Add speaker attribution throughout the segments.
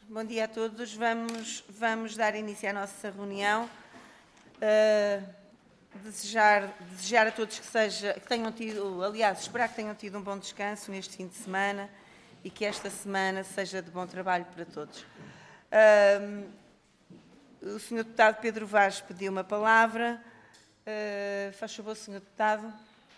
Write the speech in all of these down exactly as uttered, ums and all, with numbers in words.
Speaker 1: Bom dia a todos. Vamos, vamos dar início à nossa reunião. Uh, desejar, desejar a todos que, seja, que tenham tido, aliás, esperar que tenham tido um bom descanso neste fim de semana e que esta semana seja de bom trabalho para todos. Uh, o senhor Deputado Pedro Vaz pediu uma palavra. Uh, faz favor, senhor Deputado.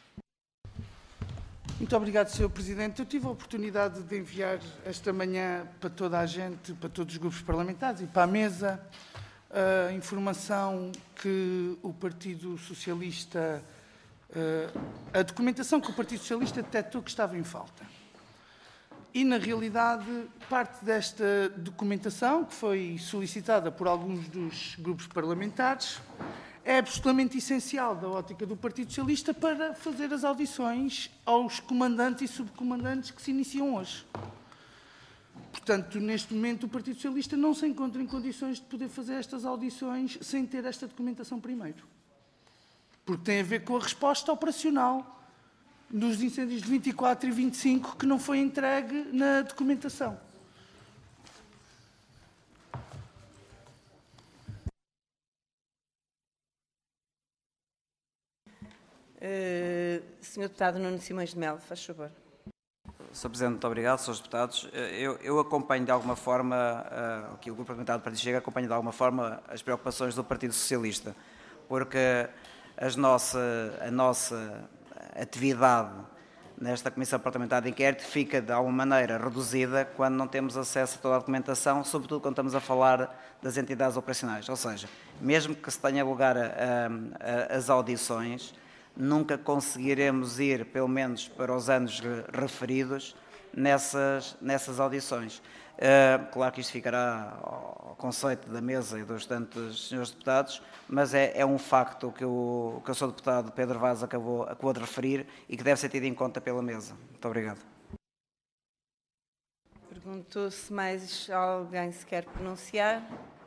Speaker 2: Muito obrigado, senhor Presidente. Eu tive a oportunidade de enviar esta manhã para toda a gente, para todos os grupos parlamentares e para a mesa, a informação que o Partido Socialista, a documentação que o Partido Socialista detectou que estava em falta. E, na realidade, parte desta documentação, que foi solicitada por alguns dos grupos parlamentares, é absolutamente essencial da ótica do Partido Socialista para fazer as audições aos comandantes e subcomandantes que se iniciam hoje. Portanto, neste momento, o Partido Socialista não se encontra em condições de poder fazer estas audições sem ter esta documentação primeiro. Porque tem a ver com a resposta operacional dos incêndios de vinte e quatro e vinte e cinco que não foi entregue na documentação.
Speaker 1: Uh, senhor Deputado Nuno Simões de Melo, faz favor.
Speaker 3: senhor Presidente, muito obrigado. senhores Deputados, eu, eu acompanho de alguma forma, uh, aqui o Grupo Parlamentar do Partido Chega acompanha de alguma forma as preocupações do Partido Socialista, porque as nossa, a nossa atividade nesta Comissão Parlamentar de Inquérito fica de alguma maneira reduzida quando não temos acesso a toda a documentação, sobretudo quando estamos a falar das entidades operacionais. Ou seja, mesmo que se tenha lugar a, a, a, as audições, nunca conseguiremos ir, pelo menos para os anos referidos, nessas, nessas audições. Uh, claro que isto ficará ao conceito da mesa e dos tantos senhores deputados, mas é, é um facto que o, que o senhor Deputado Pedro Vaz acabou, acabou de referir e que deve ser tido em conta pela mesa. Muito obrigado.
Speaker 1: Pergunto se mais alguém se quer pronunciar.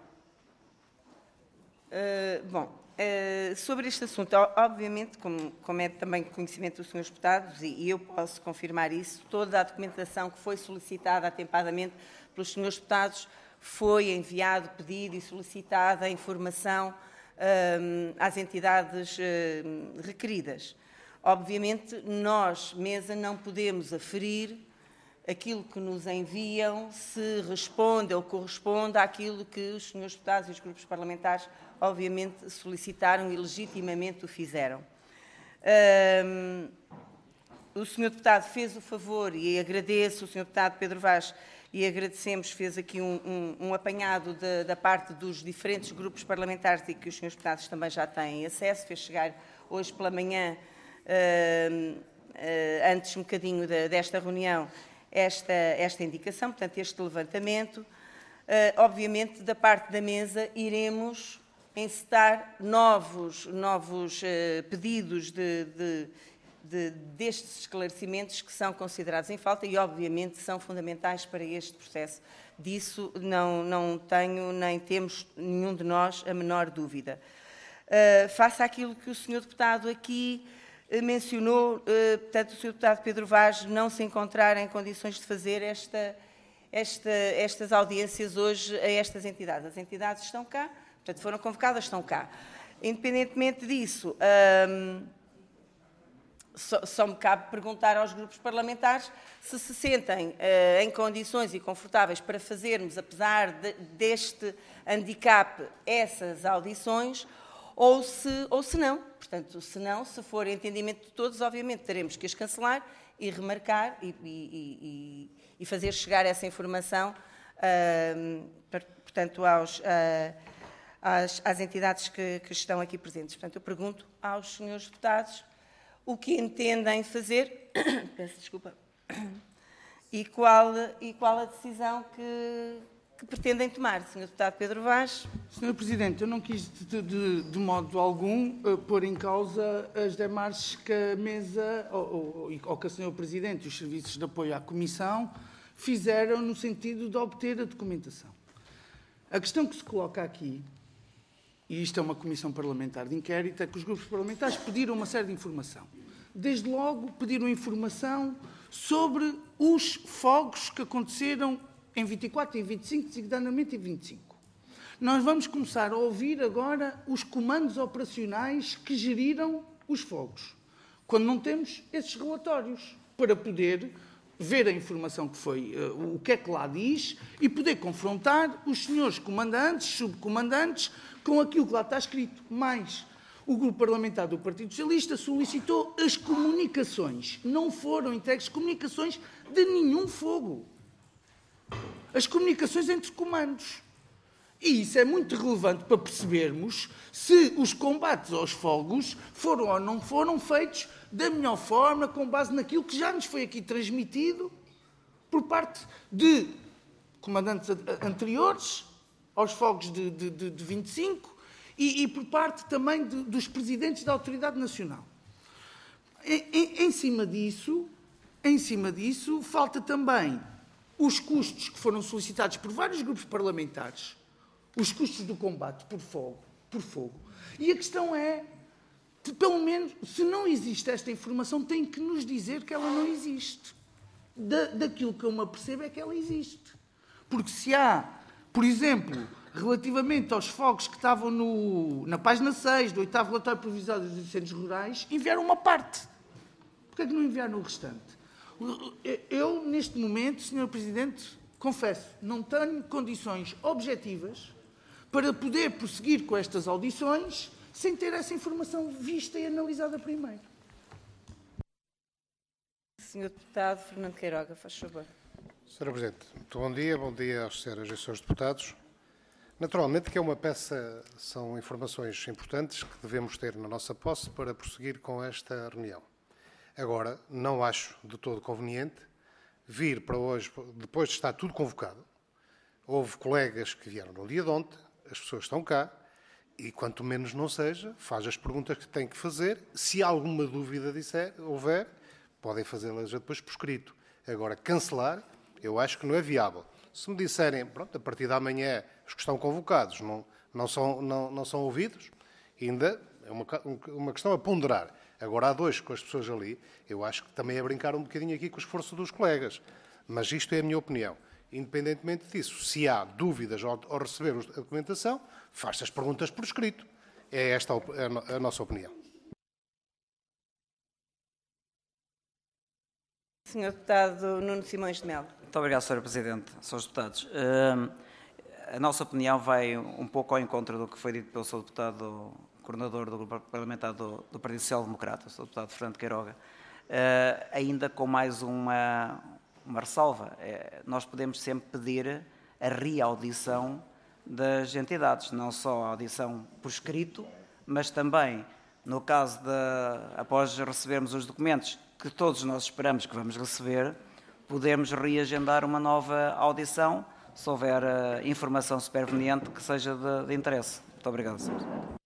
Speaker 1: Uh, bom. Uh, sobre este assunto, obviamente, como, como é também conhecimento dos senhores deputados, e, e eu posso confirmar isso, toda a documentação que foi solicitada atempadamente pelos senhores deputados foi enviado, pedido e solicitada a informação uh, às entidades uh, requeridas. Obviamente, nós, mesa, não podemos aferir aquilo que nos enviam, se responde ou corresponde àquilo que os senhores deputados e os grupos parlamentares, obviamente, solicitaram e legitimamente o fizeram. Um, o senhor deputado fez o favor, e agradeço o senhor deputado Pedro Vaz, e agradecemos, fez aqui um, um, um apanhado de, da parte dos diferentes grupos parlamentares e que os senhores deputados também já têm acesso, fez chegar hoje pela manhã, uh, uh, antes um bocadinho de, desta reunião, Esta, esta indicação, portanto, este levantamento. Uh, obviamente, da parte da mesa, iremos encetar novos, novos uh, pedidos de, de, de, destes esclarecimentos que são considerados em falta e, obviamente, são fundamentais para este processo. Disso não, não tenho, nem temos nenhum de nós a menor dúvida. Uh, face àquilo que o senhor deputado aqui mencionou, portanto, o senhor deputado Pedro Vaz não se encontrar em condições de fazer esta, esta, estas audiências hoje a estas entidades. As entidades estão cá, portanto, foram convocadas, estão cá. Independentemente disso, hum, só, só me cabe perguntar aos grupos parlamentares se se sentem uh, em condições e confortáveis para fazermos, apesar de, deste handicap, essas audições, ou se, ou se não. Portanto, se não, se for entendimento de todos, obviamente teremos que as cancelar e remarcar e, e, e, e fazer chegar essa informação, uh, portanto, aos, uh, às, às entidades que, que estão aqui presentes. Portanto, eu pergunto aos senhores deputados o que entendem fazer, peço desculpa, e qual, e qual a decisão que, que pretendem tomar. senhor Deputado Pedro Vaz.
Speaker 2: senhor Presidente, eu não quis de, de, de modo algum uh, pôr em causa as demarches que a mesa, ou, ou, ou que a senhor Presidente e os serviços de apoio à Comissão fizeram no sentido de obter a documentação. A questão que se coloca aqui, e isto é uma Comissão Parlamentar de Inquérito, é que os grupos parlamentares pediram uma série de informação. Desde logo pediram informação sobre os fogos que aconteceram em vinte e quatro, em vinte e cinco, designadamente em vinte e cinco. Nós vamos começar a ouvir agora os comandos operacionais que geriram os fogos, quando não temos esses relatórios, para poder ver a informação que foi, uh, o que é que lá diz, e poder confrontar os senhores comandantes, subcomandantes, com aquilo que lá está escrito. Mais, o grupo parlamentar do Partido Socialista solicitou as comunicações. Não foram entregues comunicações de nenhum fogo. As comunicações entre comandos. E isso é muito relevante para percebermos se os combates aos fogos foram ou não foram feitos da melhor forma, com base naquilo que já nos foi aqui transmitido por parte de comandantes anteriores aos fogos de, de, de, de vinte e cinco e, e por parte também de, dos presidentes da Autoridade Nacional. Em, em, em cima disso, em cima disso, falta também os custos que foram solicitados por vários grupos parlamentares, os custos do combate por fogo, por fogo. E a questão é, pelo menos, se não existe esta informação, tem que nos dizer que ela não existe. Da, daquilo que eu me apercebo é que ela existe. Porque se há, por exemplo, relativamente aos fogos que estavam no, na página seis do oitavo relatório provisório dos incêndios rurais, enviaram uma parte. Porquê é que não enviaram o restante? Eu, neste momento, senhor Presidente, confesso, não tenho condições objetivas para poder prosseguir com estas audições sem ter essa informação vista e analisada primeiro.
Speaker 1: senhor Deputado Fernando Queiroga, faz favor.
Speaker 4: senhora Presidente, muito bom dia, bom dia aos senhores e senhores deputados. Naturalmente que é uma peça, são informações importantes que devemos ter na nossa posse para prosseguir com esta reunião. Agora, não acho de todo conveniente vir para hoje, depois de estar tudo convocado. Houve colegas que vieram no dia de ontem, as pessoas estão cá, e quanto menos não seja, faz as perguntas que tem que fazer. Se alguma dúvida disser, houver, podem fazê-las depois por escrito. Agora, cancelar, eu acho que não é viável. Se me disserem, pronto, a partir de amanhã os que estão convocados não, não, são, não, não são ouvidos, ainda é uma, uma questão a ponderar. Agora, há dois com as pessoas ali, eu acho que também é brincar um bocadinho aqui com o esforço dos colegas. Mas isto é a minha opinião. Independentemente disso, se há dúvidas ao, ao receber a documentação, faça as perguntas por escrito. É esta a, a nossa opinião.
Speaker 1: senhor Deputado Nuno Simões de Melo.
Speaker 3: Muito obrigado, senhora Presidente, senhores Deputados. Uh, a nossa opinião vai um pouco ao encontro do que foi dito pelo senhor Deputado Coordenador do Grupo Parlamentar do, do Partido Social Democrata, o senhor Deputado Fernando Queiroga, uh, ainda com mais uma... uma ressalva. Nós podemos sempre pedir a reaudição das entidades, não só a audição por escrito, mas também, no caso de, após recebermos os documentos, que todos nós esperamos que vamos receber, podemos reagendar uma nova audição, se houver uh, informação superveniente que seja de, de interesse. Muito obrigado, senhor.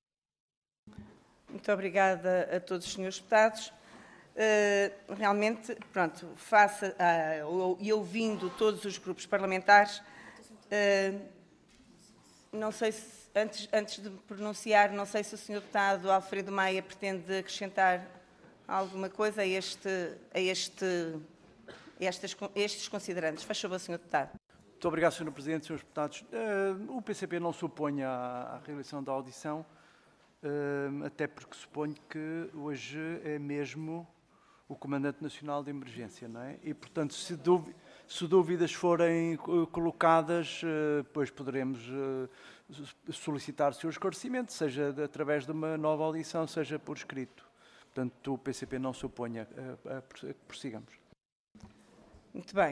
Speaker 1: Muito obrigada a todos os senhores deputados. Uh, realmente, pronto, face a, e ouvindo todos os grupos parlamentares, uh, não sei se, antes, antes de pronunciar, não sei se o senhor Deputado Alfredo Maia pretende acrescentar alguma coisa a, este, a, este, a estes, estes considerandos. Faz favor, senhor Deputado.
Speaker 5: Muito obrigado, senhor Presidente, senhores deputados. Uh, o P C P não se opõe à, à realização da audição, uh, até porque suponho que hoje é mesmo o Comandante Nacional de Emergência, não é? E, portanto, se, dúv se dúvidas forem uh, colocadas, uh, depois poderemos uh, solicitar o seu esclarecimento, seja de, através de uma nova audição, seja por escrito. Portanto, o P C P não se opõe a, a, a, a que prossigamos.
Speaker 1: Muito bem.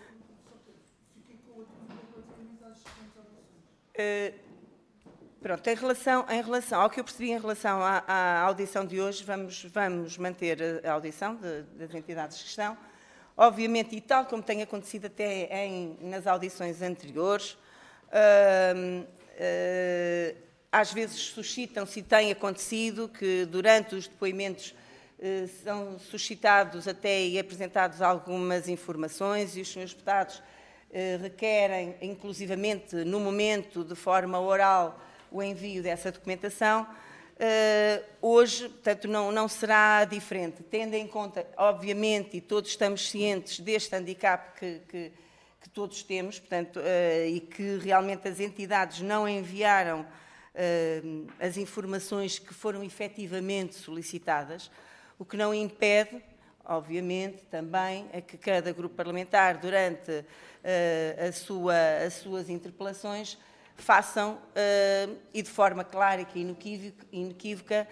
Speaker 1: Uh, Pronto, em relação, em relação ao que eu percebi em relação à, à audição de hoje, vamos, vamos manter a audição de, das entidades que estão. Obviamente, e tal como tem acontecido até em, nas audições anteriores, uh, uh, às vezes suscitam-se e tem acontecido que durante os depoimentos uh, são suscitados até e apresentados algumas informações e os senhores deputados uh, requerem, inclusivamente no momento, de forma oral, o envio dessa documentação. Uh, hoje, portanto, não, não será diferente, tendo em conta, obviamente, e todos estamos cientes deste handicap que, que, que todos temos, portanto, uh, e que realmente as entidades não enviaram uh, as informações que foram efetivamente solicitadas, o que não impede, obviamente, também a que cada grupo parlamentar, durante uh, a sua, as suas interpelações, façam, uh, e de forma clara e inequívoca, inequívoca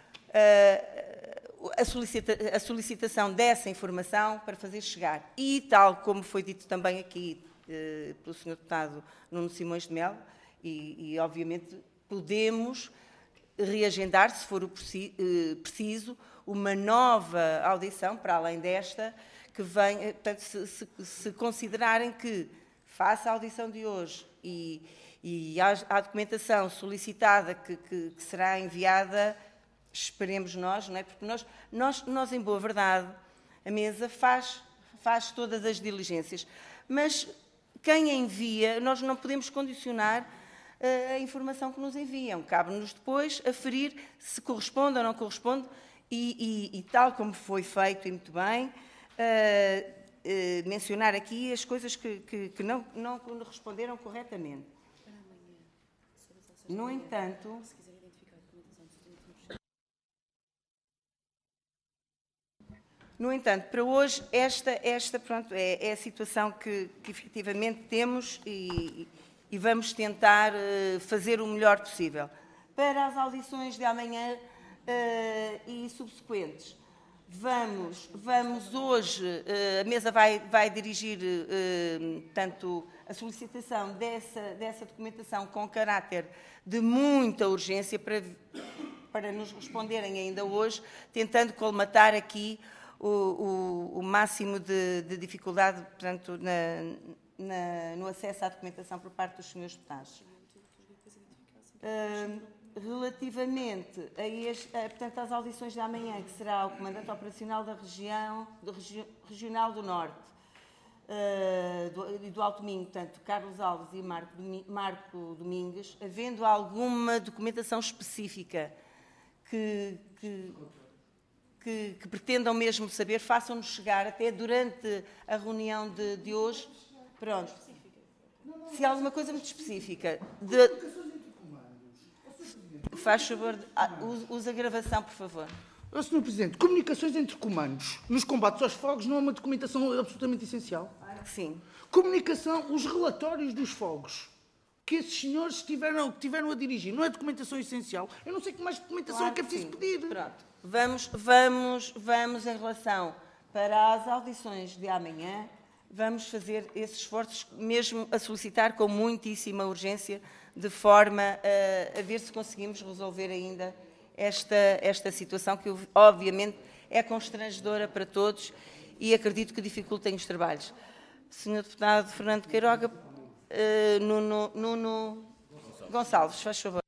Speaker 1: uh, a, solicita a solicitação dessa informação para fazer chegar. E, tal como foi dito também aqui uh, pelo senhor Deputado Nuno Simões de Melo, e, e obviamente podemos reagendar, se for o preciso, uma nova audição, para além desta, que venha, portanto, se, se, se considerarem que, face à audição de hoje e, e à, à documentação solicitada que, que, que será enviada, esperemos nós, não é? Porque nós, nós, nós, em boa verdade, a mesa faz, faz todas as diligências, mas quem envia, nós não podemos condicionar a informação que nos enviam. Cabe-nos depois aferir se corresponde ou não corresponde e, e, e tal como foi feito e muito bem, uh, uh, mencionar aqui as coisas que, que, que não, não responderam corretamente. No entanto, no entanto, para hoje, esta, esta pronto, é, é a situação que, que efetivamente temos e, e vamos tentar uh, fazer o melhor possível. Para as audições de amanhã uh, e subsequentes, vamos, vamos hoje, uh, a mesa vai, vai dirigir uh, tanto a solicitação dessa, dessa documentação com caráter de muita urgência para, para nos responderem ainda hoje, tentando colmatar aqui o, o, o máximo de, de dificuldade, portanto, na, na, no acesso à documentação por parte dos senhores deputados. Uh, relativamente a este, uh, portanto, às audições de amanhã, que será o Comandante Operacional da região, do regi Regional do Norte uh, do, e do Alto Minho, portanto, Carlos Alves e Marco, Domi Marco Domingues, havendo alguma documentação específica que, que, que, que pretendam mesmo saber, façam-nos chegar até durante a reunião de, de hoje. Pronto. Se há alguma coisa muito específica. De, faz favor, use a gravação, por favor.
Speaker 2: Oh, senhor Presidente, comunicações entre comandos nos combates aos fogos não é uma documentação absolutamente essencial?
Speaker 1: Sim.
Speaker 2: Comunicação, os relatórios dos fogos que esses senhores tiveram, tiveram a dirigir, não é documentação essencial? Eu não sei que mais documentação claro é que é preciso sim. pedir.
Speaker 1: Pronto. Vamos, vamos, vamos em relação para as audições de amanhã, vamos fazer esses esforços, mesmo a solicitar com muitíssima urgência, de forma a, a ver se conseguimos resolver ainda esta, esta situação, que obviamente é constrangedora para todos e acredito que dificultem os trabalhos. senhor Deputado Fernando Queiroga, uh, Nuno, Nuno Gonçalves, faz favor.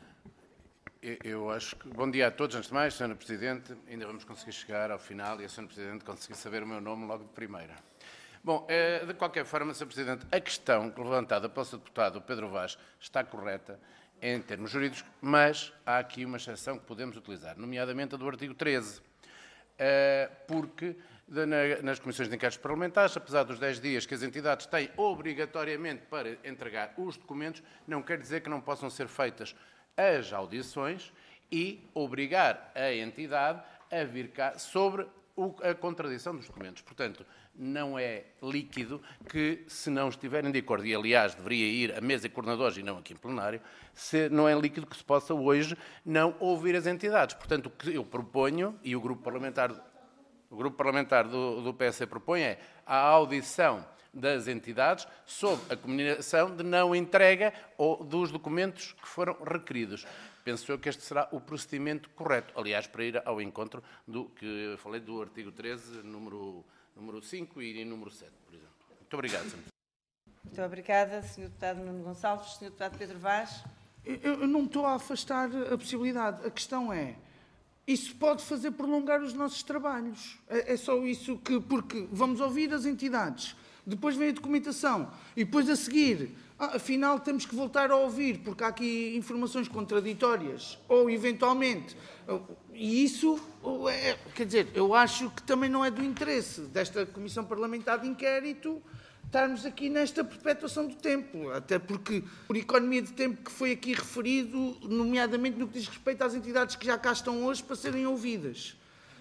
Speaker 6: Eu acho que... Bom dia a todos, antes de mais, senhor Presidente. Ainda vamos conseguir chegar ao final e a senhor Presidente conseguir saber o meu nome logo de primeira. Bom, de qualquer forma, senhor Presidente, a questão levantada pelo senhor Deputado Pedro Vaz está correta em termos jurídicos, mas há aqui uma exceção que podemos utilizar, nomeadamente a do artigo treze, porque nas comissões de inquéritos parlamentares, apesar dos dez dias que as entidades têm obrigatoriamente para entregar os documentos, não quer dizer que não possam ser feitas as audições e obrigar a entidade a vir cá sobre a contradição dos documentos. Portanto, não é líquido que, se não estiverem de acordo, e aliás deveria ir à mesa de coordenadores e não aqui em plenário, se, não é líquido que se possa hoje não ouvir as entidades. Portanto, o que eu proponho, e o grupo parlamentar, o grupo parlamentar do, do P S propõe, é a audição das entidades sob a comunicação de não entrega ou dos documentos que foram requeridos. Penso eu que este será o procedimento correto. Aliás, para ir ao encontro do que eu falei do artigo treze, número, número cinco e número sete, por exemplo. Muito obrigado, senhor Presidente.
Speaker 1: Muito obrigada, senhor Deputado Nuno Gonçalves. senhor Deputado Pedro Vaz.
Speaker 2: Eu não estou a afastar a possibilidade. A questão é, isso pode fazer prolongar os nossos trabalhos. É só isso que, porque vamos ouvir as entidades, depois vem a documentação e depois a seguir, ah, afinal temos que voltar a ouvir porque há aqui informações contraditórias ou eventualmente, e isso, é, quer dizer, eu acho que também não é do interesse desta Comissão Parlamentar de Inquérito estarmos aqui nesta perpetuação do tempo, até porque por economia de tempo que foi aqui referido, nomeadamente no que diz respeito às entidades que já cá estão hoje para serem ouvidas.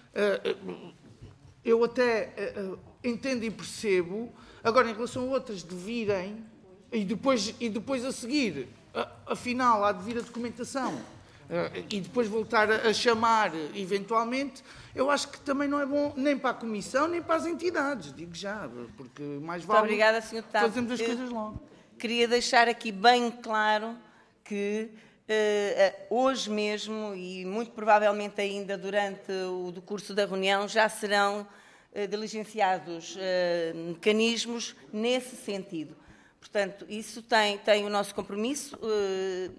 Speaker 2: Eu até entendo e percebo, agora em relação a outras de virem, e depois, e depois a seguir, afinal, há de vir a documentação, e depois voltar a chamar eventualmente, eu acho que também não é bom nem para a Comissão, nem para as entidades, digo já, porque mais vale
Speaker 1: obrigada, senhor Deputado.
Speaker 2: Fazemos as coisas logo.
Speaker 1: Queria deixar aqui bem claro que uh, hoje mesmo, e muito provavelmente ainda durante o decurso da reunião, já serão uh, diligenciados uh, mecanismos nesse sentido. Portanto, isso tem, tem o nosso compromisso uh,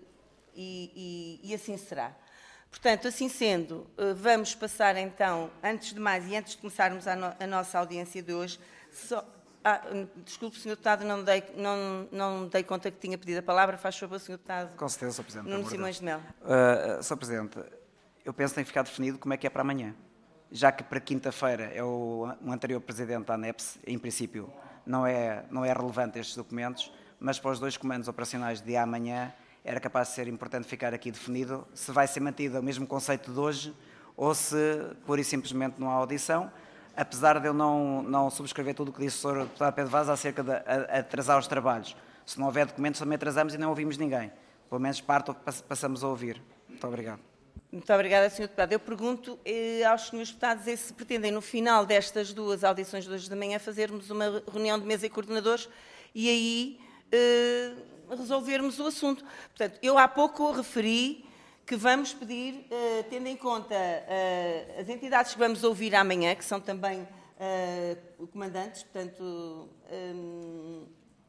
Speaker 1: e, e, e assim será. Portanto, assim sendo, vamos passar então, antes de mais e antes de começarmos a, no, a nossa audiência de hoje, só, ah, desculpe, senhor Deputado, não dei, não, não dei conta que tinha pedido a palavra, faz favor, senhor Deputado.
Speaker 3: Com certeza, senhor Presidente.
Speaker 1: Nuno Simões de Melo.
Speaker 3: Uh, senhor Presidente, eu penso que tem que ficar definido como é que é para amanhã, já que para quinta-feira é o, o anterior Presidente da ANEPS, em princípio não é, não é relevante estes documentos, mas para os dois comandos operacionais de amanhã era capaz de ser importante ficar aqui definido se vai ser mantido o mesmo conceito de hoje ou se, pura e simplesmente, não há audição, apesar de eu não, não subscrever tudo o que disse o senhor Deputado Pedro Vaz acerca de a, a atrasar os trabalhos. Se não houver documentos, também atrasamos e não ouvimos ninguém. Pelo menos parte ou passamos a ouvir. Muito obrigado.
Speaker 1: Muito obrigada, senhor Deputado. Eu pergunto eh, aos senhores Deputados é se pretendem, no final destas duas audições de hoje de manhã, fazermos uma reunião de mesa e coordenadores e aí eh, resolvermos o assunto. Portanto, eu há pouco referi que vamos pedir, eh, tendo em conta eh, as entidades que vamos ouvir amanhã, que são também eh, comandantes, portanto, eh,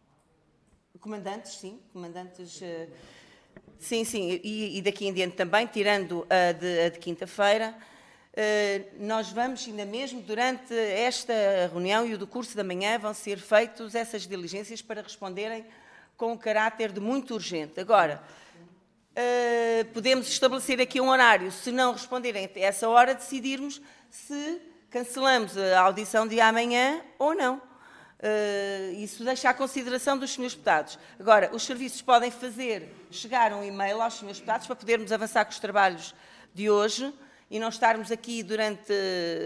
Speaker 1: comandantes, sim, comandantes... Eh, Sim, sim, e, e daqui em diante também, tirando a de, a de quinta-feira, eh, nós vamos, ainda mesmo durante esta reunião e o do curso da manhã, vão ser feitas essas diligências para responderem com um caráter de muito urgente. Agora, eh, podemos estabelecer aqui um horário, se não responderem até essa hora, decidirmos se cancelamos a audição de amanhã ou não. Uh, isso deixa à consideração dos senhores deputados. Agora, os serviços podem fazer chegar um e-mail aos senhores deputados para podermos avançar com os trabalhos de hoje e não estarmos aqui durante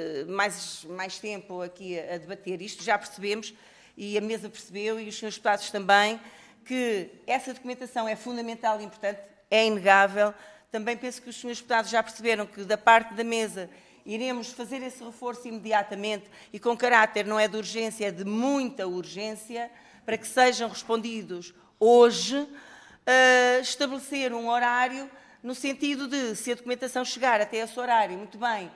Speaker 1: mais, mais tempo aqui a, a debater isto. Já percebemos, e a mesa percebeu, e os senhores deputados também, que essa documentação é fundamental e importante, é inegável. Também penso que os senhores deputados já perceberam que, da parte da mesa, iremos fazer esse reforço imediatamente e com caráter não é de urgência, é de muita urgência, para que sejam respondidos hoje, uh, estabelecer um horário no sentido de, se a documentação chegar até esse horário, muito bem,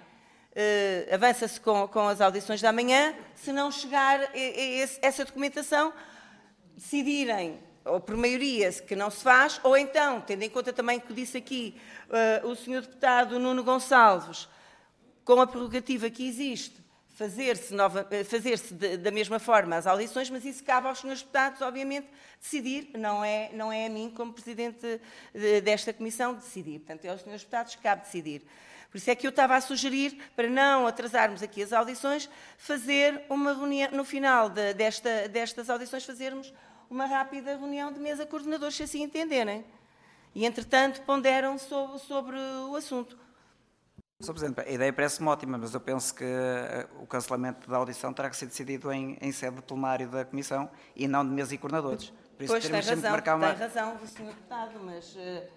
Speaker 1: uh, avança-se com, com as audições da manhã, se não chegar a, a esse, essa documentação, decidirem, ou por maioria, que não se faz, ou então, tendo em conta também que disse aqui uh, o senhor deputado Nuno Gonçalves, com a prerrogativa que existe, fazer-se fazer da mesma forma as audições, mas isso cabe aos senhores deputados, obviamente, decidir, não é, não é a mim, como Presidente de, desta Comissão, decidir. Portanto, é aos senhores deputados que cabe decidir. Por isso é que eu estava a sugerir, para não atrasarmos aqui as audições, fazer uma reunião, no final de, desta, destas audições, fazermos uma rápida reunião de mesa coordenadores, se assim entenderem. E, entretanto, ponderam sobre, sobre o assunto.
Speaker 3: senhor Presidente, a ideia parece-me ótima, mas eu penso que o cancelamento da audição terá que ser decidido em, em sede de plenário da Comissão e não de mesa e coordenadores. Por isso
Speaker 1: pois, tem razão,
Speaker 3: marcar uma...
Speaker 1: tem razão, o senhor Deputado, mas,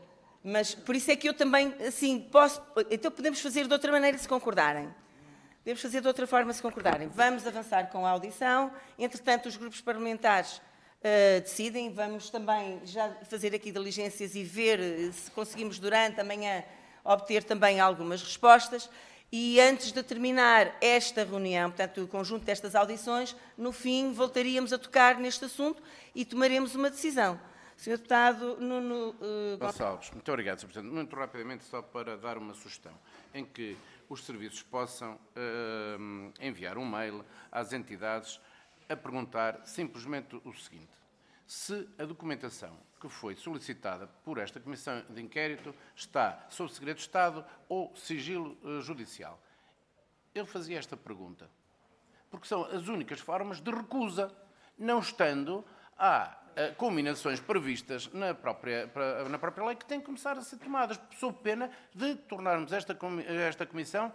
Speaker 1: mas por isso é que eu também, assim, posso... Então podemos fazer de outra maneira se concordarem. Podemos fazer de outra forma se concordarem. Vamos avançar com a audição, entretanto os grupos parlamentares uh, decidem, vamos também já fazer aqui diligências e ver se conseguimos durante a manhã obter também algumas respostas e antes de terminar esta reunião, portanto, o conjunto destas audições, no fim voltaríamos a tocar neste assunto e tomaremos uma decisão. senhor Deputado Nuno uh,
Speaker 6: Gonçalves, muito obrigado, senhor Presidente. Muito rapidamente, só para dar uma sugestão, em que os serviços possam uh, enviar um mail às entidades a perguntar simplesmente o seguinte: se a documentação que foi solicitada por esta Comissão de Inquérito está sob segredo de Estado ou sigilo uh, judicial. Eu fazia esta pergunta, porque são as únicas formas de recusa. não estando, há uh, culminações previstas na própria, pra, na própria lei que têm que começar a ser tomadas, sob pena de tornarmos esta, esta comissão,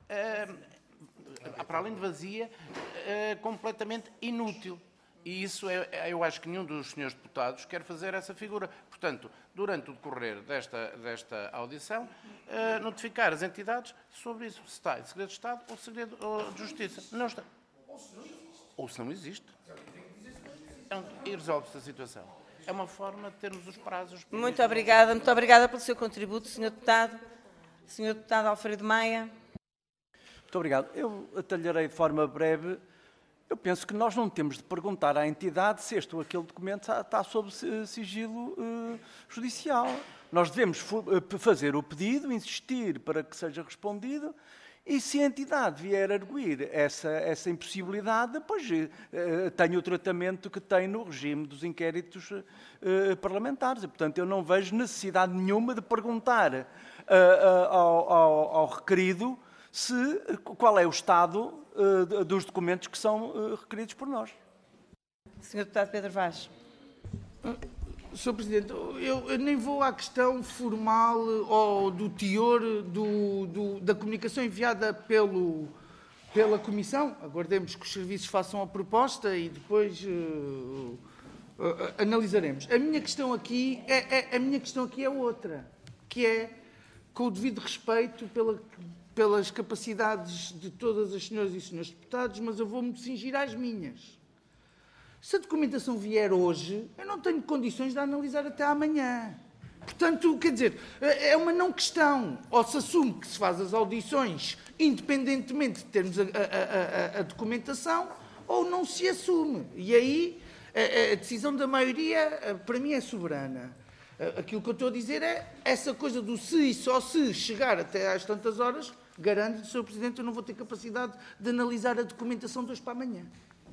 Speaker 6: uh, para além de vazia, uh, completamente inútil. E isso, é, eu acho que nenhum dos senhores deputados quer fazer essa figura. Portanto, durante o decorrer desta, desta audição, uh, notificar as entidades sobre isso. Se está em segredo de Estado ou segredo ou de Justiça. Não está. Ou se não existe. Então, e resolve-se a situação. É uma forma de termos os prazos.
Speaker 1: Muito obrigada. Muito obrigada pelo seu contributo, senhor Deputado. senhor Deputado Alfredo Maia.
Speaker 5: Muito obrigado. Eu atalharei de forma breve. Eu penso que nós não temos de perguntar à entidade se este ou aquele documento está sob sigilo uh, judicial. Nós devemos fazer o pedido, insistir para que seja respondido, e se a entidade vier arguir essa, essa impossibilidade, depois uh, tem o tratamento que tem no regime dos inquéritos uh, parlamentares. E, portanto, eu não vejo necessidade nenhuma de perguntar uh, uh, ao, ao, ao requerido se, qual é o estado uh, dos documentos que são uh, requeridos por nós.
Speaker 1: senhor Deputado Pedro Vaz.
Speaker 2: senhor Presidente, eu, eu nem vou à questão formal ou do teor do, do, da comunicação enviada pelo, pela Comissão. Aguardemos que os serviços façam a proposta e depois uh, uh, analisaremos. A minha questão aqui é, é, a minha questão aqui é outra, que é, com o devido respeito pela... pelas capacidades de todas as senhoras e senhores deputados, mas eu vou-me cingir às minhas. Se a documentação vier hoje, eu não tenho condições de analisar até amanhã. Portanto, quer dizer, é uma não questão. Ou se assume que se faz as audições independentemente de termos a, a, a, a documentação, ou não se assume. E aí, a, a decisão da maioria, para mim, é soberana. Aquilo que eu estou a dizer é, essa coisa do se e só se chegar até às tantas horas, garanto-lhe, senhor Presidente, eu não vou ter capacidade de analisar a documentação de hoje para amanhã.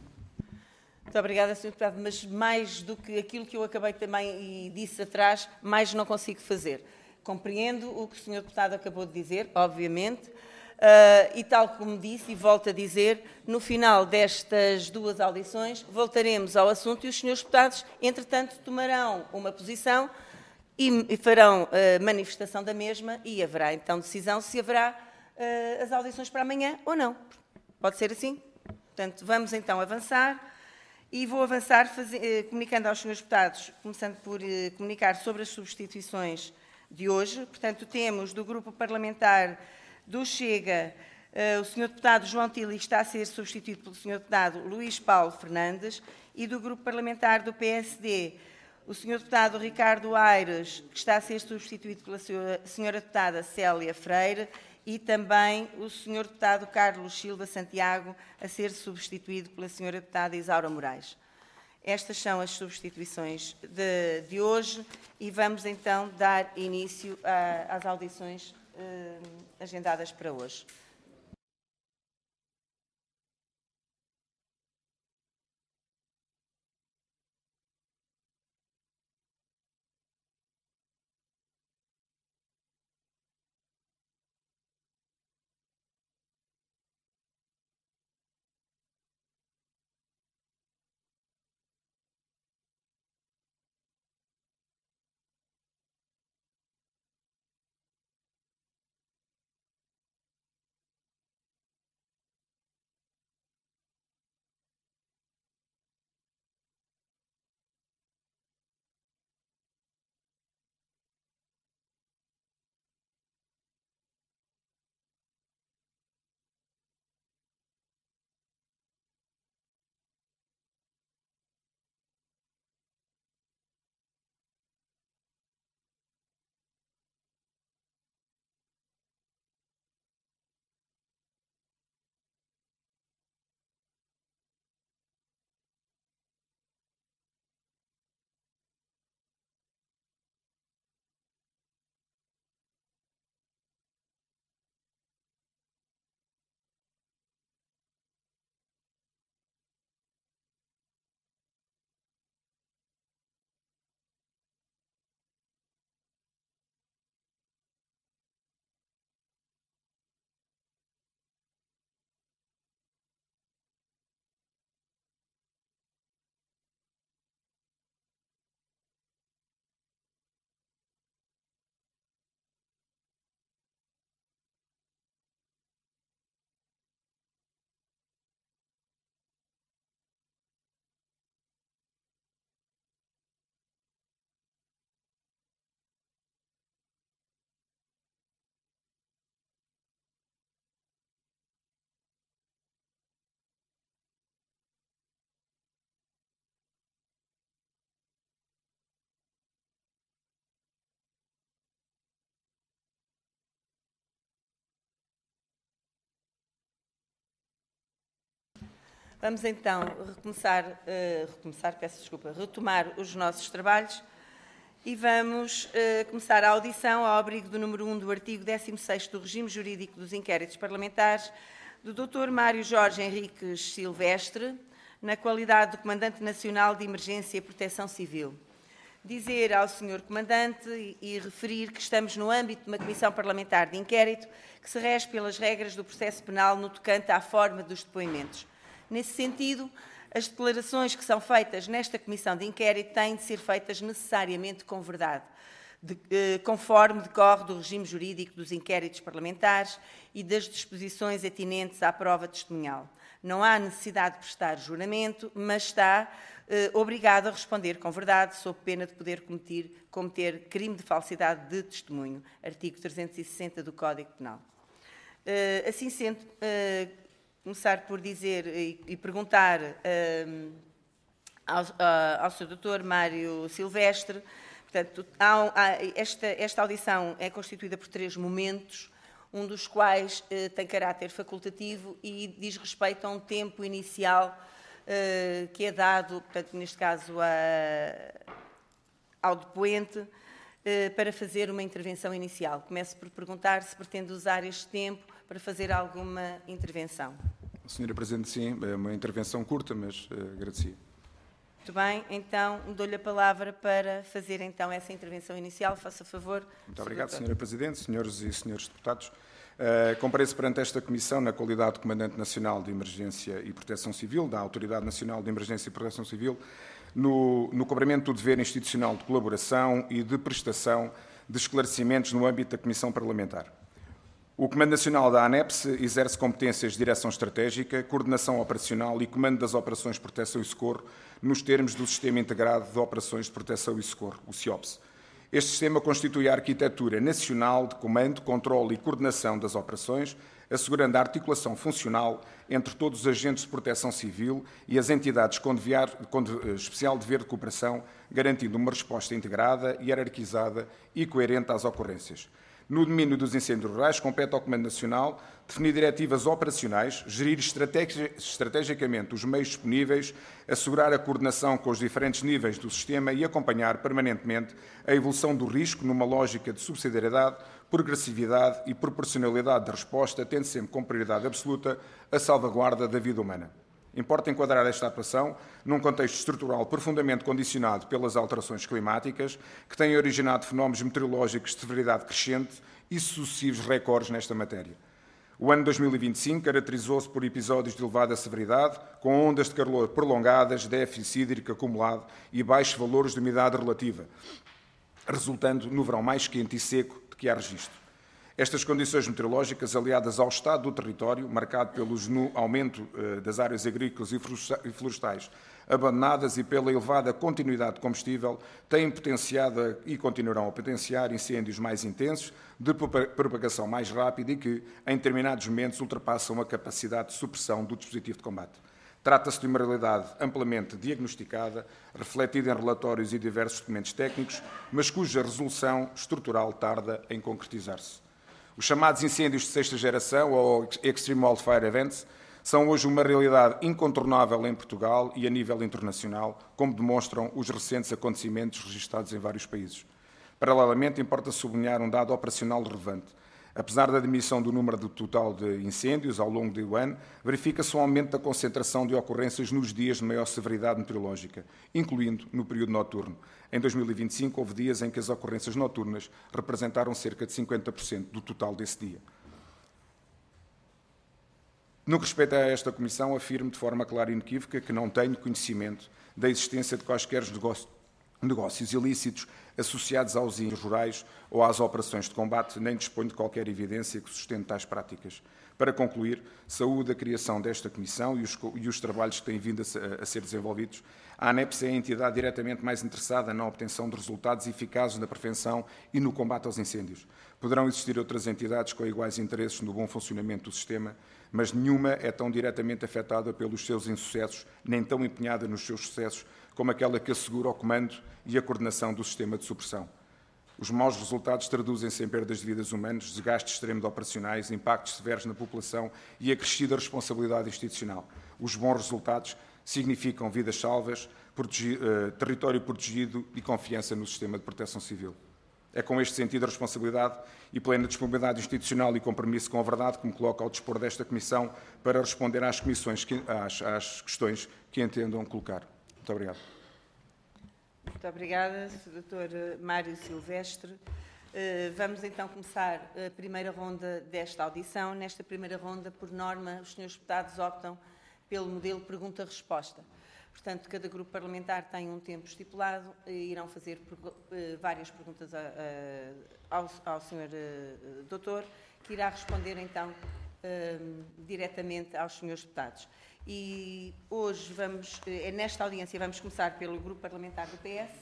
Speaker 1: Muito obrigada, senhor Deputado, mas mais do que aquilo que eu acabei também e disse atrás, mais não consigo fazer. Compreendo o que o senhor Deputado acabou de dizer, obviamente, uh, e tal como disse, e volto a dizer, no final destas duas audições, voltaremos ao assunto e os senhores Deputados, entretanto, tomarão uma posição e farão uh, manifestação da mesma e haverá então decisão se haverá uh, as audições para amanhã ou não. Pode ser assim? Portanto, vamos então avançar e vou avançar faz... uh, comunicando aos senhores deputados, começando por uh, comunicar sobre as substituições de hoje. Portanto, temos do grupo parlamentar do Chega uh, o senhor deputado João Tili está a ser substituído pelo senhor deputado Luís Paulo Fernandes e do grupo parlamentar do P S D o senhor deputado Ricardo Aires, que está a ser substituído pela senhora deputada Célia Freire, e também o senhor deputado Carlos Silva Santiago, a ser substituído pela senhora deputada Isaura Moraes. Estas são as substituições de, de hoje e vamos então dar início a, às audições eh, agendadas para hoje. Vamos então recomeçar, uh, recomeçar, peço desculpa, retomar os nossos trabalhos e vamos uh, começar a audição ao abrigo do número um do artigo décimo sexto do regime jurídico dos inquéritos parlamentares do doutor Mário Jorge Henriques Silvestre, na qualidade de Comandante Nacional de Emergência e Proteção Civil. Dizer ao senhor Comandante e, e referir que estamos no âmbito de uma Comissão Parlamentar de Inquérito que se rege pelas regras do processo penal no tocante à forma dos depoimentos. Nesse sentido, as declarações que são feitas nesta Comissão de Inquérito têm de ser feitas necessariamente com verdade, de, eh, conforme decorre do regime jurídico dos inquéritos parlamentares e das disposições atinentes à prova testemunhal. Não há necessidade de prestar juramento, mas está eh, obrigado a responder com verdade, sob pena de poder cometer, cometer crime de falsidade de testemunho, artigo trezentos e sessenta do Código Penal. Eh, assim sendo, eh, começar por dizer e, e perguntar uh, ao, uh, ao senhor doutor Mário Silvestre, portanto, há, há, esta, esta audição é constituída por três momentos, um dos quais uh, tem caráter facultativo e diz respeito a um tempo inicial uh, que é dado, portanto, neste caso, a, ao depoente, uh, para fazer uma intervenção inicial. Começo por perguntar se pretende usar este tempo para fazer alguma intervenção.
Speaker 7: Senhora Presidente, sim, é uma intervenção curta, mas uh, agradecia.
Speaker 1: Muito bem, então dou-lhe a palavra para fazer então essa intervenção inicial. Faça favor.
Speaker 7: Muito obrigado, Senhora Presidente, senhores e senhores deputados. Uh, compareço perante esta Comissão na qualidade de Comandante Nacional de Emergência e Proteção Civil, da Autoridade Nacional de Emergência e Proteção Civil, no, no cumprimento do dever institucional de colaboração e de prestação de esclarecimentos no âmbito da Comissão Parlamentar. O Comando Nacional da ANEPS exerce competências de direção estratégica, coordenação operacional e comando das operações de proteção e socorro nos termos do Sistema Integrado de Operações de Proteção e Socorro, o SIOPS. Este sistema constitui a arquitetura nacional de comando, controle e coordenação das operações, assegurando a articulação funcional entre todos os agentes de proteção civil e as entidades com, deviar, com especial dever de cooperação, garantindo uma resposta integrada, hierarquizada e coerente às ocorrências. No domínio dos incêndios rurais, compete ao Comando Nacional definir diretivas operacionais, gerir estrategi- estrategicamente os meios disponíveis, assegurar a coordenação com os diferentes níveis do sistema e acompanhar permanentemente a evolução do risco numa lógica de subsidiariedade, progressividade e proporcionalidade da resposta, tendo sempre como prioridade absoluta a salvaguarda da vida humana. Importa enquadrar esta atuação num contexto estrutural profundamente condicionado pelas alterações climáticas, que têm originado fenómenos meteorológicos de severidade crescente e sucessivos recordes nesta matéria. O ano dois mil e vinte e cinco caracterizou-se por episódios de elevada severidade, com ondas de calor prolongadas, déficit hídrico acumulado e baixos valores de umidade relativa, resultando no verão mais quente e seco de que há registro. Estas condições meteorológicas, aliadas ao estado do território, marcado pelo aumento das áreas agrícolas e florestais abandonadas e pela elevada continuidade de combustível, têm potenciado e continuarão a potenciar incêndios mais intensos, de propagação mais rápida e que, em determinados momentos, ultrapassam a capacidade de supressão do dispositivo de combate. Trata-se de uma realidade amplamente diagnosticada, refletida em relatórios e diversos documentos técnicos, mas cuja resolução estrutural tarda em concretizar-se. Os chamados incêndios de sexta geração, ou Extreme Wildfire Events, são hoje uma realidade incontornável em Portugal e a nível internacional, como demonstram os recentes acontecimentos registrados em vários países. Paralelamente, importa sublinhar um dado operacional relevante. Apesar da diminuição do número total de incêndios ao longo do ano, verifica-se um aumento da concentração de ocorrências nos dias de maior severidade meteorológica, incluindo no período noturno. Em dois mil e vinte e cinco, houve dias em que as ocorrências noturnas representaram cerca de cinquenta por cento do total desse dia. No que respeita a esta Comissão, afirmo de forma clara e inequívoca que não tenho conhecimento da existência de quaisquer negócios negócios ilícitos associados aos incêndios rurais ou às operações de combate, nem disponho de qualquer evidência que sustente tais práticas. Para concluir, saúde a criação desta Comissão e os, e os trabalhos que têm vindo a, a ser desenvolvidos. A ANEPS é a entidade diretamente mais interessada na obtenção de resultados eficazes na prevenção e no combate aos incêndios. Poderão existir outras entidades com iguais interesses no bom funcionamento do sistema, mas nenhuma é tão diretamente afetada pelos seus insucessos, nem tão empenhada nos seus sucessos, como aquela que assegura o comando e a coordenação do sistema de supressão. Os maus resultados traduzem-se em perdas de vidas humanas, desgaste extremo de operacionais, impactos severos na população e acrescida responsabilidade institucional. os bons resultados significam vidas salvas, protegi- uh, território protegido e confiança no sistema de proteção civil. É com este sentido a responsabilidade e plena disponibilidade institucional e compromisso com a verdade que me coloco ao dispor desta Comissão para responder às, comissões que, às, às questões que entendam colocar. Muito obrigado.
Speaker 1: Muito obrigada, doutor Mário Silvestre. Vamos então começar a primeira ronda desta audição. Nesta primeira ronda, por norma, os senhores deputados optam pelo modelo pergunta-resposta. Portanto, cada grupo parlamentar tem um tempo estipulado e irão fazer várias perguntas a, a, ao, ao senhor uh, doutor, que irá responder então uh, diretamente aos senhores deputados. E hoje vamos, é nesta audiência, vamos começar pelo grupo parlamentar do P S.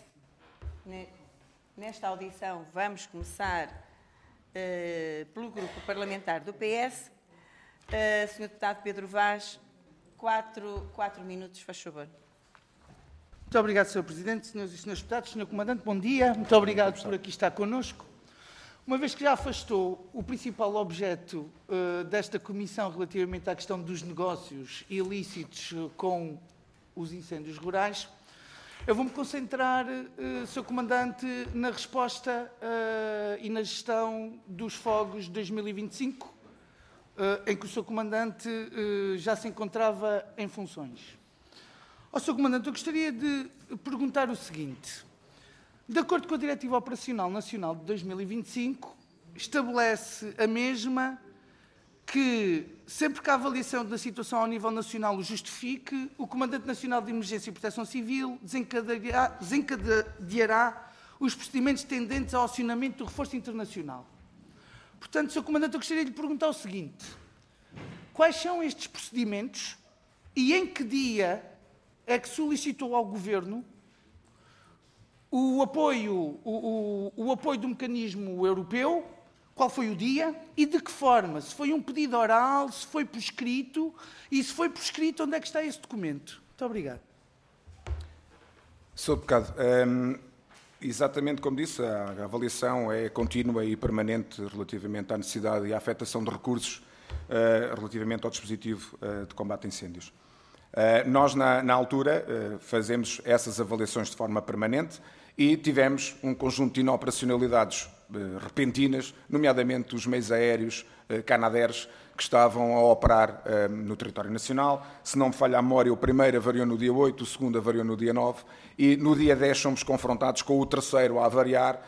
Speaker 1: Nesta audição vamos começar uh, pelo grupo parlamentar do P S. Uh, senhor deputado Pedro Vaz, quatro, quatro minutos, faz favor.
Speaker 2: Muito obrigado, senhor Presidente, senhoras e senhores deputados, senhor Comandante, bom dia. Muito obrigado por aqui estar connosco. Uma vez que já afastou o principal objeto uh, desta Comissão relativamente à questão dos negócios ilícitos uh, com os incêndios rurais, eu vou-me concentrar, uh, senhor Comandante, na resposta uh, e na gestão dos fogos de dois mil e vinte e cinco, uh, em que o senhor Comandante uh, já se encontrava em funções. Ó, senhor Comandante, eu gostaria de perguntar o seguinte. De acordo com a Diretiva Operacional Nacional de dois mil e vinte e cinco, estabelece a mesma que, sempre que a avaliação da situação ao nível nacional o justifique, o Comandante Nacional de Emergência e Proteção Civil desencadeará, desencadeará os procedimentos tendentes ao acionamento do reforço internacional. Portanto, senhor Comandante, eu gostaria de lhe perguntar o seguinte. Quais são estes procedimentos e em que dia é que solicitou ao Governo o apoio, o, o, o apoio do mecanismo europeu, qual foi o dia e de que forma? Se foi um pedido oral, se foi por escrito e se foi por escrito, onde é que está esse documento? Muito obrigado.
Speaker 7: senhor Deputado, hum, exatamente como disse, a avaliação é contínua e permanente relativamente à necessidade e à afetação de recursos uh, relativamente ao dispositivo uh, de combate a incêndios. Uh, nós, na, na altura, uh, fazemos essas avaliações de forma permanente e tivemos um conjunto de inoperacionalidades uh, repentinas, nomeadamente os meios aéreos uh, Canadair, que estavam a operar uh, no território nacional. Se não me falha a memória, o primeiro avariou no dia oito, o segundo avariou no dia nove e no dia dez somos confrontados com o terceiro a avariar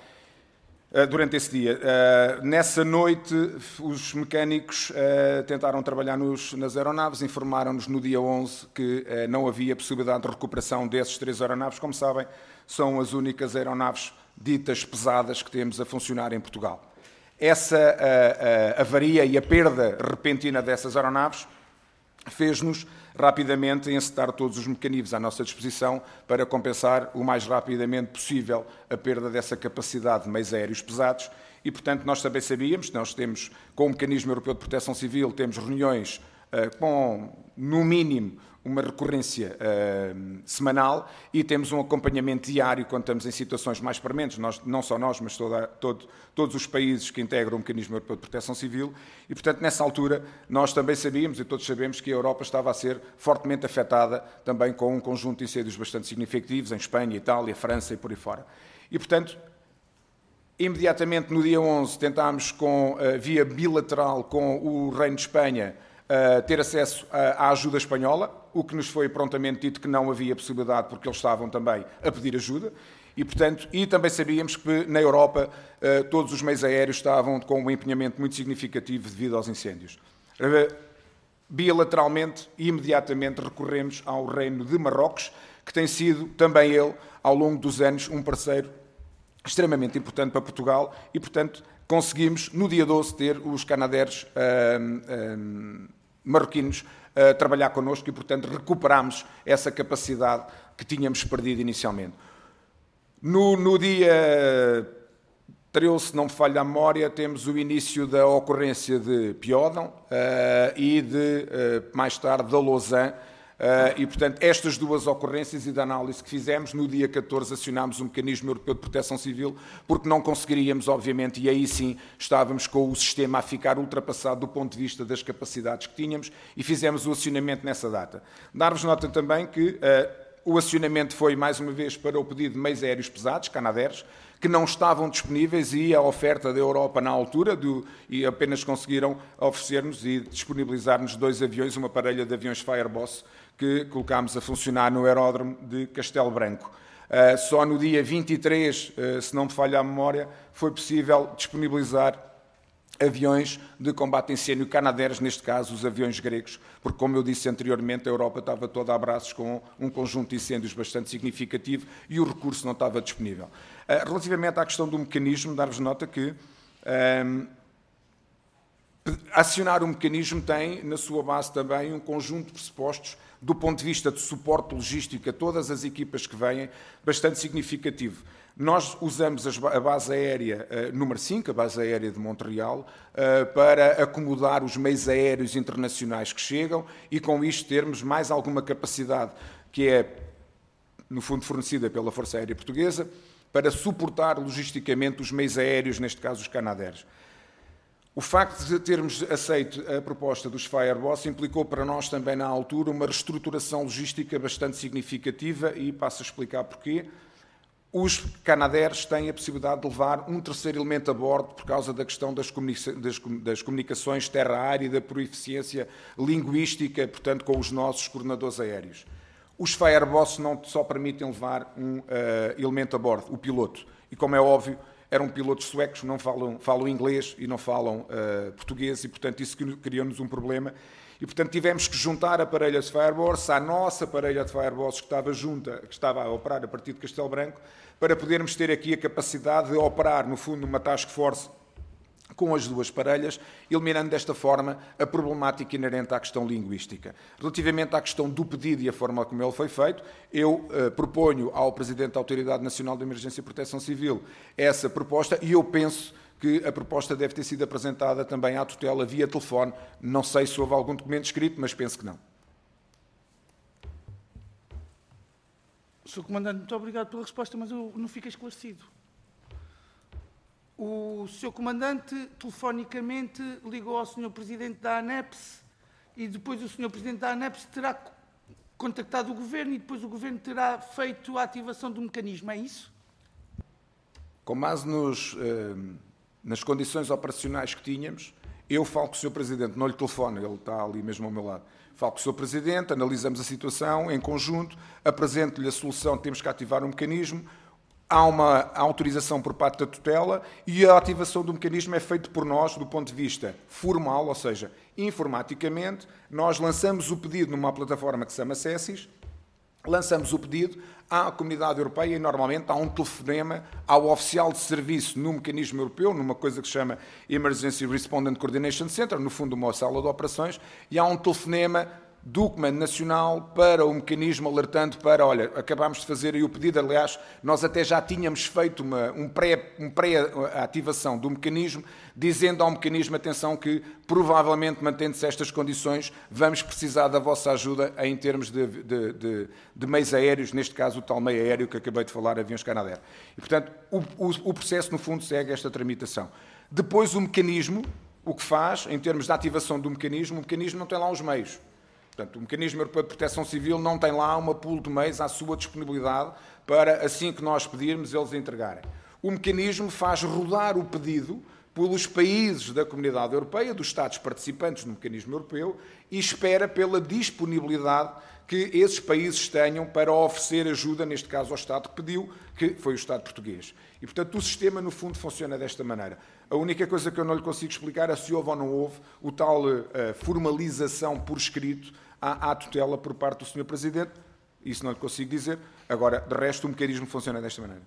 Speaker 7: uh, durante esse dia. Uh, nessa noite, os mecânicos uh, tentaram trabalhar nos, nas aeronaves, informaram-nos no dia onze que uh, não havia possibilidade de recuperação desses três aeronaves. Como sabem, são as únicas aeronaves ditas pesadas que temos a funcionar em Portugal. Essa a, a avaria e a perda repentina dessas aeronaves fez-nos rapidamente encetar todos os mecanismos à nossa disposição para compensar o mais rapidamente possível a perda dessa capacidade de meios aéreos pesados e, portanto, nós também sabíamos, nós temos, com o Mecanismo Europeu de Proteção Civil, temos reuniões uh, com, no mínimo, uma recorrência uh, semanal e temos um acompanhamento diário quando estamos em situações mais prementes, nós, não só nós, mas toda, todo, todos os países que integram o Mecanismo Europeu de Proteção Civil e, portanto, nessa altura, nós também sabíamos e todos sabemos que a Europa estava a ser fortemente afetada também com um conjunto de incêndios bastante significativos em Espanha, Itália, França e por aí fora. E, portanto, imediatamente no dia onze tentámos, com, uh, via bilateral com o Reino de Espanha, Uh, ter acesso à ajuda espanhola, o que nos foi prontamente dito que não havia possibilidade porque eles estavam também a pedir ajuda e, portanto, e também sabíamos que na Europa uh, todos os meios aéreos estavam com um empenhamento muito significativo devido aos incêndios. Uh, bilateralmente e imediatamente recorremos ao Reino de Marrocos, que tem sido também ele, ao longo dos anos, um parceiro extremamente importante para Portugal e, portanto, conseguimos no dia doze ter os Canadairs uh, uh, marroquinos a trabalhar connosco e, portanto, recuperámos essa capacidade que tínhamos perdido inicialmente. No, no dia treze, se não me falha a memória, temos o início da ocorrência de Piódão uh, e, de, uh, mais tarde, da Lausanne, Uh, e, portanto, estas duas ocorrências e da análise que fizemos, no dia catorze acionámos o Mecanismo Europeu de Proteção Civil, porque não conseguiríamos, obviamente, e aí sim estávamos com o sistema a ficar ultrapassado do ponto de vista das capacidades que tínhamos, e fizemos o acionamento nessa data. Dar-vos nota também que uh, o acionamento foi, mais uma vez, para o pedido de meios aéreos pesados, Canadairs, que não estavam disponíveis, e a oferta da Europa na altura, do, e apenas conseguiram oferecer-nos e disponibilizar-nos dois aviões, uma parelha de aviões Fireboss, que colocámos a funcionar no aeródromo de Castelo Branco. Uh, só no dia vinte e três, uh, se não me falha a memória, foi possível disponibilizar aviões de combate a incêndio Canadairs, neste caso os aviões gregos, porque, como eu disse anteriormente, a Europa estava toda a braços com um conjunto de incêndios bastante significativo e o recurso não estava disponível. Uh, relativamente à questão do mecanismo, dar-vos nota que um, acionar o mecanismo tem, na sua base também, um conjunto de pressupostos do ponto de vista de suporte logístico a todas as equipas que vêm, bastante significativo. Nós usamos a base aérea uh, número cinco, a base aérea de Montreal, uh, para acomodar os meios aéreos internacionais que chegam e, com isto, termos mais alguma capacidade que é, no fundo, fornecida pela Força Aérea Portuguesa, para suportar logisticamente os meios aéreos, neste caso os Canadairs. O facto de termos aceito a proposta dos Fireboss implicou para nós também, na altura, uma reestruturação logística bastante significativa e passo a explicar porquê. Os Canadairs têm a possibilidade de levar um terceiro elemento a bordo por causa da questão das, comunica das, das comunicações terra-ar e da proeficiência linguística, portanto, com os nossos coordenadores aéreos. Os Fireboss não só permitem levar um uh, elemento a bordo, o piloto, e, como é óbvio, eram pilotos suecos, não falam, falam inglês e não falam uh, português, e, portanto, isso criou-nos um problema. E, portanto, tivemos que juntar a parelha de Fireboss à nossa parelha de Fireboss que estava junta, que estava a operar a partir de Castelo Branco, para podermos ter aqui a capacidade de operar, no fundo, uma task force com as duas parelhas, eliminando desta forma a problemática inerente à questão linguística. Relativamente à questão do pedido e a forma como ele foi feito, eu uh, proponho ao Presidente da Autoridade Nacional de Emergência e Proteção Civil essa proposta, e eu penso que a proposta deve ter sido apresentada também à tutela via telefone. Não sei se houve algum documento escrito, mas penso que não.
Speaker 2: senhor Comandante, muito obrigado pela resposta, mas eu não fico esclarecido. O senhor Comandante, telefonicamente, ligou ao senhor Presidente da ANEPS e depois o senhor Presidente da ANEPS terá contactado o Governo e depois o Governo terá feito a ativação do mecanismo, é isso?
Speaker 7: Com base nos, eh, nas condições operacionais que tínhamos, eu falo com o senhor Presidente, não lhe telefono, ele está ali mesmo ao meu lado. Falo com o senhor Presidente, analisamos a situação em conjunto, apresento-lhe a solução, temos que ativar um mecanismo. Há uma autorização por parte da tutela e a ativação do mecanismo é feita por nós do ponto de vista formal, ou seja, informaticamente. Nós lançamos o pedido numa plataforma que se chama SESIS, lançamos o pedido à Comunidade Europeia e normalmente há um telefonema ao oficial de serviço no mecanismo europeu, numa coisa que se chama Emergency Respondent Coordination Center, no fundo uma sala de operações, e há um telefonema do Comando Nacional para o mecanismo, alertando para, olha, acabámos de fazer aí o pedido, aliás, nós até já tínhamos feito uma um pré, um pré-ativação do mecanismo, dizendo ao mecanismo, atenção, que provavelmente, mantendo-se estas condições, vamos precisar da vossa ajuda em termos de, de, de, de meios aéreos, neste caso o tal meio aéreo que acabei de falar, aviões Canadair. E, portanto, o, o, o processo, no fundo, segue esta tramitação. Depois, o mecanismo, o que faz, em termos de ativação do mecanismo, o mecanismo não tem lá os meios. Portanto, o Mecanismo Europeu de Proteção Civil não tem lá uma pool de meios à sua disponibilidade para, assim que nós pedirmos, eles entregarem. O mecanismo faz rodar o pedido pelos países da Comunidade Europeia, dos Estados participantes no Mecanismo Europeu, e espera pela disponibilidade que esses países tenham para oferecer ajuda, neste caso ao Estado que pediu, que foi o Estado português. E, portanto, o sistema, no fundo, funciona desta maneira. A única coisa que eu não lhe consigo explicar é se houve ou não houve o tal uh, formalização por escrito à, à tutela por parte do senhor Presidente. Isso não lhe consigo dizer. Agora, de resto, o mecanismo funciona desta maneira.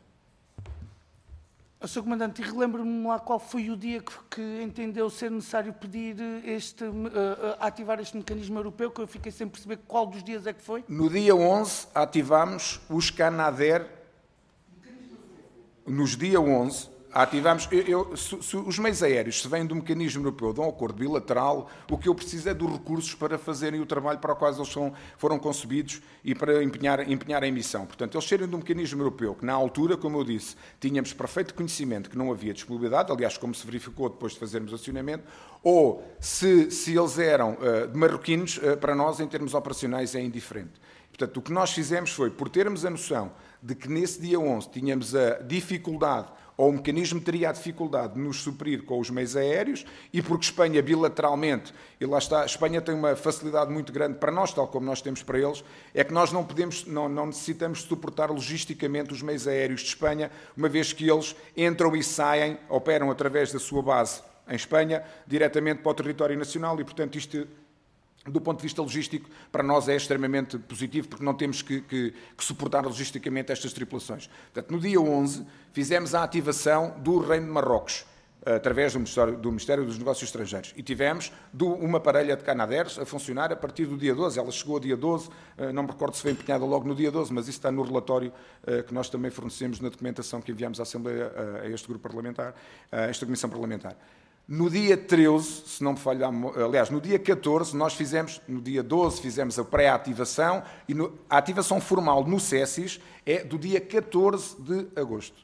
Speaker 2: senhor Comandante, e relembre-me lá qual foi o dia que, que entendeu ser necessário pedir este, uh, uh, ativar este mecanismo europeu, que eu fiquei sem perceber qual dos dias é que foi.
Speaker 7: No dia onze, ativámos os Canadair. Nos dia onze, ativamos. Eu, eu, se, se os meios aéreos se vêm do mecanismo europeu de um acordo bilateral, o que eu preciso é dos recursos para fazerem o trabalho para o qual eles são, foram concebidos e para empenhar, empenhar a emissão. Portanto, eles serem do mecanismo europeu, que na altura, como eu disse, tínhamos perfeito conhecimento que não havia disponibilidade, aliás, como se verificou depois de fazermos o acionamento, ou se, se eles eram uh, de marroquinos, uh, para nós, em termos operacionais, é indiferente. Portanto, o que nós fizemos foi, por termos a noção de que nesse dia onze tínhamos a dificuldade, ou o mecanismo teria a dificuldade de nos suprir com os meios aéreos, e porque Espanha bilateralmente, e lá está, a Espanha tem uma facilidade muito grande para nós, tal como nós temos para eles, é que nós não podemos, não, não necessitamos suportar logisticamente os meios aéreos de Espanha, uma vez que eles entram e saem, operam através da sua base em Espanha, diretamente para o território nacional, e portanto isto, do ponto de vista logístico, para nós é extremamente positivo, porque não temos que, que, que suportar logisticamente estas tripulações. Portanto, no dia onze, fizemos a ativação do Reino de Marrocos, através do Ministério, do Ministério dos Negócios Estrangeiros. E tivemos do, uma parelha de Canadairs a funcionar a partir do dia doze. Ela chegou ao dia doze, não me recordo se foi empenhada logo no dia doze, mas isso está no relatório que nós também fornecemos na documentação que enviamos à Assembleia, a este grupo parlamentar, a esta Comissão Parlamentar. No dia treze, se não me falhar, aliás, no dia catorze, nós fizemos, no dia doze, fizemos a pré-ativação e no, a ativação formal no SESIS é do dia catorze de agosto.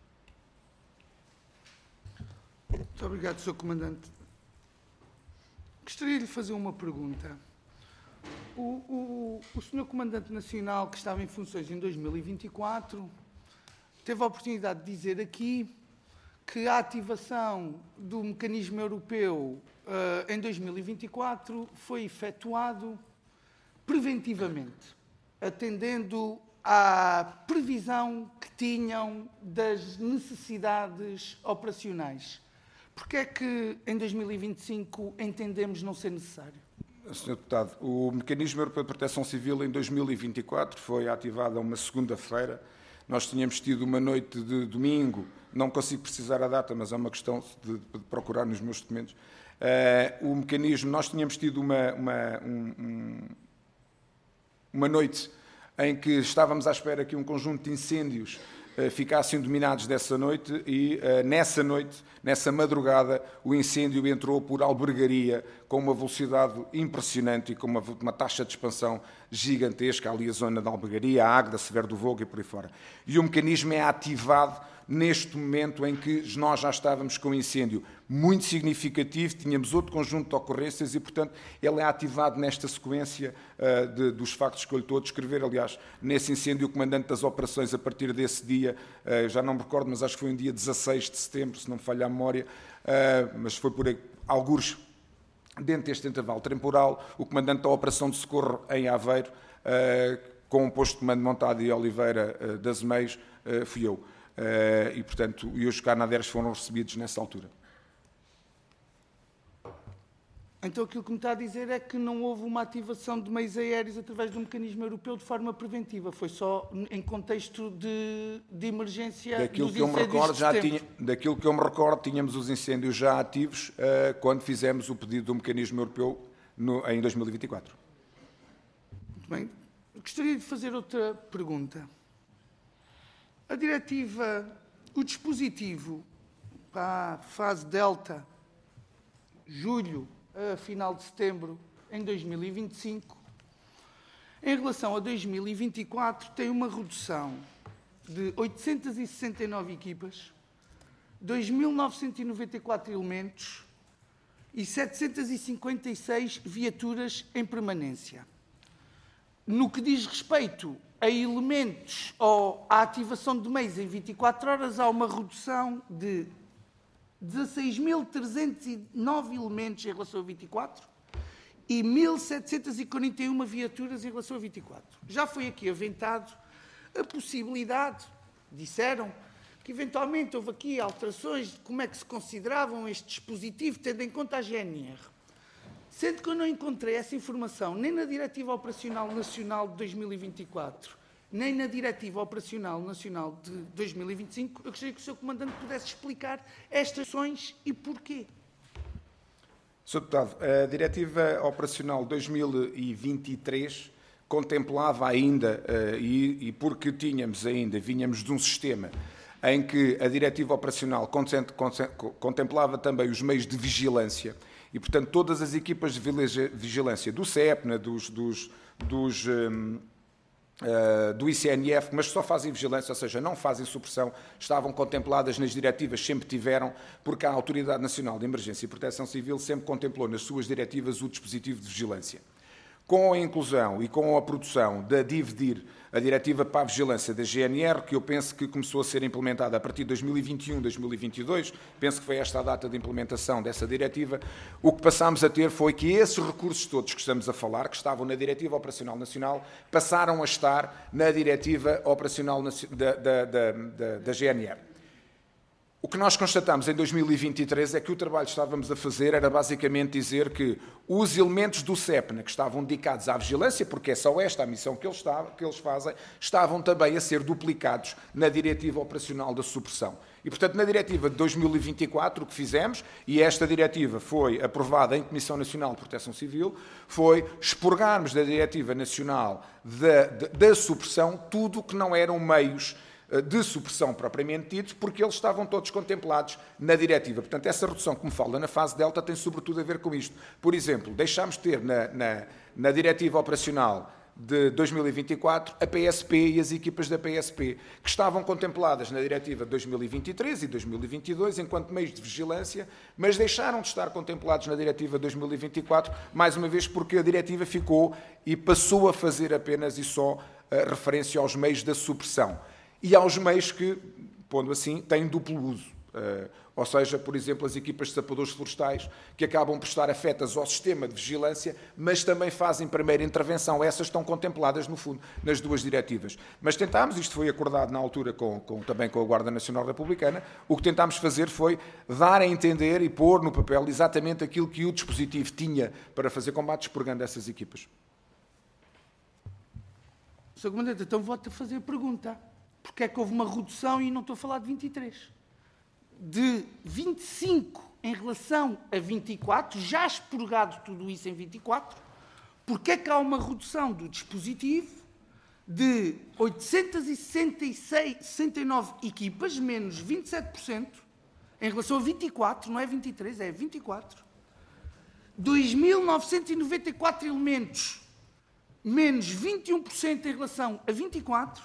Speaker 2: Muito obrigado, senhor Comandante. Gostaria de lhe fazer uma pergunta. O, o, o senhor Comandante Nacional, que estava em funções em dois mil e vinte e quatro, teve a oportunidade de dizer aqui que a ativação do mecanismo europeu uh, em dois mil e vinte e quatro foi efetuado preventivamente, atendendo à previsão que tinham das necessidades operacionais. Porquê é que em dois mil e vinte e cinco entendemos não ser necessário?
Speaker 7: senhor Deputado, o Mecanismo Europeu de Proteção Civil em dois mil e vinte e quatro foi ativado a uma segunda-feira. Nós tínhamos tido uma noite de domingo, não consigo precisar a data, mas é uma questão de, de procurar nos meus documentos. Uh, o mecanismo, nós tínhamos tido uma, uma, um, um, uma noite em que estávamos à espera que um conjunto de incêndios uh, ficassem dominados dessa noite e uh, nessa noite, nessa madrugada, o incêndio entrou por albergaria com uma velocidade impressionante e com uma, uma taxa de expansão gigantesca, ali a zona da albergaria, a Águeda, Severo do Vogo e por aí fora. E o mecanismo é ativado neste momento em que nós já estávamos com um incêndio muito significativo, tínhamos outro conjunto de ocorrências e, portanto, ele é ativado nesta sequência uh, de, dos factos que eu lhe estou a descrever. Aliás, nesse incêndio, o comandante das operações, a partir desse dia, uh, já não me recordo, mas acho que foi um dia dezasseis de setembro, se não me falha a memória, uh, mas foi por aí, algures, dentro deste intervalo temporal, o comandante da Operação de Socorro em Aveiro, uh, com o posto de comando montado em Oliveira uh, das Meias, uh, fui eu. Uh, e, portanto, e os Canadairs foram recebidos nessa altura.
Speaker 2: Então, aquilo que me está a dizer é que não houve uma ativação de meios aéreos através do mecanismo europeu de forma preventiva. Foi só em contexto de, de emergência
Speaker 7: daquilo
Speaker 2: dos
Speaker 7: que eu me recordo, já
Speaker 2: setembro.
Speaker 7: tinha, daquilo que eu me recordo, tínhamos os incêndios já ativos uh, quando fizemos o pedido do mecanismo europeu no, em dois mil e vinte e quatro.
Speaker 2: Muito bem. Gostaria de fazer outra pergunta. A diretiva, o dispositivo para a fase Delta, julho a final de setembro em dois mil e vinte e cinco, em relação a dois mil e vinte e quatro, tem uma redução de oitocentas e sessenta e nove equipas, dois mil novecentos e noventa e quatro elementos e setecentas e cinquenta e seis viaturas em permanência. No que diz respeito a elementos ou à ativação de meios em vinte e quatro horas, há uma redução de dezasseis mil trezentos e nove elementos em relação a vinte e quatro e mil setecentas e quarenta e uma viaturas em relação a vinte e quatro. Já foi aqui aventado a possibilidade, disseram, que eventualmente houve aqui alterações de como é que se consideravam este dispositivo, tendo em conta a G N R. Sendo que eu não encontrei essa informação nem na Diretiva Operacional Nacional de dois mil e vinte e quatro, nem na Diretiva Operacional Nacional de dois mil e vinte e cinco, eu gostaria que o senhor Comandante pudesse explicar estas ações e porquê.
Speaker 7: senhor Deputado, a Diretiva Operacional dois mil e vinte e três contemplava ainda, e, e porque tínhamos ainda, vínhamos de um sistema em que a diretiva operacional contemplava também os meios de vigilância e, portanto, todas as equipas de vigilância do CEPNA, dos, dos, dos, um, uh, do I C N F, mas só fazem vigilância, ou seja, não fazem supressão, estavam contempladas nas diretivas, sempre tiveram, porque a Autoridade Nacional de Emergência e Proteção Civil sempre contemplou nas suas diretivas o dispositivo de vigilância. Com a inclusão e com a produção da DIVDIR, a Diretiva para a Vigilância da G N R, que eu penso que começou a ser implementada a partir de dois mil e vinte e um, dois mil e vinte e dois, penso que foi esta a data de implementação dessa diretiva, o que passámos a ter foi que esses recursos todos que estamos a falar, que estavam na Diretiva Operacional Nacional, passaram a estar na Diretiva Operacional da, da, da, da, da G N R. O que nós constatamos em dois mil e vinte e três é que o trabalho que estávamos a fazer era basicamente dizer que os elementos do CEPNA que estavam dedicados à vigilância, porque é só esta a missão que eles, estavam, que eles fazem, estavam também a ser duplicados na Diretiva Operacional da Supressão. E, portanto, na Diretiva de dois mil e vinte e quatro, o que fizemos, e esta Diretiva foi aprovada em Comissão Nacional de Proteção Civil, foi expurgarmos da Diretiva Nacional da, da, da Supressão tudo o que não eram meios de supressão propriamente ditos, porque eles estavam todos contemplados na diretiva. Portanto, essa redução que me fala na fase delta tem sobretudo a ver com isto. Por exemplo, deixámos de ter na, na, na diretiva operacional de dois mil e vinte e quatro a P S P e as equipas da P S P, que estavam contempladas na diretiva de dois mil e vinte e três e dois mil e vinte e dois enquanto meios de vigilância, mas deixaram de estar contemplados na diretiva de dois mil e vinte e quatro, mais uma vez porque a diretiva ficou e passou a fazer apenas e só a referência aos meios da supressão. E aos meios que, pondo assim, têm duplo uso. Uh, ou seja, por exemplo, as equipas de sapadores florestais, que acabam por estar afetas ao sistema de vigilância, mas também fazem primeira intervenção. Essas estão contempladas, no fundo, nas duas diretivas. Mas tentámos, isto foi acordado na altura com, com, também com a Guarda Nacional Republicana, o que tentámos fazer foi dar a entender e pôr no papel exatamente aquilo que o dispositivo tinha para fazer combate, expurgando essas equipas.
Speaker 2: senhor Comandante, então vou-te fazer a pergunta. Porque é que houve uma redução, e não estou a falar de vinte e três, de vinte e cinco em relação a vinte e quatro, já expurgado tudo isso em vinte e quatro, porque é que há uma redução do dispositivo de oitocentas e sessenta e seis, sessenta e nove equipas, menos vinte e sete por cento, em relação a vinte e quatro, não é vinte e três, é vinte e quatro, dois mil novecentos e noventa e quatro elementos, menos vinte e um por cento em relação a vinte e quatro,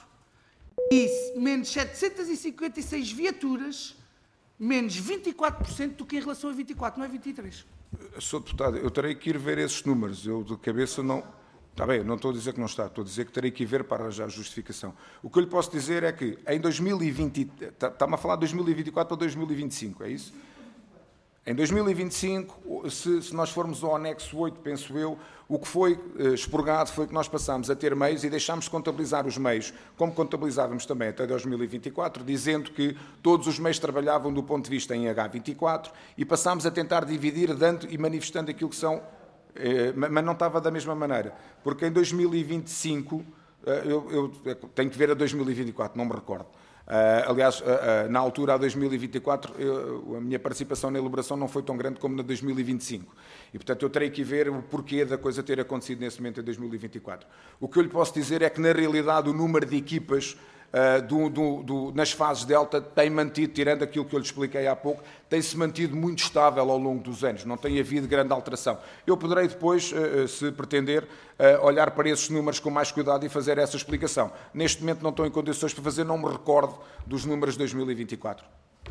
Speaker 2: e menos setecentas e cinquenta e seis viaturas, menos vinte e quatro por cento do que em relação a vinte e quatro, não é vinte e três.
Speaker 7: senhor Deputado, eu terei que ir ver esses números. Eu, de cabeça, não... Está bem, não estou a dizer que não está, estou a dizer que terei que ir ver para arranjar justificação. O que eu lhe posso dizer é que em dois mil e vinte... Está-me a falar de dois mil e vinte e quatro para dois mil e vinte e cinco, é isso? Em dois mil e vinte e cinco, se, se nós formos ao anexo oito, penso eu, o que foi eh, expurgado foi que nós passámos a ter meios e deixámos de contabilizar os meios, como contabilizávamos também até dois mil e vinte e quatro, dizendo que todos os meios trabalhavam do ponto de vista em H vinte e quatro e passámos a tentar dividir, dando e manifestando aquilo que são, eh, mas não estava da mesma maneira, porque em dois mil e vinte e cinco, eh, eu, eu tenho que ver a dois mil e vinte e quatro, não me recordo. Uh, aliás, uh, uh, na altura, a dois mil e vinte e quatro, eu, a minha participação na elaboração não foi tão grande como na dois mil e vinte e cinco. E, portanto, eu terei que ver o porquê da coisa ter acontecido nesse momento em dois mil e vinte e quatro. O que eu lhe posso dizer é que, na realidade, o número de equipas uh, do, do, do, nas fases delta tem mantido, tirando aquilo que eu lhe expliquei há pouco, tem-se mantido muito estável ao longo dos anos. Não tem havido grande alteração. Eu poderei depois, uh, se pretender, uh, olhar para esses números com mais cuidado e fazer essa explicação. Neste momento não estou em condições para fazer, não me recordo dos números de dois mil e vinte e quatro.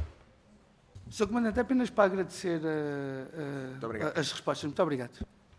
Speaker 2: senhor Comandante, apenas para agradecer uh, uh, as respostas. Muito obrigado.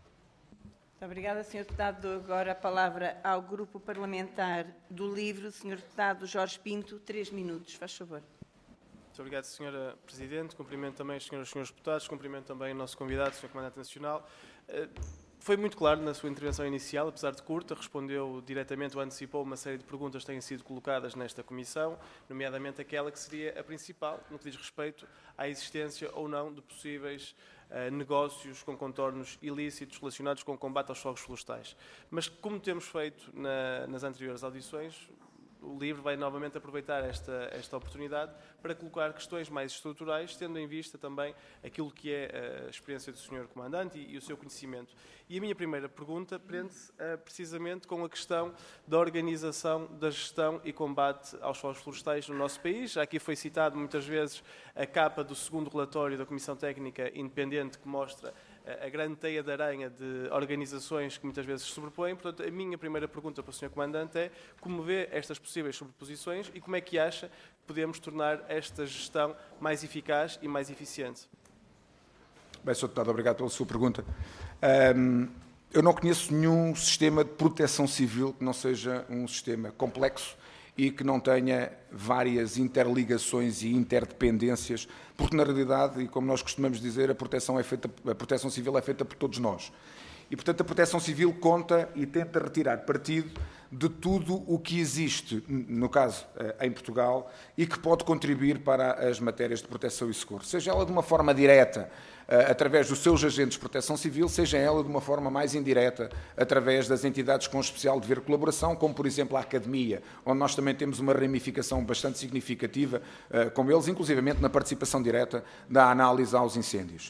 Speaker 1: Muito obrigada, senhor Deputado. Dou agora a palavra ao Grupo Parlamentar do Livre, senhor Deputado Jorge Pinto, três minutos. Faz favor.
Speaker 8: Muito obrigado, senhora Presidente. Cumprimento também as senhoras e senhores deputados. Cumprimento também o nosso convidado, senhor Comandante Nacional. Foi muito claro na sua intervenção inicial, apesar de curta, respondeu diretamente ou antecipou uma série de perguntas que têm sido colocadas nesta comissão, nomeadamente aquela que seria a principal, no que diz respeito à existência ou não de possíveis uh, negócios com contornos ilícitos relacionados com o combate aos fogos florestais. Mas, como temos feito na, nas anteriores audições, LIVRE vai novamente aproveitar esta, esta oportunidade para colocar questões mais estruturais, tendo em vista também aquilo que é a experiência do senhor Comandante e, e o seu conhecimento. E a minha primeira pergunta prende-se uh, precisamente com a questão da organização, da gestão e combate aos fogos florestais no nosso país. Já aqui foi citado muitas vezes a capa do segundo relatório da Comissão Técnica Independente, que mostra a grande teia de aranha de organizações que muitas vezes se sobrepõem. Portanto, a minha primeira pergunta para o senhor Comandante é como vê estas possíveis sobreposições e como é que acha que podemos tornar esta gestão mais eficaz e mais eficiente?
Speaker 7: Bem, senhor Deputado, obrigado pela sua pergunta. Um, eu não conheço nenhum sistema de proteção civil que não seja um sistema complexo e que não tenha várias interligações e interdependências, porque na realidade, e como nós costumamos dizer, a proteção, é feita, a proteção civil é feita por todos nós. E, portanto, a proteção civil conta e tenta retirar partido de tudo o que existe, no caso, em Portugal, e que pode contribuir para as matérias de proteção e socorro. Seja ela de uma forma direta, através dos seus agentes de proteção civil, seja ela de uma forma mais indireta, através das entidades com especial dever de colaboração, como, por exemplo, a Academia, onde nós também temos uma ramificação bastante significativa com eles, inclusivamente na participação direta da análise aos incêndios.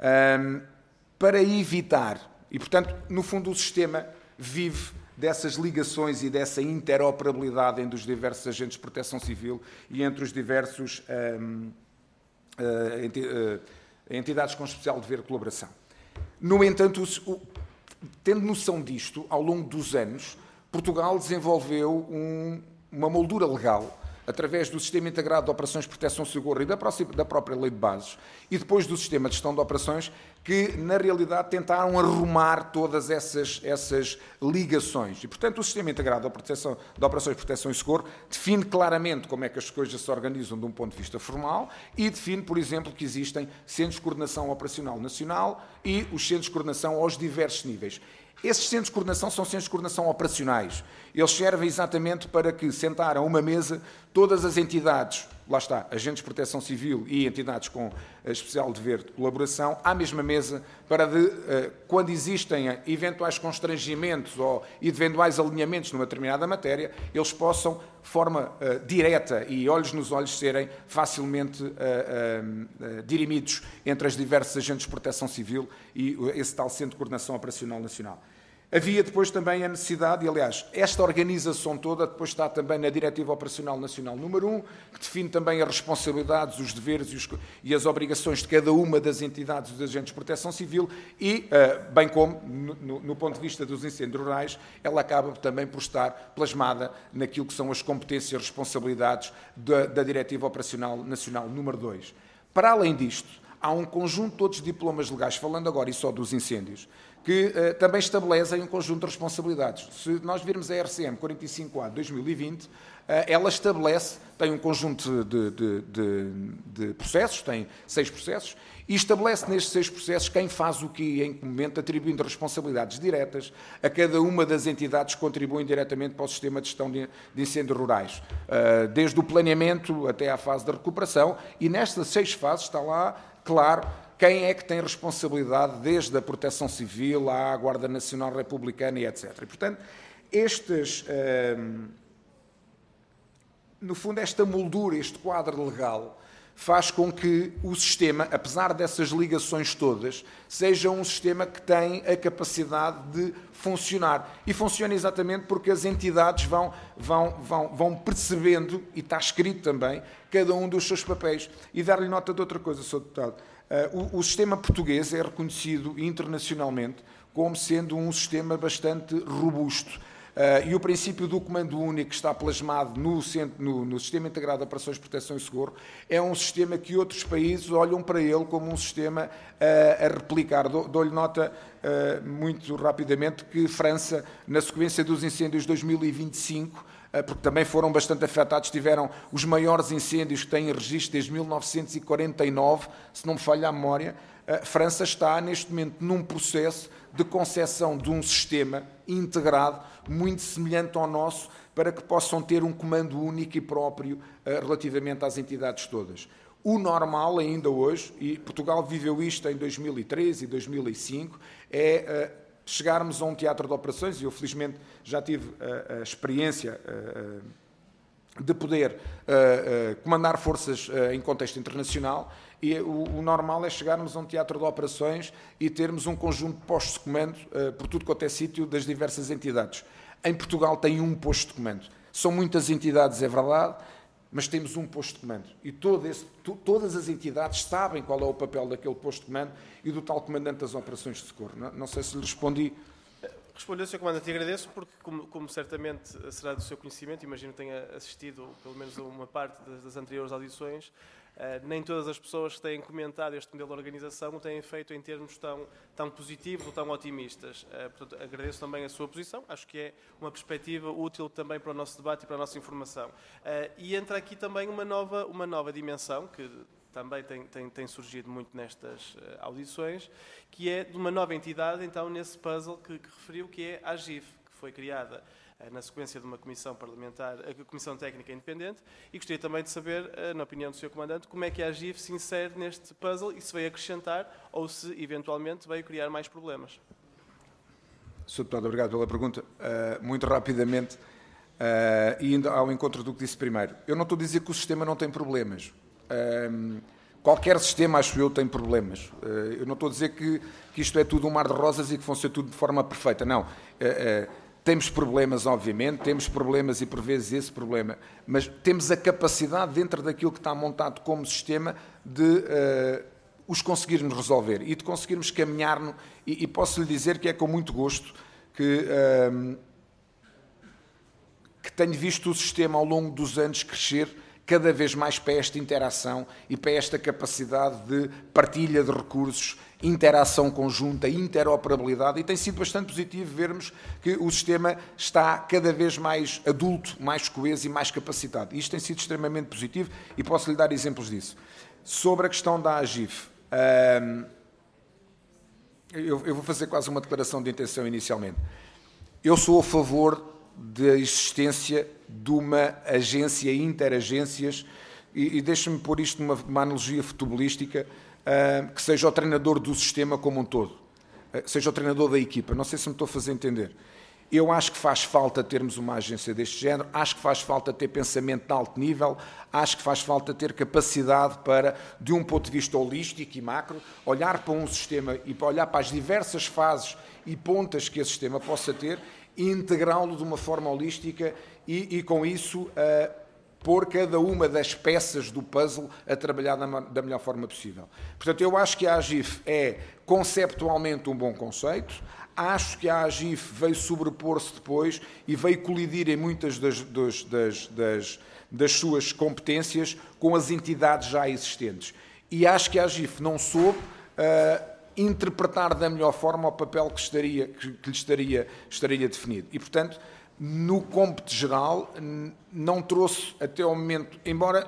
Speaker 7: Para evitar, e, portanto, no fundo, o sistema vive dessas ligações e dessa interoperabilidade entre os diversos agentes de proteção civil e entre os diversos um, uh, enti, uh, entidades com especial dever de colaboração. No entanto, o, o, tendo noção disto, ao longo dos anos, Portugal desenvolveu um, uma moldura legal através do Sistema Integrado de Operações de Proteção e Socorro e da, da própria Lei de Bases, e depois do Sistema de Gestão de Operações, que, na realidade, tentaram arrumar todas essas, essas ligações. E, portanto, o Sistema Integrado de, Proteção, de Operações de Proteção e Socorro define claramente como é que as coisas se organizam de um ponto de vista formal e define, por exemplo, que existem Centros de Coordenação Operacional Nacional e os Centros de Coordenação aos diversos níveis. Esses centros de coordenação são centros de coordenação operacionais. Eles servem exatamente para que sentar a uma mesa todas as entidades, lá está, agentes de proteção civil e entidades com especial dever de colaboração, à mesma mesa, para de, quando existem eventuais constrangimentos ou eventuais alinhamentos numa determinada matéria, eles possam, de forma uh, direta e olhos nos olhos, serem facilmente uh, uh, uh, dirimidos entre as diversas agentes de proteção civil e esse tal Centro de Coordenação Operacional Nacional. Havia depois também a necessidade, e aliás, esta organização toda depois está também na Diretiva Operacional Nacional número um, que define também as responsabilidades, os deveres e, os, e as obrigações de cada uma das entidades dos agentes de proteção civil e, uh, bem como, no, no ponto de vista dos incêndios rurais, ela acaba também por estar plasmada naquilo que são as competências e responsabilidades da, da Diretiva Operacional Nacional número dois. Para além disto, há um conjunto de outros diplomas legais, falando agora e só dos incêndios, que uh, também estabelecem um conjunto de responsabilidades. Se nós virmos a R C M quarenta e cinco A de dois mil e vinte, uh, ela estabelece, tem um conjunto de, de, de, de processos, tem seis processos, e estabelece nestes seis processos quem faz o que e em que momento, atribuindo responsabilidades diretas a cada uma das entidades que contribuem diretamente para o sistema de gestão de, de incêndios rurais, uh, desde o planeamento até à fase da recuperação, e nestas seis fases está lá, claro, quem é que tem responsabilidade desde a Proteção Civil à Guarda Nacional Republicana e etcétera. E, portanto, estes, hum, no fundo, esta moldura, este quadro legal, faz com que o sistema, apesar dessas ligações todas, seja um sistema que tem a capacidade de funcionar. E funciona exatamente porque as entidades vão, vão, vão, vão percebendo, e está escrito também, cada um dos seus papéis. E dar-lhe nota de outra coisa, senhor Deputado. Uh, o, o sistema português é reconhecido internacionalmente como sendo um sistema bastante robusto. Uh, e o princípio do comando único que está plasmado no, no, no Sistema Integrado de Operações de Proteção e Socorro é um sistema que outros países olham para ele como um sistema uh, a replicar. Dou-lhe nota uh, muito rapidamente que França, na sequência dos incêndios de dois mil e vinte e cinco, porque também foram bastante afetados, tiveram os maiores incêndios que têm registro desde mil novecentos e quarenta e nove, se não me falha a memória. A França está, neste momento, num processo de concepção de um sistema integrado, muito semelhante ao nosso, para que possam ter um comando único e próprio relativamente às entidades todas. O normal, ainda hoje, e Portugal viveu isto em dois mil e treze e dois mil e cinco, é chegarmos a um teatro de operações, e eu felizmente já tive a, a experiência, a, de poder uh, uh, comandar forças uh, em contexto internacional, e o, o normal é chegarmos a um teatro de operações e termos um conjunto de postos de comando uh, por tudo quanto é sítio das diversas entidades. Em Portugal tem um posto de comando. São muitas entidades, é verdade, mas temos um posto de comando. E todo esse, to, todas as entidades sabem qual é o papel daquele posto de comando e do tal comandante das operações de socorro. Não, não sei se lhe respondi.
Speaker 8: Respondeu, senhor Comandante, e agradeço, porque, como, como certamente será do seu conhecimento, imagino que tenha assistido, pelo menos, a uma parte das, das anteriores audições, uh, nem todas as pessoas que têm comentado este modelo de organização o têm feito em termos tão, tão positivos ou tão otimistas. Uh, portanto, agradeço também a sua posição, acho que é uma perspectiva útil também para o nosso debate e para a nossa informação. Uh, e entra aqui também uma nova, uma nova dimensão, que também tem, tem, tem surgido muito nestas uh, audições, que é de uma nova entidade, então, nesse puzzle que, que referiu, que é a AGIF, que foi criada uh, na sequência de uma comissão parlamentar, a Comissão Técnica Independente, e gostaria também de saber, uh, na opinião do senhor Comandante, como é que a AGIF se insere neste puzzle e se veio acrescentar ou se, eventualmente, veio criar mais problemas.
Speaker 7: senhor Deputado, obrigado pela pergunta. Uh, muito rapidamente, uh, e indo ao encontro do que disse primeiro, eu não estou a dizer que o sistema não tem problemas. Um, qualquer sistema, acho eu, tem problemas. Uh, eu não estou a dizer que, que isto é tudo um mar de rosas e que funciona tudo de forma perfeita. Não. Uh, uh, temos problemas, obviamente, temos problemas e, por vezes, esse problema. Mas temos a capacidade, dentro daquilo que está montado como sistema, de uh, os conseguirmos resolver e de conseguirmos caminhar. No, e, e posso lhe dizer que é com muito gosto que, uh, que tenho visto o sistema, ao longo dos anos, crescer cada vez mais para esta interação e para esta capacidade de partilha de recursos, interação conjunta, interoperabilidade, e tem sido bastante positivo vermos que o sistema está cada vez mais adulto, mais coeso e mais capacitado. Isto tem sido extremamente positivo e posso lhe dar exemplos disso. Sobre a questão da AGIF, hum, eu, eu vou fazer quase uma declaração de intenção inicialmente. Eu sou a favor da existência de uma agência, interagências, e, e deixe-me pôr isto numa uma analogia futebolística, uh, que seja o treinador do sistema como um todo, uh, seja o treinador da equipa. Não sei se me estou a fazer entender. Eu acho que faz falta termos uma agência deste género, acho que faz falta ter pensamento de alto nível, acho que faz falta ter capacidade para, de um ponto de vista holístico e macro, olhar para um sistema e para olhar para as diversas fases e pontas que esse sistema possa ter e integrá-lo de uma forma holística e, e com isso, uh, pôr cada uma das peças do puzzle a trabalhar da, da melhor forma possível. Portanto, eu acho que a AGIF é conceptualmente um bom conceito, acho que a AGIF veio sobrepor-se depois e veio colidir em muitas das, das, das, das, das suas competências com as entidades já existentes. E acho que a AGIF não soube uh, interpretar da melhor forma o papel que, estaria, que, que lhe estaria, estaria definido. E, portanto, no cômputo geral, não trouxe até ao momento, embora,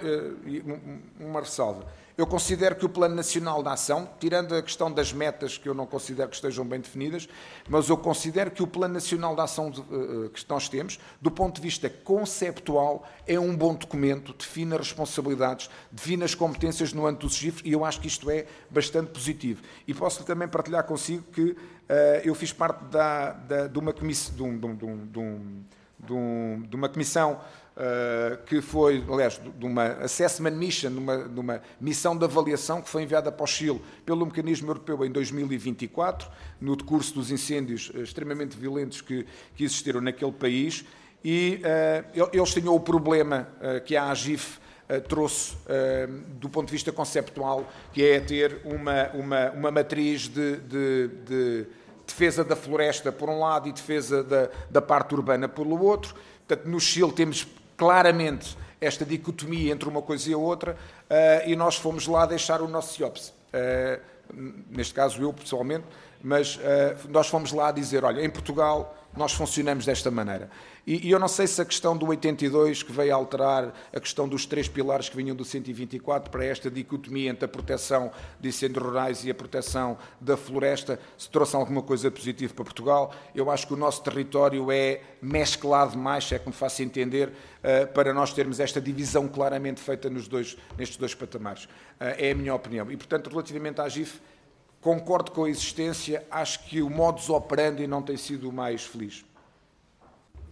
Speaker 7: uma ressalva, eu considero que o Plano Nacional de Ação, tirando a questão das metas que eu não considero que estejam bem definidas, mas eu considero que o Plano Nacional de Ação de, uh, que nós temos, do ponto de vista conceptual, é um bom documento, define as responsabilidades, define as competências no âmbito dos chifres, e eu acho que isto é bastante positivo. E posso também partilhar consigo que uh, eu fiz parte da, da, de, uma comiss, de, um, de, um, de, um, de, um, de uma comissão Uh, que foi, aliás, de uma assessment mission, de uma, de uma missão de avaliação que foi enviada para o Chile pelo mecanismo europeu em dois mil e vinte e quatro, no decurso dos incêndios uh, extremamente violentos que, que existiram naquele país, e uh, eles tinham o problema uh, que a AGIF uh, trouxe uh, do ponto de vista conceptual, que é ter uma, uma, uma matriz de, de, de defesa da floresta por um lado e defesa da, da parte urbana pelo outro. Portanto, no Chile temos claramente esta dicotomia entre uma coisa e a outra, uh, e nós fomos lá deixar o nosso CIOPS. Uh, neste caso eu, pessoalmente, mas uh, nós fomos lá dizer, olha, em Portugal nós funcionamos desta maneira. E, e eu não sei se a questão do oitenta e dois, que veio alterar a questão dos três pilares que vinham do cento e vinte e quatro para esta dicotomia entre a proteção de incêndios rurais e a proteção da floresta, se trouxe alguma coisa positiva para Portugal. Eu acho que o nosso território é mesclado demais, se é que me faço entender, uh, para nós termos esta divisão claramente feita nos dois, nestes dois patamares. Uh, é a minha opinião. E, portanto, relativamente à AGIF, concordo com a existência, acho que o modus operandi não tem sido o mais feliz.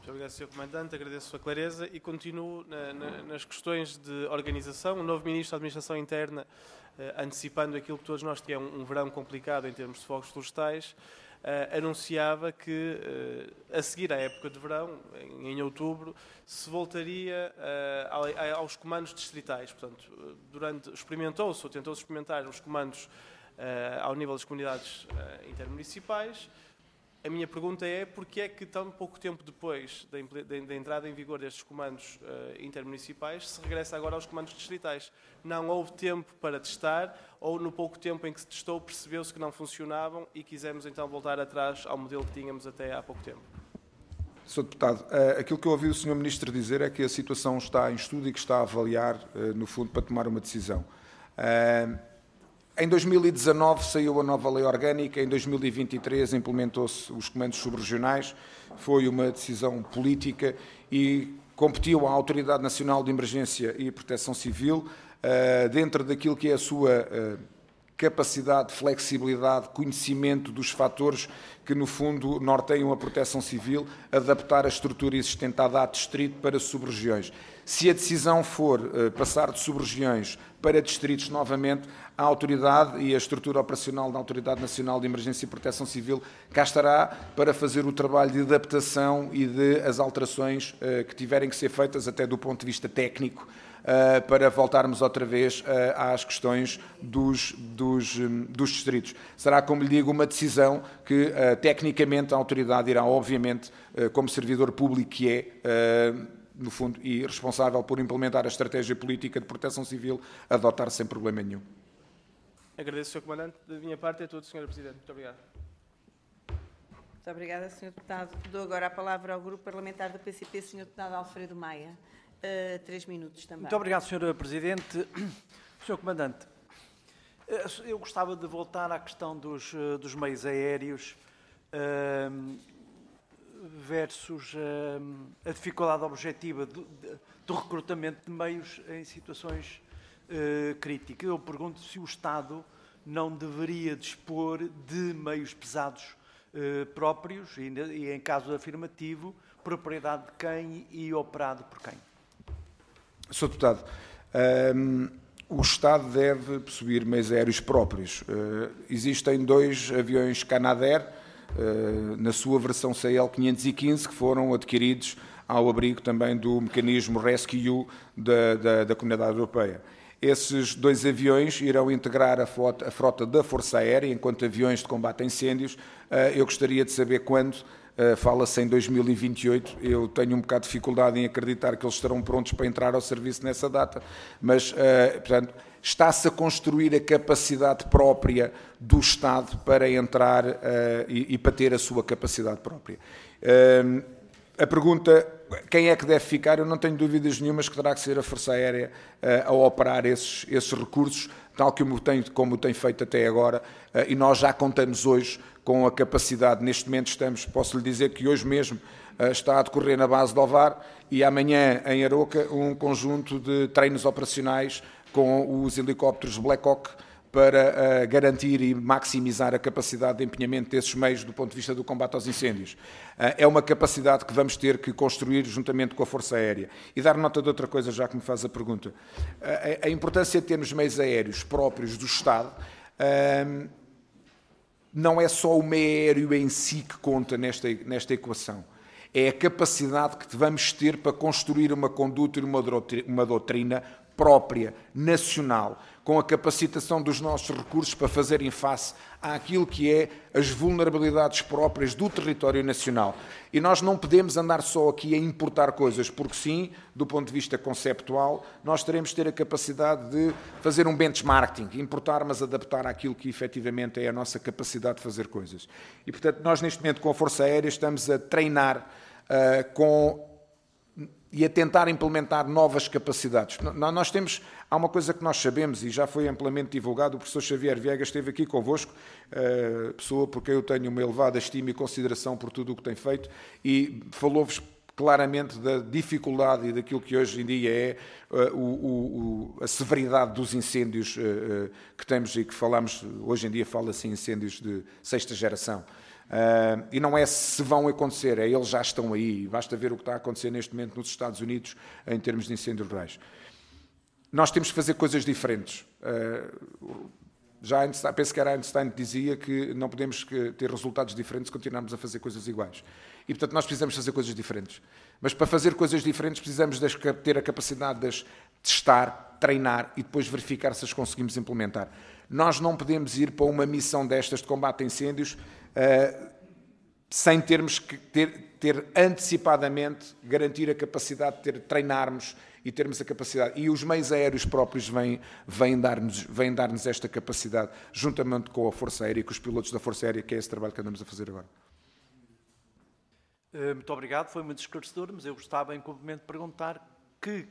Speaker 8: Muito obrigado, senhor Comandante. Agradeço a sua clareza e continuo na, na, nas questões de organização. O novo Ministro da Administração Interna, eh, antecipando aquilo que todos nós que é um, um verão complicado em termos de fogos florestais, Uh, anunciava que, uh, a seguir à época de verão, em, em outubro, se voltaria uh, aos comandos distritais. Portanto, durante, experimentou-se, ou tentou-se experimentar os comandos uh, ao nível das comunidades uh, intermunicipais. A minha pergunta é, porquê é que tão pouco tempo depois da, da, da entrada em vigor destes comandos uh, intermunicipais se regressa agora aos comandos distritais? Não houve tempo para testar ou no pouco tempo em que se testou percebeu-se que não funcionavam e quisemos então voltar atrás ao modelo que tínhamos até há pouco tempo?
Speaker 7: senhor Deputado, aquilo que eu ouvi o senhor Ministro dizer é que a situação está em estudo e que está a avaliar, no fundo, para tomar uma decisão. Em dois mil e dezanove saiu a nova lei orgânica, em dois mil e vinte e três implementou-se os comandos subregionais, foi uma decisão política e competiu à Autoridade Nacional de Emergência e Proteção Civil, dentro daquilo que é a sua capacidade, flexibilidade, conhecimento dos fatores que, no fundo, norteiam a proteção civil, adaptar a estrutura existente à dado distrito para sub-regiões. Se a decisão for uh, passar de sub-regiões para distritos novamente, a autoridade e a estrutura operacional da Autoridade Nacional de Emergência e Proteção Civil cá estará para fazer o trabalho de adaptação e de as alterações uh, que tiverem que ser feitas até do ponto de vista técnico, Uh, para voltarmos outra vez uh, às questões dos, dos, um, dos distritos. Será, como lhe digo, uma decisão que, uh, tecnicamente, a autoridade irá, obviamente, uh, como servidor público que é, uh, no fundo, e responsável por implementar a estratégia política de proteção civil, adotar sem problema nenhum.
Speaker 8: Agradeço, senhor Comandante. Da minha parte é tudo, senhora Presidente. Muito obrigado.
Speaker 1: Muito obrigada, senhor Deputado. Dou agora a palavra ao Grupo Parlamentar do P C P, senhor Deputado Alfredo Maia. Uh, três minutos também.
Speaker 5: Muito obrigado, senhora Presidente. senhor Comandante, eu gostava de voltar à questão dos, dos meios aéreos uh, versus uh, a dificuldade objetiva do, do recrutamento de meios em situações uh, críticas. Eu pergunto se o Estado não deveria dispor de meios pesados uh, próprios e, e, em caso afirmativo, propriedade de quem e operado por quem.
Speaker 7: senhor Deputado, um, o Estado deve possuir meios aéreos próprios. Uh, existem dois aviões Canadair, uh, na sua versão C L quinhentos e quinze, que foram adquiridos ao abrigo também do mecanismo Rescue da, da, da Comunidade Europeia. Esses dois aviões irão integrar a frota, a frota da Força Aérea enquanto aviões de combate a incêndios. Uh, eu gostaria de saber quando. Uh, fala-se em dois mil e vinte e oito, eu tenho um bocado de dificuldade em acreditar que eles estarão prontos para entrar ao serviço nessa data, mas, uh, portanto, está-se a construir a capacidade própria do Estado para entrar uh, e, e para ter a sua capacidade própria. Uh, a pergunta, quem é que deve ficar? Eu não tenho dúvidas nenhumas que terá que ser a Força Aérea uh, a operar esses, esses recursos, tal como tem, como tem feito até agora, uh, e nós já contamos hoje com a capacidade, neste momento estamos, posso lhe dizer que hoje mesmo uh, está a decorrer na base de Ovar e amanhã em Aroca um conjunto de treinos operacionais com os helicópteros Black Hawk para uh, garantir e maximizar a capacidade de empenhamento desses meios do ponto de vista do combate aos incêndios. Uh, é uma capacidade que vamos ter que construir juntamente com a Força Aérea. E dar nota de outra coisa, já que me faz a pergunta. Uh, a, a importância de termos meios aéreos próprios do Estado uh, não é só o meio aéreo em si que conta nesta, nesta equação. É a capacidade que vamos ter para construir uma conduta e uma doutrina própria, nacional, com a capacitação dos nossos recursos para fazerem face àquilo que é as vulnerabilidades próprias do território nacional. E nós não podemos andar só aqui a importar coisas, porque sim, do ponto de vista conceptual, nós teremos de ter a capacidade de fazer um benchmarking, importar, mas adaptar àquilo que efetivamente é a nossa capacidade de fazer coisas. E, portanto, nós neste momento com a Força Aérea estamos a treinar uh, com... e a tentar implementar novas capacidades. Nós temos, há uma coisa que nós sabemos, e já foi amplamente divulgado, o professor Xavier Viegas esteve aqui convosco, pessoa por quem eu tenho uma elevada estima e consideração por tudo o que tem feito, e falou-vos claramente da dificuldade e daquilo que hoje em dia é uh, o, o, a severidade dos incêndios uh, uh, que temos e que falamos, hoje em dia fala-se em incêndios de sexta geração. Uh, e não é se vão acontecer, é eles já estão aí. Basta ver o que está a acontecer neste momento nos Estados Unidos em termos de incêndios rurais. Nós temos que fazer coisas diferentes. Uh, já Einstein, penso que era Einstein que dizia que não podemos ter resultados diferentes se continuarmos a fazer coisas iguais. E, portanto, nós precisamos fazer coisas diferentes. Mas para fazer coisas diferentes precisamos de ter a capacidade de as testar, treinar e depois verificar se as conseguimos implementar. Nós não podemos ir para uma missão destas de combate a incêndios uh, sem termos que ter, ter antecipadamente garantir a capacidade de ter, treinarmos e termos a capacidade. E os meios aéreos próprios vêm, vêm dar-nos vêm dar-nos esta capacidade, juntamente com a Força Aérea e com os pilotos da Força Aérea, que é esse trabalho que andamos a fazer agora.
Speaker 5: Muito obrigado, foi muito esclarecedor, mas eu gostava, em complemento, de perguntar que,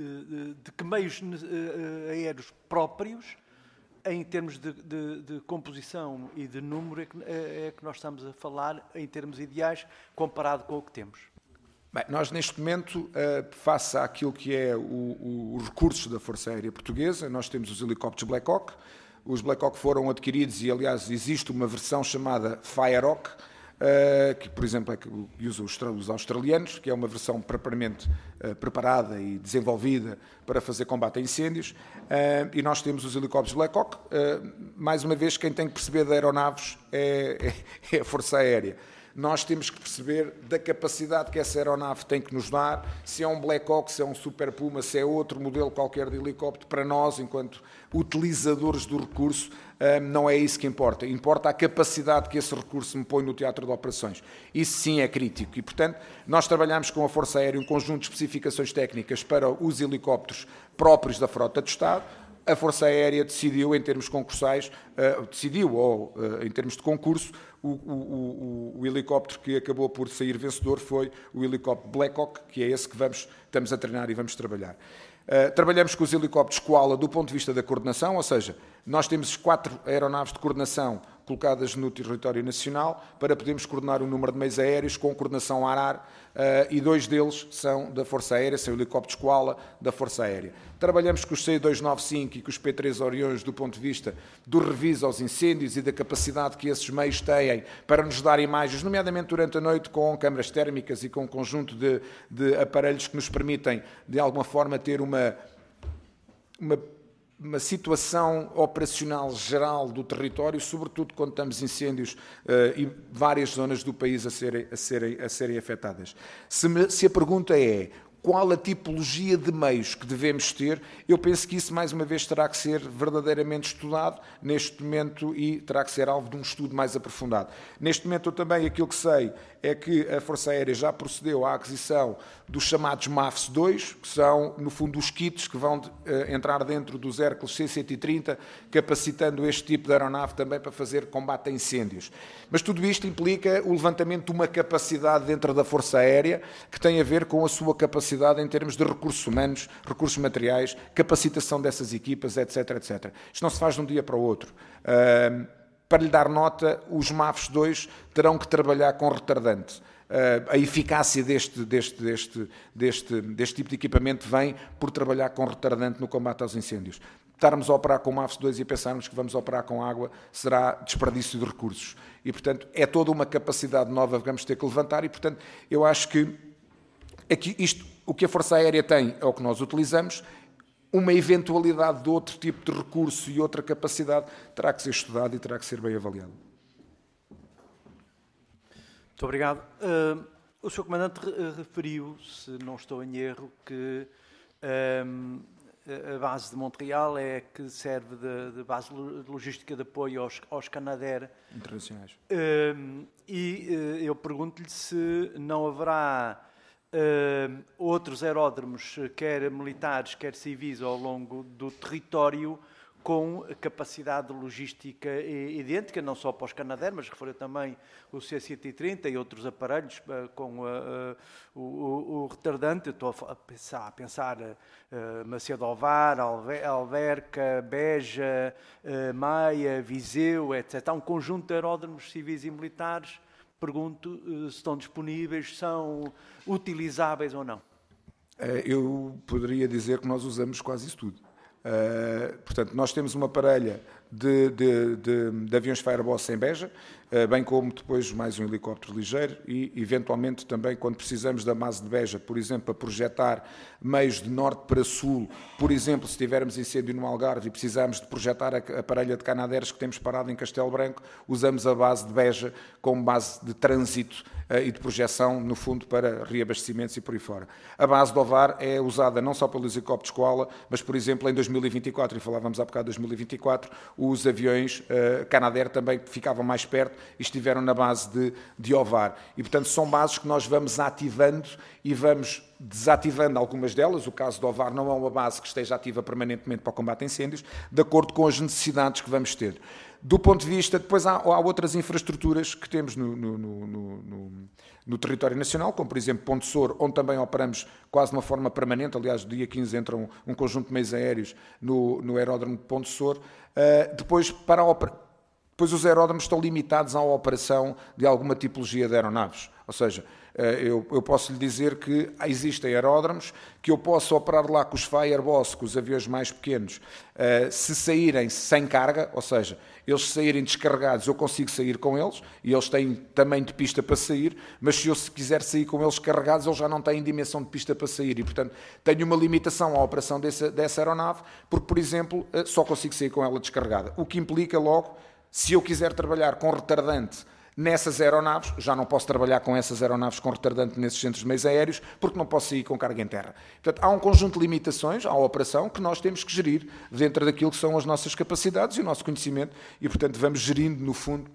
Speaker 5: de que meios aéreos próprios, em termos de, de, de composição e de número, é que, é que nós estamos a falar, em termos ideais, comparado com o que temos.
Speaker 7: Bem, nós, neste momento, face àquilo que é o, o, os recursos da Força Aérea Portuguesa, nós temos os helicópteros Black Hawk. Os Black Hawk foram adquiridos e, aliás, existe uma versão chamada Fire Hawk, que, por exemplo, é que usa os australianos, que é uma versão propriamente preparada e desenvolvida para fazer combate a incêndios. E nós temos os helicópteros Black Hawk. Mais uma vez, quem tem que perceber de aeronaves é, é, é a Força Aérea. Nós temos que perceber da capacidade que essa aeronave tem que nos dar, se é um Black Hawk, se é um Super Puma, se é outro modelo qualquer de helicóptero. Para nós, enquanto utilizadores do recurso, não é isso que importa. Importa a capacidade que esse recurso me põe no teatro de operações. Isso sim é crítico. E, portanto, nós trabalhamos com a Força Aérea um conjunto de especificações técnicas para os helicópteros próprios da frota de Estado. A Força Aérea decidiu, em termos concursais, uh, decidiu, ou uh, em termos de concurso, o, o, o, o helicóptero que acabou por sair vencedor foi o helicóptero Black Hawk, que é esse que vamos, estamos a treinar e vamos trabalhar. Uh, trabalhamos com os helicópteros Koala do ponto de vista da coordenação, ou seja, nós temos quatro aeronaves de coordenação colocadas no território nacional para podermos coordenar o número de meios aéreos com coordenação ar-ar, uh, e dois deles são da Força Aérea, são helicópteros Koala da Força Aérea. Trabalhamos com os C duzentos e noventa e cinco e com os P três Oriões do ponto de vista do reviso aos incêndios e da capacidade que esses meios têm para nos dar imagens, nomeadamente durante a noite, com câmaras térmicas e com um conjunto de, de aparelhos que nos permitem, de alguma forma, ter uma, uma uma situação operacional geral do território, sobretudo quando temos incêndios uh, e várias zonas do país a serem, a serem, a serem afetadas. Se, me, se a pergunta é qual a tipologia de meios que devemos ter, eu penso que isso, mais uma vez, terá que ser verdadeiramente estudado neste momento e terá que ser alvo de um estudo mais aprofundado. Neste momento, eu também, aquilo que sei é que a Força Aérea já procedeu à aquisição dos chamados M A F S dois, que são, no fundo, os kits que vão uh, entrar dentro dos Hércules C cento e trinta, capacitando este tipo de aeronave também para fazer combate a incêndios. Mas tudo isto implica o levantamento de uma capacidade dentro da Força Aérea que tem a ver com a sua capacidade em termos de recursos humanos, recursos materiais, capacitação dessas equipas, etc, etcétera. Isto não se faz de um dia para o outro. Uh, para lhe dar nota, os M A F S dois terão que trabalhar com retardante. Uh, a eficácia deste, deste, deste, deste, deste tipo de equipamento vem por trabalhar com retardante no combate aos incêndios. Estarmos a operar com o M A F S dois e pensarmos que vamos operar com água será desperdício de recursos. E, portanto, é toda uma capacidade nova que vamos ter que levantar e, portanto, eu acho que aqui isto, o que a Força Aérea tem é o que nós utilizamos. Uma eventualidade de outro tipo de recurso e outra capacidade terá que ser estudado e terá que ser bem avaliado.
Speaker 5: Muito obrigado. Uh, o senhor Comandante referiu, se não estou em erro, que um, a base de Montreal é que serve de, de base de logística de apoio aos, aos Canadair
Speaker 7: internacionais.
Speaker 5: Um, e uh, eu pergunto-lhe se não haverá Uh, outros aeródromos, quer militares, quer civis, ao longo do território, com capacidade logística idêntica, não só para os Canadair, mas referiu também o C cento e trinta e outros aparelhos uh, com uh, uh, o, o, o retardante. Eu estou a pensar, a pensar uh, Macedo Alvar, Alve, Alverca, Beja, uh, Maia, Viseu, etcétera. Há um conjunto de aeródromos civis e militares. Pergunto se estão disponíveis, são utilizáveis ou não.
Speaker 7: Eu poderia dizer que nós usamos quase isso tudo. Uh, portanto, nós temos uma parelha de, de, de, de aviões Fireboss em Beja, bem como depois mais um helicóptero ligeiro e, eventualmente, também quando precisamos da base de Beja, por exemplo, para projetar meios de norte para sul, por exemplo, se tivermos incêndio no Algarve e precisarmos de projetar a parelha de Canadeiros que temos parado em Castelo Branco, usamos a base de Beja como base de trânsito e de projeção, no fundo, para reabastecimentos e por aí fora. A base de Ovar é usada não só pelos helicópteros Koala, mas, por exemplo, em dois mil e vinte e quatro, e falávamos há bocado de dois mil e vinte e quatro, os aviões uh, Canadair também ficavam mais perto e estiveram na base de, de Ovar. E, portanto, são bases que nós vamos ativando e vamos desativando algumas delas. O caso de Ovar não é uma base que esteja ativa permanentemente para o combate a incêndios, de acordo com as necessidades que vamos ter. Do ponto de vista, depois há, há outras infraestruturas que temos no, no, no, no, no território nacional, como por exemplo Ponte Sor, onde também operamos quase de uma forma permanente. Aliás, no dia quinze entra um, um conjunto de meios aéreos no, no aeródromo de Ponte Sor. Uh, depois, para a depois os aeródromos estão limitados à operação de alguma tipologia de aeronaves. Ou seja, Eu, eu posso lhe dizer que existem aeródromos que eu posso operar lá com os Fireboss, com os aviões mais pequenos, se saírem sem carga, ou seja, eles saírem descarregados, eu consigo sair com eles, e eles têm tamanho de pista para sair, mas se eu quiser sair com eles carregados, eles já não têm dimensão de pista para sair, e portanto tenho uma limitação à operação dessa, dessa aeronave, porque, por exemplo, só consigo sair com ela descarregada, o que implica logo, se eu quiser trabalhar com retardante nessas aeronaves, já não posso trabalhar com essas aeronaves com retardante nesses centros de meios aéreos, porque não posso sair com carga em terra. Portanto, há um conjunto de limitações à operação que nós temos que gerir dentro daquilo que são as nossas capacidades e o nosso conhecimento, e, portanto, vamos gerindo, no fundo,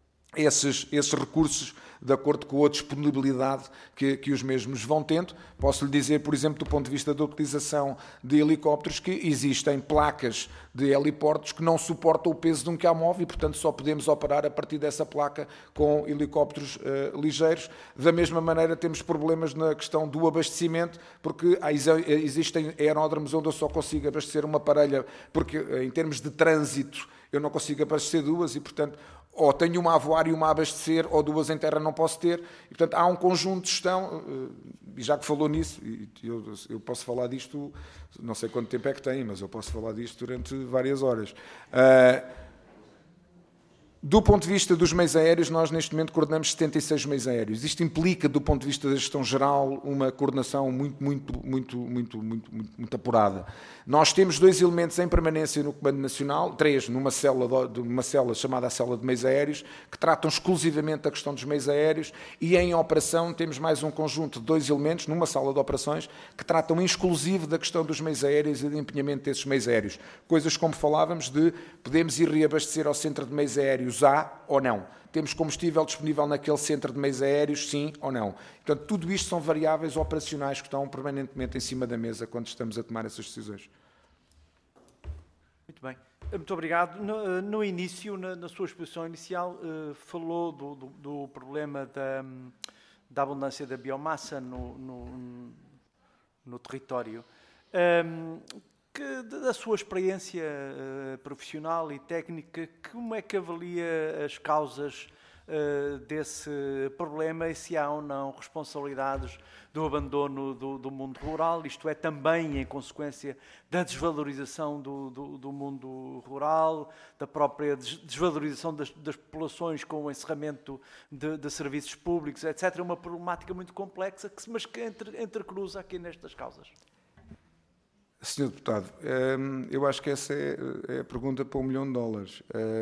Speaker 7: esses, esses recursos de acordo com a disponibilidade que, que os mesmos vão tendo. Posso lhe dizer, por exemplo, do ponto de vista da utilização de helicópteros, que existem placas de heliportos que não suportam o peso de um Camov e, portanto, só podemos operar a partir dessa placa com helicópteros uh, ligeiros. Da mesma maneira, temos problemas na questão do abastecimento, porque há, existem aeródromos onde eu só consigo abastecer uma parelha, porque em termos de trânsito eu não consigo abastecer duas e, portanto, ou tenho uma a voar e uma a abastecer, ou duas em terra não posso ter. E, portanto, há um conjunto de gestão, e já que falou nisso, e eu, eu posso falar disto, não sei quanto tempo é que tem, mas eu posso falar disto durante várias horas. Uh, Do ponto de vista dos meios aéreos, nós neste momento coordenamos setenta e seis meios aéreos. Isto implica, do ponto de vista da gestão geral, uma coordenação muito, muito, muito, muito, muito, muito, muito apurada. Nós temos dois elementos em permanência no Comando Nacional, três, numa célula, numa célula chamada a Célula de Meios Aéreos, que tratam exclusivamente da questão dos meios aéreos, e em operação temos mais um conjunto de dois elementos, numa sala de operações, que tratam em exclusivo da questão dos meios aéreos e do empenhamento desses meios aéreos. Coisas como falávamos de podemos ir reabastecer ao centro de meios aéreos há ou não. Temos combustível disponível naquele centro de meios aéreos, sim ou não. Portanto, tudo isto são variáveis operacionais que estão permanentemente em cima da mesa quando estamos a tomar essas decisões.
Speaker 5: Muito bem. Muito obrigado. No, no início, na, na sua exposição inicial, uh, falou do, do, do problema da, da abundância da biomassa no, no, no território. Um, Que, da sua experiência uh, profissional e técnica, como é que avalia as causas uh, desse problema e se há ou não responsabilidades do abandono do, do mundo rural? Isto é, também em consequência da desvalorização do, do, do mundo rural, da própria desvalorização das, das populações com o encerramento de, de serviços públicos, etcétera. É uma problemática muito complexa, que, mas que entre, entrecruza aqui nestas causas.
Speaker 7: senhor Deputado, eu acho que essa é a pergunta para um milhão de dólares.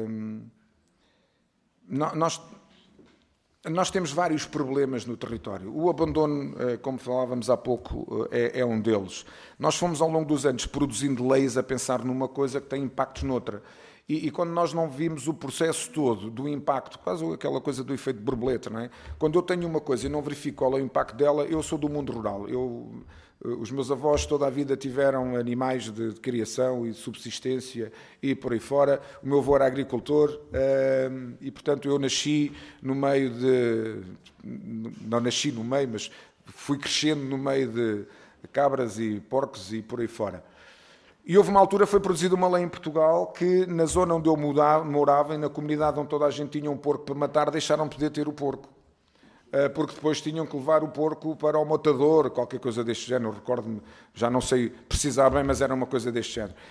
Speaker 7: Nós, nós temos vários problemas no território. O abandono, como falávamos há pouco, é, é um deles. Nós fomos, ao longo dos anos, produzindo leis a pensar numa coisa que tem impactos noutra. E, e quando nós não vimos o processo todo do impacto, quase aquela coisa do efeito de borboleta, não é? Quando eu tenho uma coisa e não verifico qual é o impacto dela, eu sou do mundo rural. Eu... Os meus avós toda a vida tiveram animais de, de criação e de subsistência e por aí fora. O meu avô era agricultor e, portanto, eu nasci no meio de... Não nasci no meio, mas fui crescendo no meio de cabras e porcos e por aí fora. E houve uma altura, foi produzida uma lei em Portugal que, na zona onde eu morava e na comunidade onde toda a gente tinha um porco para matar, deixaram de poder ter o porco. Porque depois tinham que levar o porco para o matador, qualquer coisa deste género, recordo-me, já não sei precisar bem, mas era uma coisa deste género.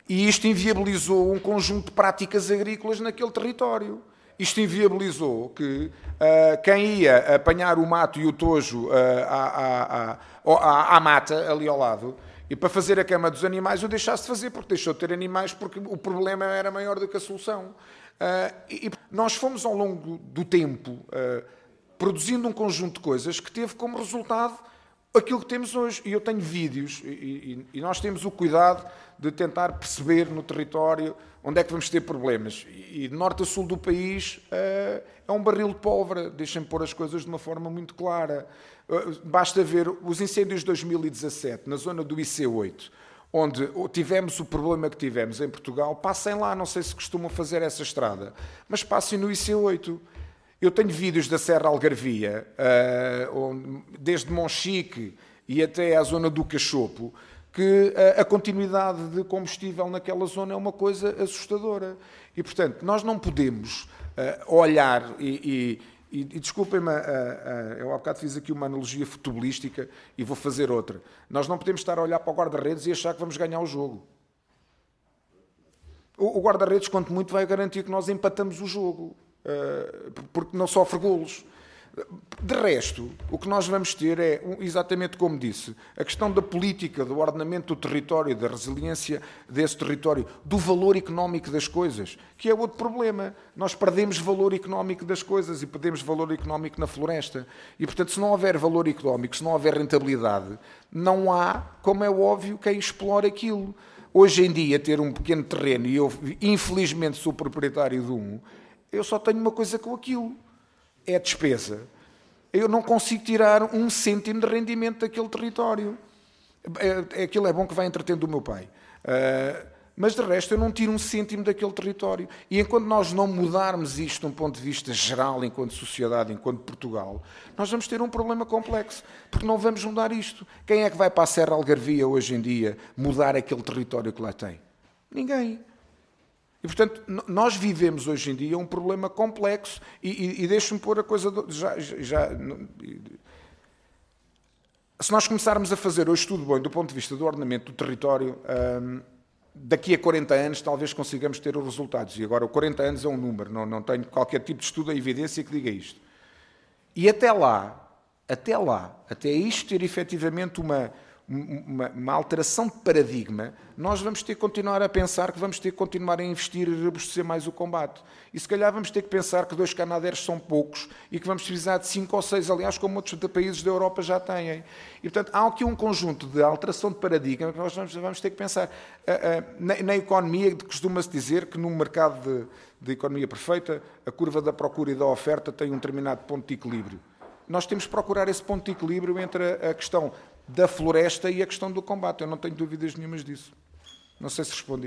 Speaker 7: E isto inviabilizou um conjunto de práticas agrícolas naquele território. Isto inviabilizou que uh, quem ia apanhar o mato e o tojo uh, à, à, à, à, à mata, ali ao lado, e para fazer a cama dos animais, o deixasse de fazer, porque deixou de ter animais, porque o problema era maior do que a solução. Uh, e, e nós fomos, ao longo do tempo, uh, produzindo um conjunto de coisas que teve como resultado aquilo que temos hoje. E eu tenho vídeos, e, e, e nós temos o cuidado de tentar perceber no território onde é que vamos ter problemas. E, e de norte a sul do país uh, é um barril de pólvora. Deixem-me pôr as coisas de uma forma muito clara. Uh, basta ver os incêndios de dois mil e dezassete, na zona do I C oito, onde tivemos o problema que tivemos em Portugal. Passem lá, não sei se costumam fazer essa estrada, mas passem no I C oito. Eu tenho vídeos da Serra Algarvia, uh, onde, desde Monchique e até à zona do Cachopo, que uh, a continuidade de combustível naquela zona é uma coisa assustadora. E, portanto, nós não podemos uh, olhar e... e E, e desculpem-me, uh, uh, eu há bocado fiz aqui uma analogia futebolística e vou fazer outra. Nós não podemos estar a olhar para o guarda-redes e achar que vamos ganhar o jogo. O, o guarda-redes, quanto muito, vai garantir que nós empatamos o jogo, uh, porque não sofre golos. De resto, o que nós vamos ter é, exatamente como disse, a questão da política, do ordenamento do território, da resiliência desse território, do valor económico das coisas, que é outro problema. Nós perdemos valor económico das coisas e perdemos valor económico na floresta. E, portanto, se não houver valor económico, se não houver rentabilidade, não há, como é óbvio, quem explore aquilo. Hoje em dia, ter um pequeno terreno, e eu, infelizmente, sou proprietário de um, eu só tenho uma coisa com aquilo. É despesa. Eu não consigo tirar um cêntimo de rendimento daquele território. É, aquilo é bom que vai entretendo o meu pai. Uh, mas, de resto, eu não tiro um cêntimo daquele território. E enquanto nós não mudarmos isto de um ponto de vista geral, enquanto sociedade, enquanto Portugal, nós vamos ter um problema complexo, porque não vamos mudar isto. Quem é que vai para a Serra Algarvia hoje em dia mudar aquele território que lá tem? Ninguém. E, portanto, nós vivemos hoje em dia um problema complexo e, e, e deixe-me pôr a coisa... Do, já, já, se nós começarmos a fazer hoje tudo bem do ponto de vista do ordenamento do território, hum, daqui a quarenta anos talvez consigamos ter os resultados. E agora, quarenta anos é um número, não, não tenho qualquer tipo de estudo ou evidência que diga isto. E até lá, até lá, até isto ter efetivamente uma... Uma, uma alteração de paradigma, nós vamos ter que continuar a pensar que vamos ter que continuar a investir e robustecer mais o combate. E se calhar vamos ter que pensar que dois Canadairs são poucos e que vamos precisar de cinco ou seis, aliás, como outros países da Europa já têm. E, portanto, há aqui um conjunto de alteração de paradigma que nós vamos, vamos ter que pensar. Na, na economia, costuma-se dizer que num mercado de, de economia perfeita, a curva da procura e da oferta tem um determinado ponto de equilíbrio. Nós temos que procurar esse ponto de equilíbrio entre a, a questão da floresta e a questão do combate. Eu não tenho dúvidas nenhumas disso. Não sei se respondi.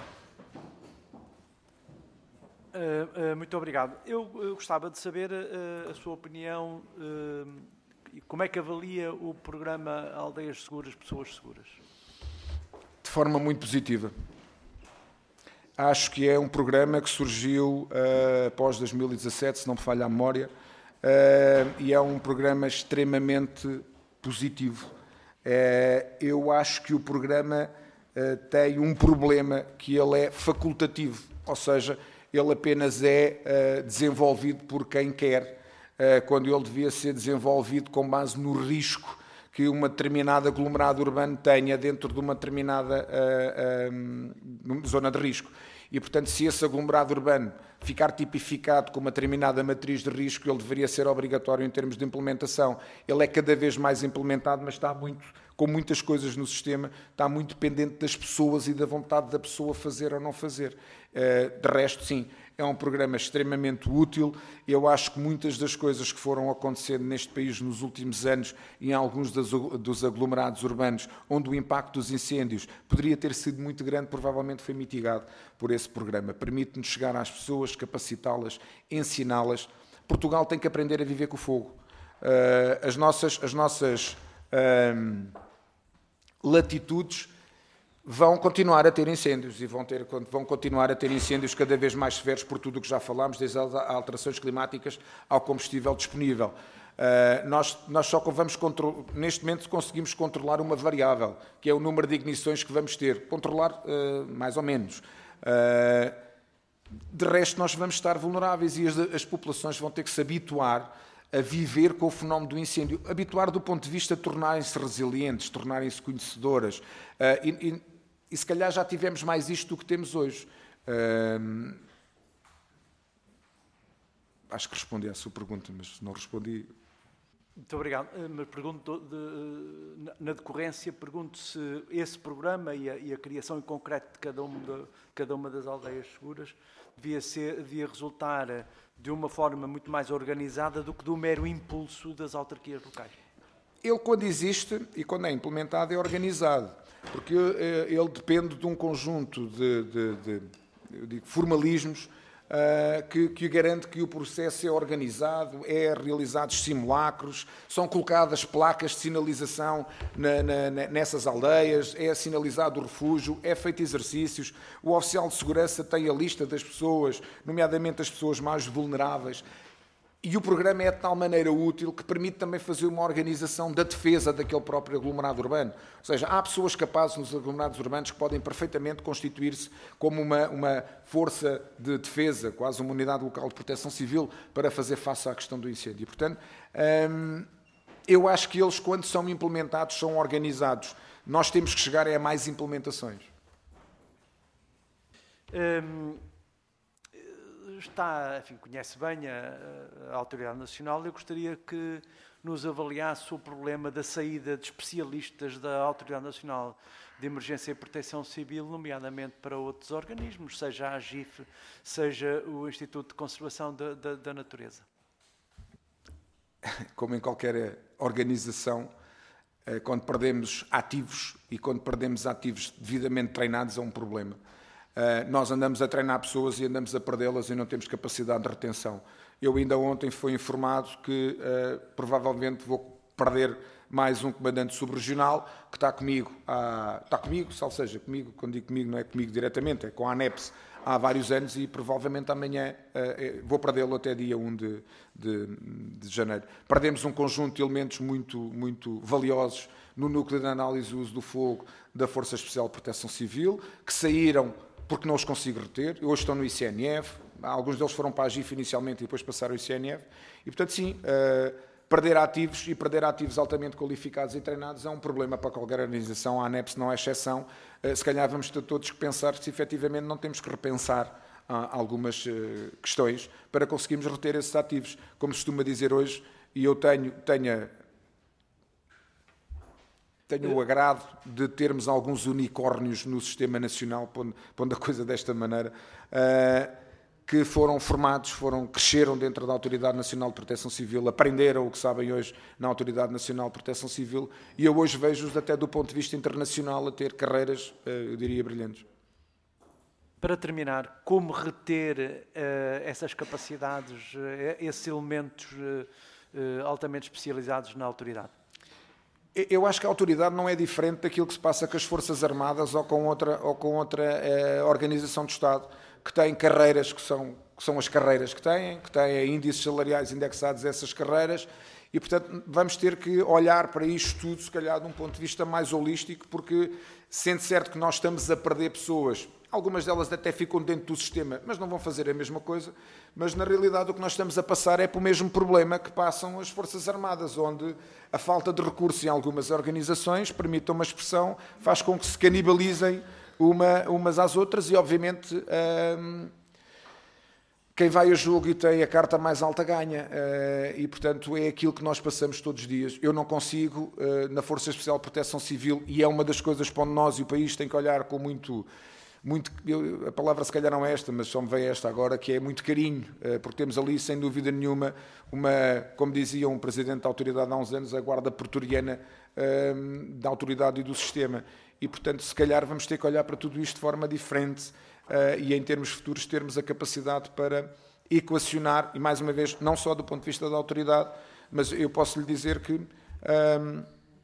Speaker 5: Uh, uh, muito obrigado. Eu, eu gostava de saber uh, a sua opinião uh, e como é que avalia o programa Aldeias Seguras, Pessoas Seguras?
Speaker 7: De forma muito positiva. Acho que é um programa que surgiu uh, após dois mil e dezassete, se não me falha a memória, uh, e é um programa extremamente positivo. Eu acho que o programa tem um problema, que ele é facultativo, ou seja, ele apenas é desenvolvido por quem quer, quando ele devia ser desenvolvido com base no risco que uma determinada aglomerado urbano tenha dentro de uma determinada zona de risco. E, portanto, se esse aglomerado urbano ficar tipificado com uma determinada matriz de risco, ele deveria ser obrigatório em termos de implementação. Ele é cada vez mais implementado, mas está muito, com muitas coisas no sistema, está muito dependente das pessoas e da vontade da pessoa fazer ou não fazer. De resto, sim, é um programa extremamente útil. Eu acho que muitas das coisas que foram acontecendo neste país nos últimos anos, em alguns dos aglomerados urbanos, onde o impacto dos incêndios poderia ter sido muito grande, provavelmente foi mitigado por esse programa. Permite-nos chegar às pessoas, capacitá-las, ensiná-las. Portugal tem que aprender a viver com o fogo. As nossas, as nossas um, latitudes vão continuar a ter incêndios e vão, ter, vão continuar a ter incêndios cada vez mais severos por tudo o que já falámos, desde as alterações climáticas ao combustível disponível. Uh, nós, nós só vamos controlar, neste momento conseguimos controlar uma variável, que é o número de ignições que vamos ter. Controlar uh, mais ou menos. Uh, de resto, nós vamos estar vulneráveis e as, as populações vão ter que se habituar a viver com o fenómeno do incêndio. Habituar do ponto de vista de tornarem-se resilientes, tornarem-se conhecedoras. Uh, e, e, e se calhar já tivemos mais isto do que temos hoje. Uh, acho que respondi à sua pergunta, mas se não respondi...
Speaker 5: Muito obrigado. Mas pergunto, de, na decorrência, pergunto se esse programa e a, e a criação em concreto de cada uma, de cada uma das aldeias seguras devia, ser, devia resultar de uma forma muito mais organizada do que do mero impulso das autarquias locais.
Speaker 7: Ele, quando existe e quando é implementado, é organizado, porque ele depende de um conjunto de, de, de eu digo, formalismos Uh, que, que garante que o processo é organizado, é realizados simulacros, são colocadas placas de sinalização na, na, nessas aldeias, é sinalizado o refúgio, é feito exercícios, o oficial de segurança tem a lista das pessoas, nomeadamente as pessoas mais vulneráveis, e o programa é de tal maneira útil que permite também fazer uma organização da defesa daquele próprio aglomerado urbano. Ou seja, há pessoas capazes nos aglomerados urbanos que podem perfeitamente constituir-se como uma, uma força de defesa, quase uma unidade local de proteção civil, para fazer face à questão do incêndio. Portanto, hum, eu acho que eles, quando são implementados, são organizados. Nós temos que chegar a mais implementações.
Speaker 5: Hum... Está, enfim, conhece bem a, a Autoridade Nacional. Eu gostaria que nos avaliasse o problema da saída de especialistas da Autoridade Nacional de Emergência e Proteção Civil, nomeadamente para outros organismos, seja a AGIF, seja o Instituto de Conservação da, da, da Natureza.
Speaker 7: Como em qualquer organização, quando perdemos ativos e quando perdemos ativos devidamente treinados, é um problema. Uh, nós andamos a treinar pessoas e andamos a perdê-las e não temos capacidade de retenção. Eu ainda ontem fui informado que uh, provavelmente vou perder mais um comandante subregional que está comigo, há, está comigo, ou seja, comigo, quando digo comigo não é comigo diretamente, é com a ANEPS há vários anos e provavelmente amanhã uh, vou perdê-lo até dia um de, de, de janeiro. Perdemos um conjunto de elementos muito, muito valiosos no núcleo de análise e uso do fogo da Força Especial de Proteção Civil, que saíram porque não os consigo reter. Hoje estão no I C N F, alguns deles foram para a AGIF inicialmente e depois passaram ao I C N F, e portanto sim, uh, perder ativos e perder ativos altamente qualificados e treinados é um problema para qualquer organização, a ANEPS não é exceção. Uh, se calhar vamos ter todos que pensar se efetivamente não temos que repensar uh, algumas uh, questões para conseguirmos reter esses ativos. Como se costuma dizer hoje, e eu tenho, tenho Tenho o agrado de termos alguns unicórnios no sistema nacional, pondo, pondo a coisa desta maneira, uh, que foram formados, foram, cresceram dentro da Autoridade Nacional de Proteção Civil, aprenderam o que sabem hoje na Autoridade Nacional de Proteção Civil e eu hoje vejo-os até do ponto de vista internacional a ter carreiras, uh, eu diria, brilhantes.
Speaker 5: Para terminar, como reter uh, essas capacidades, uh, esses elementos uh, uh, altamente especializados na autoridade?
Speaker 7: Eu acho que a autoridade não é diferente daquilo que se passa com as Forças Armadas ou com outra, ou com outra eh, organização de Estado, que tem carreiras que são, que são as carreiras que têm, que têm índices salariais indexados a essas carreiras e, portanto, vamos ter que olhar para isto tudo, se calhar, de um ponto de vista mais holístico, porque sendo certo que nós estamos a perder pessoas, algumas delas até ficam dentro do sistema, mas não vão fazer a mesma coisa, mas na realidade o que nós estamos a passar é para o mesmo problema que passam as Forças Armadas, onde a falta de recursos em algumas organizações, permitam uma expressão, faz com que se canibalizem uma, umas às outras e, obviamente, hum, quem vai a jogo e tem a carta mais alta ganha. Uh, e, portanto, é aquilo que nós passamos todos os dias. Eu não consigo, uh, na Força Especial de Proteção Civil, e é uma das coisas para onde nós e o país tem que olhar com muito... muito eu, a palavra se calhar não é esta, mas só me vem esta agora, que é muito carinho, uh, porque temos ali, sem dúvida nenhuma, uma, como dizia um presidente da autoridade há uns anos, a guarda pretoriana uh, da autoridade e do sistema. E, portanto, se calhar vamos ter que olhar para tudo isto de forma diferente, Uh, e em termos futuros termos a capacidade para equacionar, e mais uma vez, não só do ponto de vista da autoridade, mas eu posso lhe dizer que um,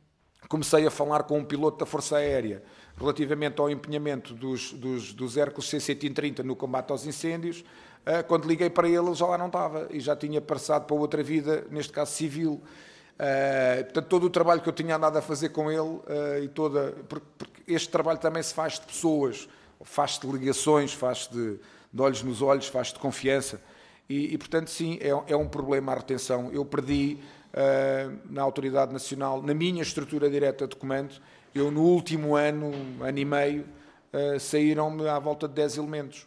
Speaker 7: comecei a falar com um piloto da Força Aérea relativamente ao empenhamento dos, dos, dos Hércules C cento e trinta no combate aos incêndios. Quando liguei para ele, ele já lá não estava e já tinha passado para outra vida, neste caso civil. Uh, portanto, todo o trabalho que eu tinha andado a fazer com ele, uh, e toda, porque, porque este trabalho também se faz de pessoas, faz-se de ligações, faz-se de, de olhos nos olhos, faz-se de confiança. E, e portanto, sim, é, é um problema a retenção. Eu perdi uh, na Autoridade Nacional, na minha estrutura direta de comando, eu no último ano, ano e meio, uh, saíram-me à volta de dez elementos.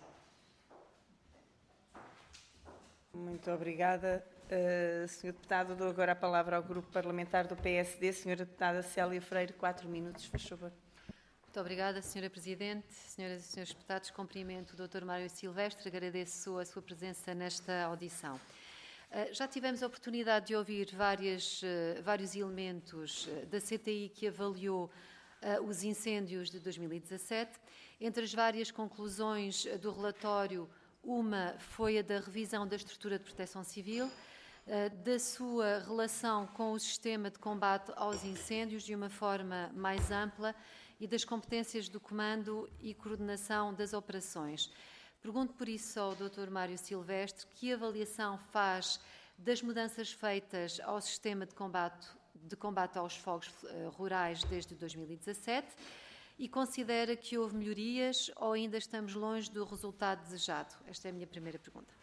Speaker 1: Muito obrigada. Uh, senhor Deputado, dou agora a palavra ao Grupo Parlamentar do P S D. Senhora Deputada Célia Freire, quatro minutos, faz favor.
Speaker 9: Muito obrigada, senhora Presidente. Senhoras e senhores deputados, cumprimento o doutor Mário Silvestre, agradeço a sua presença nesta audição. Uh, já tivemos a oportunidade de ouvir várias, uh, vários elementos da C T I que avaliou uh, os incêndios de dois mil e dezassete. Entre as várias conclusões do relatório, uma foi a da revisão da estrutura de proteção civil, da sua relação com o sistema de combate aos incêndios de uma forma mais ampla e das competências do comando e coordenação das operações. Pergunto por isso ao doutor Mário Silvestre que avaliação faz das mudanças feitas ao sistema de combate, de combate aos fogos rurais desde dois mil e dezassete e considera que houve melhorias ou ainda estamos longe do resultado desejado? Esta é a minha primeira pergunta.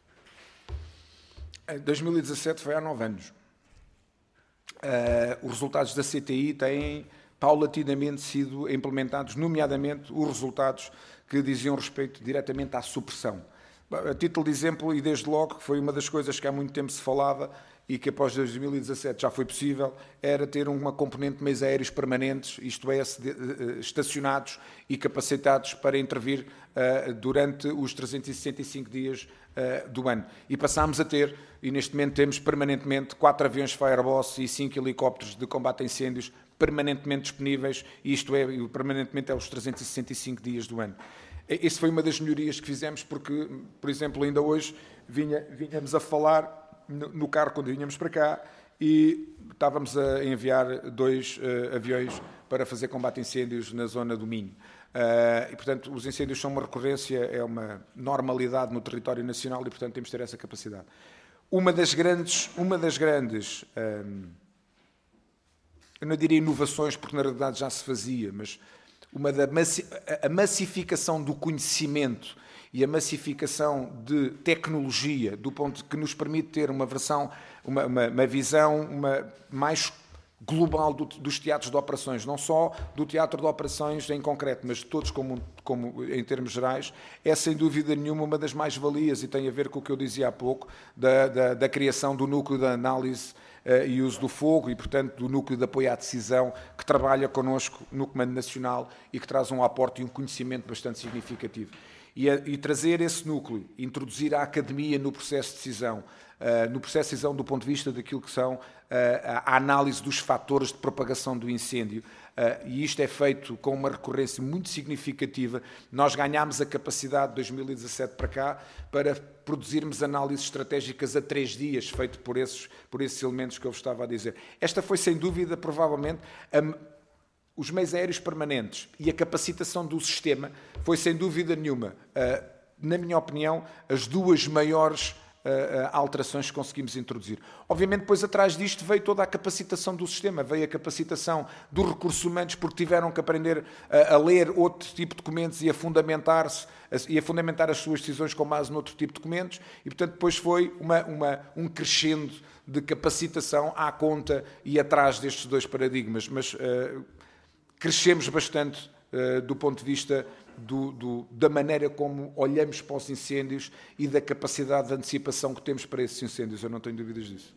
Speaker 7: dois mil e dezassete foi há nove anos. Uh, os resultados da C T I têm paulatinamente sido implementados, nomeadamente os resultados que diziam respeito diretamente à supressão. A título de exemplo, e desde logo, que foi uma das coisas que há muito tempo se falava e que após dois mil e dezassete já foi possível, era ter uma componente de meios aéreos permanentes, isto é, estacionados e capacitados para intervir uh, durante os trezentos e sessenta e cinco dias uh, do ano. E passámos a ter, e neste momento temos permanentemente, quatro aviões Fireboss e cinco helicópteros de combate a incêndios permanentemente disponíveis, e isto é, permanentemente é os trezentos e sessenta e cinco dias do ano. Essa foi uma das melhorias que fizemos, porque, por exemplo, ainda hoje vinha, vinhamos a falar no, no carro quando vinhamos para cá e estávamos a enviar dois uh, aviões para fazer combate a incêndios na zona do Minho. Uh, e, portanto, os incêndios são uma recorrência, é uma normalidade no território nacional e, portanto, temos de ter essa capacidade. Uma das grandes, uma das grandes um, eu não diria inovações, porque na realidade já se fazia, mas uma da massi a massificação do conhecimento e a massificação de tecnologia, do ponto que nos permite ter uma versão, uma, uma, uma visão uma, mais global do, dos teatros de operações, não só do teatro de operações em concreto, mas de todos como, como em termos gerais, é sem dúvida nenhuma uma das mais-valias e tem a ver com o que eu dizia há pouco, da, da, da criação do núcleo da análise Uh, e uso do fogo e, portanto, do núcleo de apoio à decisão que trabalha connosco no Comando Nacional e que traz um aporte e um conhecimento bastante significativo. E, a, e trazer esse núcleo, introduzir a academia no processo de decisão, uh, no processo de decisão do ponto de vista daquilo que são uh, a, a análise dos fatores de propagação do incêndio, uh, e isto é feito com uma recorrência muito significativa. Nós ganhámos a capacidade de dois mil e dezassete para cá para produzirmos análises estratégicas a três dias, feito por esses, por esses elementos que eu vos estava a dizer. Esta foi, sem dúvida, provavelmente, a, os meios aéreos permanentes e a capacitação do sistema foi, sem dúvida nenhuma, uh, na minha opinião, as duas maiores Uh, alterações que conseguimos introduzir. Obviamente, depois atrás disto veio toda a capacitação do sistema, veio a capacitação dos recursos humanos, porque tiveram que aprender uh, a ler outro tipo de documentos e a fundamentar-se e a fundamentar as suas decisões com base noutro tipo de documentos, e portanto depois foi uma, uma, um crescendo de capacitação à conta e atrás destes dois paradigmas, mas uh, crescemos bastante uh, do ponto de vista Do, do, da maneira como olhamos para os incêndios e da capacidade de antecipação que temos para esses incêndios. Eu não tenho dúvidas disso.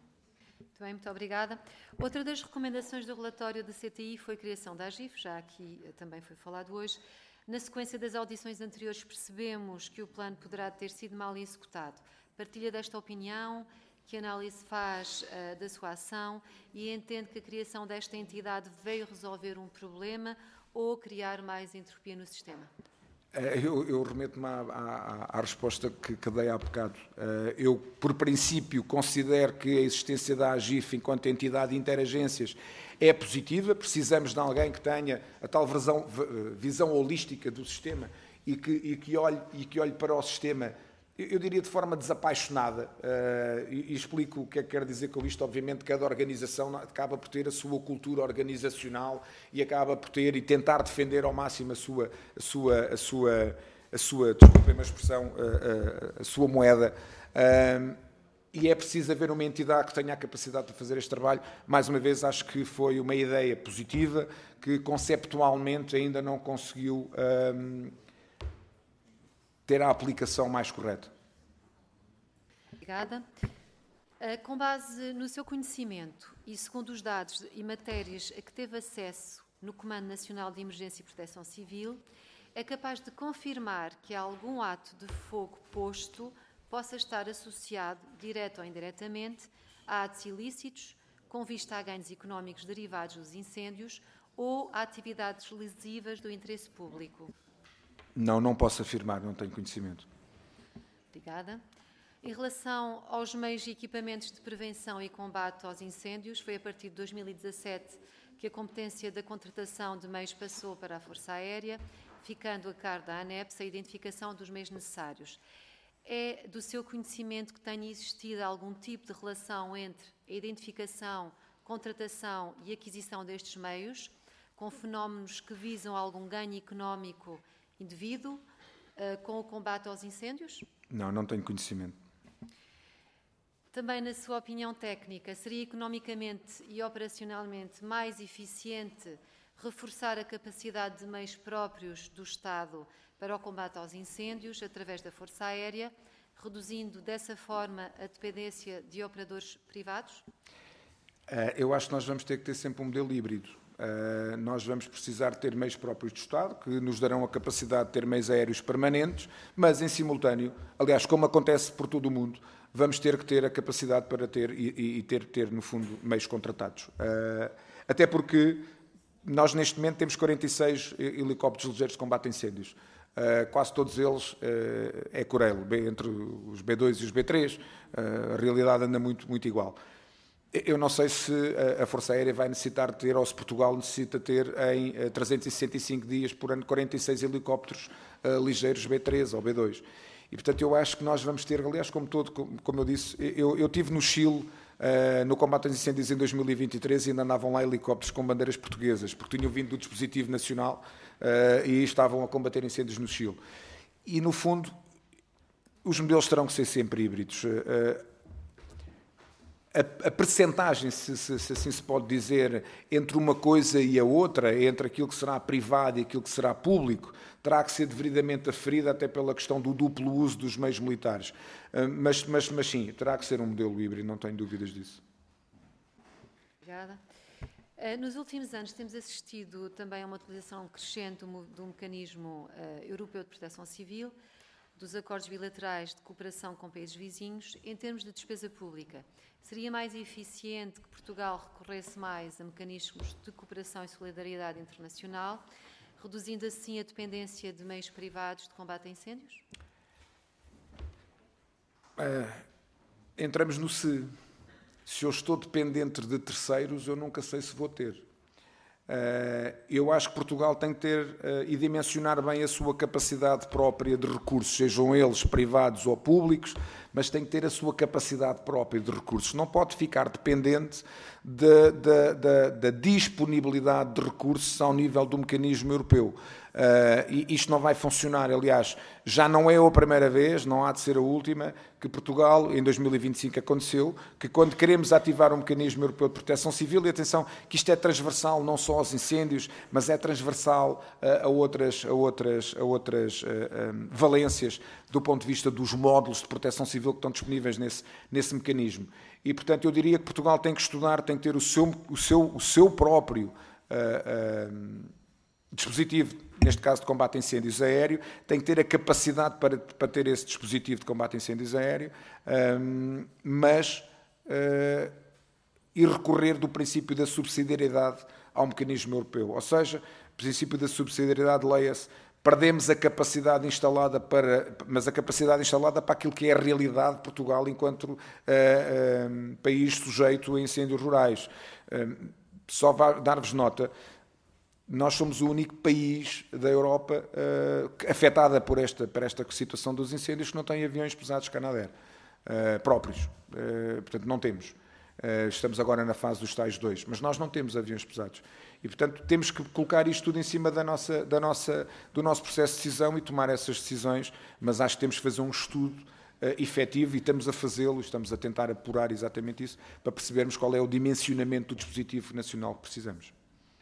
Speaker 9: Muito bem, muito obrigada. Outra das recomendações do relatório da C T I foi a criação da AGIF, já aqui também foi falado hoje. Na sequência das audições anteriores percebemos que o plano poderá ter sido mal executado. Partilha desta opinião? Que análise faz uh, da sua ação e entende que a criação desta entidade veio resolver um problema ou criar mais entropia no sistema?
Speaker 7: Eu, eu remeto-me à, à, à resposta que, que dei há bocado. Eu, por princípio, considero que a existência da AGIF enquanto entidade de interagências é positiva. Precisamos de alguém que tenha a tal visão, visão holística do sistema e que, e que, olhe, e que olhe para o sistema, eu diria de forma desapaixonada, uh, e, e explico o que é que quero dizer com isto. Obviamente, cada organização acaba por ter a sua cultura organizacional e acaba por ter e tentar defender ao máximo a sua, a sua, a sua, a sua, desculpem a expressão, a, a, a sua moeda. Uh, e é preciso haver uma entidade que tenha a capacidade de fazer este trabalho. Mais uma vez, acho que foi uma ideia positiva, que conceptualmente ainda não conseguiu Uh, ter a aplicação mais correta.
Speaker 9: Obrigada. Com base no seu conhecimento e segundo os dados e matérias a que teve acesso no Comando Nacional de Emergência e Proteção Civil, é capaz de confirmar que algum ato de fogo posto possa estar associado, direto ou indiretamente, a atos ilícitos, com vista a ganhos económicos derivados dos incêndios ou a atividades lesivas do interesse público?
Speaker 7: Não, não posso afirmar, não tenho conhecimento.
Speaker 9: Obrigada. Em relação aos meios e equipamentos de prevenção e combate aos incêndios, foi a partir de dois mil e dezassete que a competência da contratação de meios passou para a Força Aérea, ficando a cargo da ANEPS a identificação dos meios necessários. É do seu conhecimento que tenha existido algum tipo de relação entre a identificação, contratação e aquisição destes meios, com fenómenos que visam algum ganho económico indevido, uh, com o combate aos incêndios?
Speaker 7: Não, não tenho conhecimento.
Speaker 9: Também, na sua opinião técnica, seria economicamente e operacionalmente mais eficiente reforçar a capacidade de meios próprios do Estado para o combate aos incêndios através da Força Aérea, reduzindo dessa forma a dependência de operadores privados?
Speaker 7: Uh, eu acho que nós vamos ter que ter sempre um modelo híbrido. Uh, nós vamos precisar ter meios próprios do Estado, que nos darão a capacidade de ter meios aéreos permanentes, mas em simultâneo, aliás, como acontece por todo o mundo, vamos ter que ter a capacidade para ter e, e ter, ter, no fundo, meios contratados. Uh, até porque nós, neste momento, temos quarenta e seis helicópteros ligeiros de combate a incêndios. Uh, quase todos eles uh, é Corelo, entre os B dois e os B três, uh, a realidade anda muito, muito igual. Eu não sei se a Força Aérea vai necessitar ter, ou se Portugal necessita ter em trezentos e sessenta e cinco dias por ano quarenta e seis helicópteros uh, ligeiros B três ou B dois. E, portanto, eu acho que nós vamos ter, aliás, como todo, como eu disse, eu, eu estive no Chile uh, no combate aos incêndios em dois mil e vinte e três e ainda andavam lá helicópteros com bandeiras portuguesas, porque tinham vindo do dispositivo nacional uh, e estavam a combater incêndios no Chile. E, no fundo, os modelos terão que ser sempre híbridos. Uh, A, a percentagem, se, se, se assim se pode dizer, entre uma coisa e a outra, entre aquilo que será privado e aquilo que será público, terá que ser devidamente aferida até pela questão do duplo uso dos meios militares. Mas, mas, mas sim, terá que ser um modelo híbrido, não tenho dúvidas disso.
Speaker 9: Obrigada. Nos últimos anos temos assistido também a uma utilização crescente do mecanismo europeu de proteção civil, dos acordos bilaterais de cooperação com países vizinhos, em termos de despesa pública. Seria mais eficiente que Portugal recorresse mais a mecanismos de cooperação e solidariedade internacional, reduzindo assim a dependência de meios privados de combate a incêndios?
Speaker 7: Uh, entramos no se. Se eu estou dependente de terceiros, eu nunca sei se vou ter. Uh, eu acho que Portugal tem que ter uh, e dimensionar bem a sua capacidade própria de recursos, sejam eles privados ou públicos, mas tem que ter a sua capacidade própria de recursos. Não pode ficar dependente da, da, da, da disponibilidade de recursos ao nível do mecanismo europeu. Uh, e isto não vai funcionar. Aliás, já não é a primeira vez, não há de ser a última, que Portugal, em dois mil e vinte e cinco, aconteceu, que quando queremos ativar um mecanismo europeu de proteção civil, e atenção que isto é transversal não só aos incêndios, mas é transversal uh, a outras, a outras, a outras uh, um, valências do ponto de vista dos módulos de proteção civil que estão disponíveis nesse, nesse mecanismo. E, portanto, eu diria que Portugal tem que estudar, tem que ter o seu, o seu, o seu próprio uh, uh, dispositivo, neste caso de combate a incêndios aéreo, tem que ter a capacidade para, para ter esse dispositivo de combate a incêndios aéreo, um, mas uh, e recorrer do princípio da subsidiariedade ao mecanismo europeu. Ou seja, o princípio da subsidiariedade leia-se perdemos a capacidade instalada para, mas a capacidade instalada para aquilo que é a realidade de Portugal enquanto uh, uh, país sujeito a incêndios rurais. Uh, só dar-vos nota, nós somos o único país da Europa uh, afetada por esta, por esta situação dos incêndios que não tem aviões pesados Canadair uh, próprios. Uh, portanto, não temos. Uh, estamos agora na fase dos tais dois, mas nós não temos aviões pesados. E, portanto, temos que colocar isto tudo em cima da nossa, da nossa, do nosso processo de decisão e tomar essas decisões, mas acho que temos que fazer um estudo uh, efetivo, e estamos a fazê-lo, estamos a tentar apurar exatamente isso, para percebermos qual é o dimensionamento do dispositivo nacional que precisamos.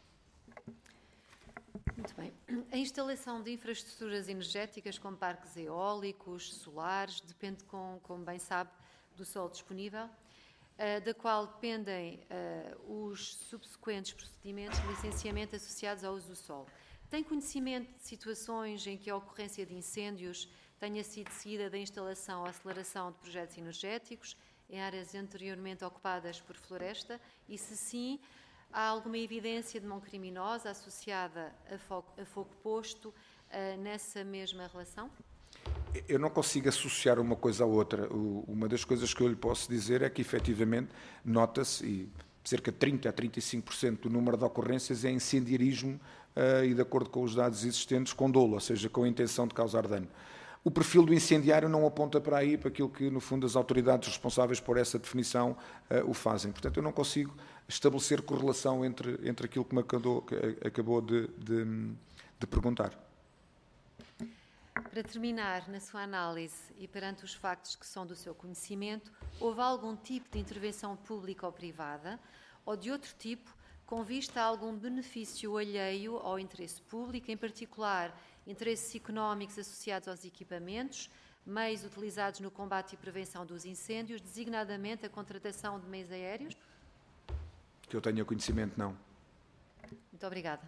Speaker 9: Muito bem. A instalação de infraestruturas energéticas como parques eólicos, solares, depende, com, como bem sabe, do solo disponível, uh, da qual dependem uh, os subsequentes procedimentos de licenciamento associados ao uso do solo. Tem conhecimento de situações em que a ocorrência de incêndios tenha sido seguida da instalação ou aceleração de projetos energéticos em áreas anteriormente ocupadas por floresta? E, se sim, há alguma evidência de mão criminosa associada a fogo, a fogo posto uh, nessa mesma relação?
Speaker 7: Eu não consigo associar uma coisa à outra. Uma das coisas que eu lhe posso dizer é que, efetivamente, nota-se, e cerca de trinta a trinta e cinco por cento do número de ocorrências é incendiarismo uh, e, de acordo com os dados existentes, com dolo, ou seja, com a intenção de causar dano. O perfil do incendiário não aponta para aí, para aquilo que, no fundo, as autoridades responsáveis por essa definição uh, o fazem. Portanto, eu não consigo estabelecer correlação entre, entre aquilo que me acabou, que acabou de, de, de perguntar.
Speaker 9: Para terminar, na sua análise e perante os factos que são do seu conhecimento, houve algum tipo de intervenção pública ou privada, ou de outro tipo, com vista a algum benefício alheio ao interesse público, em particular interesses económicos associados aos equipamentos, meios utilizados no combate e prevenção dos incêndios, designadamente a contratação de meios aéreos?
Speaker 7: Que eu tenha conhecimento, não.
Speaker 9: Muito obrigada.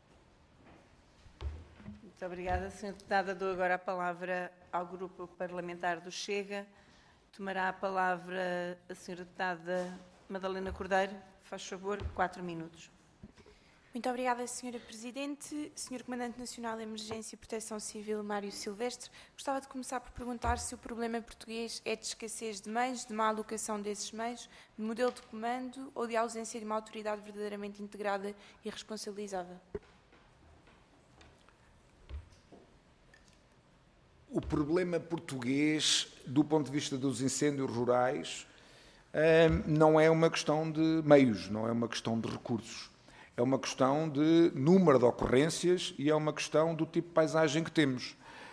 Speaker 1: Muito obrigada, senhora Deputada. Dou agora a palavra ao Grupo Parlamentar do Chega. Tomará a palavra a senhora Deputada Madalena Cordeiro. Faz favor, quatro minutos.
Speaker 10: Muito obrigada, senhora Presidente. senhor Comandante Nacional de Emergência e Proteção Civil, Mário Silvestre, gostava de começar por perguntar se o problema português é de escassez de meios, de má alocação desses meios, de modelo de comando ou de ausência de uma autoridade verdadeiramente integrada e responsabilizada.
Speaker 7: O problema português, do ponto de vista dos incêndios rurais, não é uma questão de meios, não é uma questão de recursos. É uma questão de número de ocorrências e é uma questão do tipo de paisagem que temos.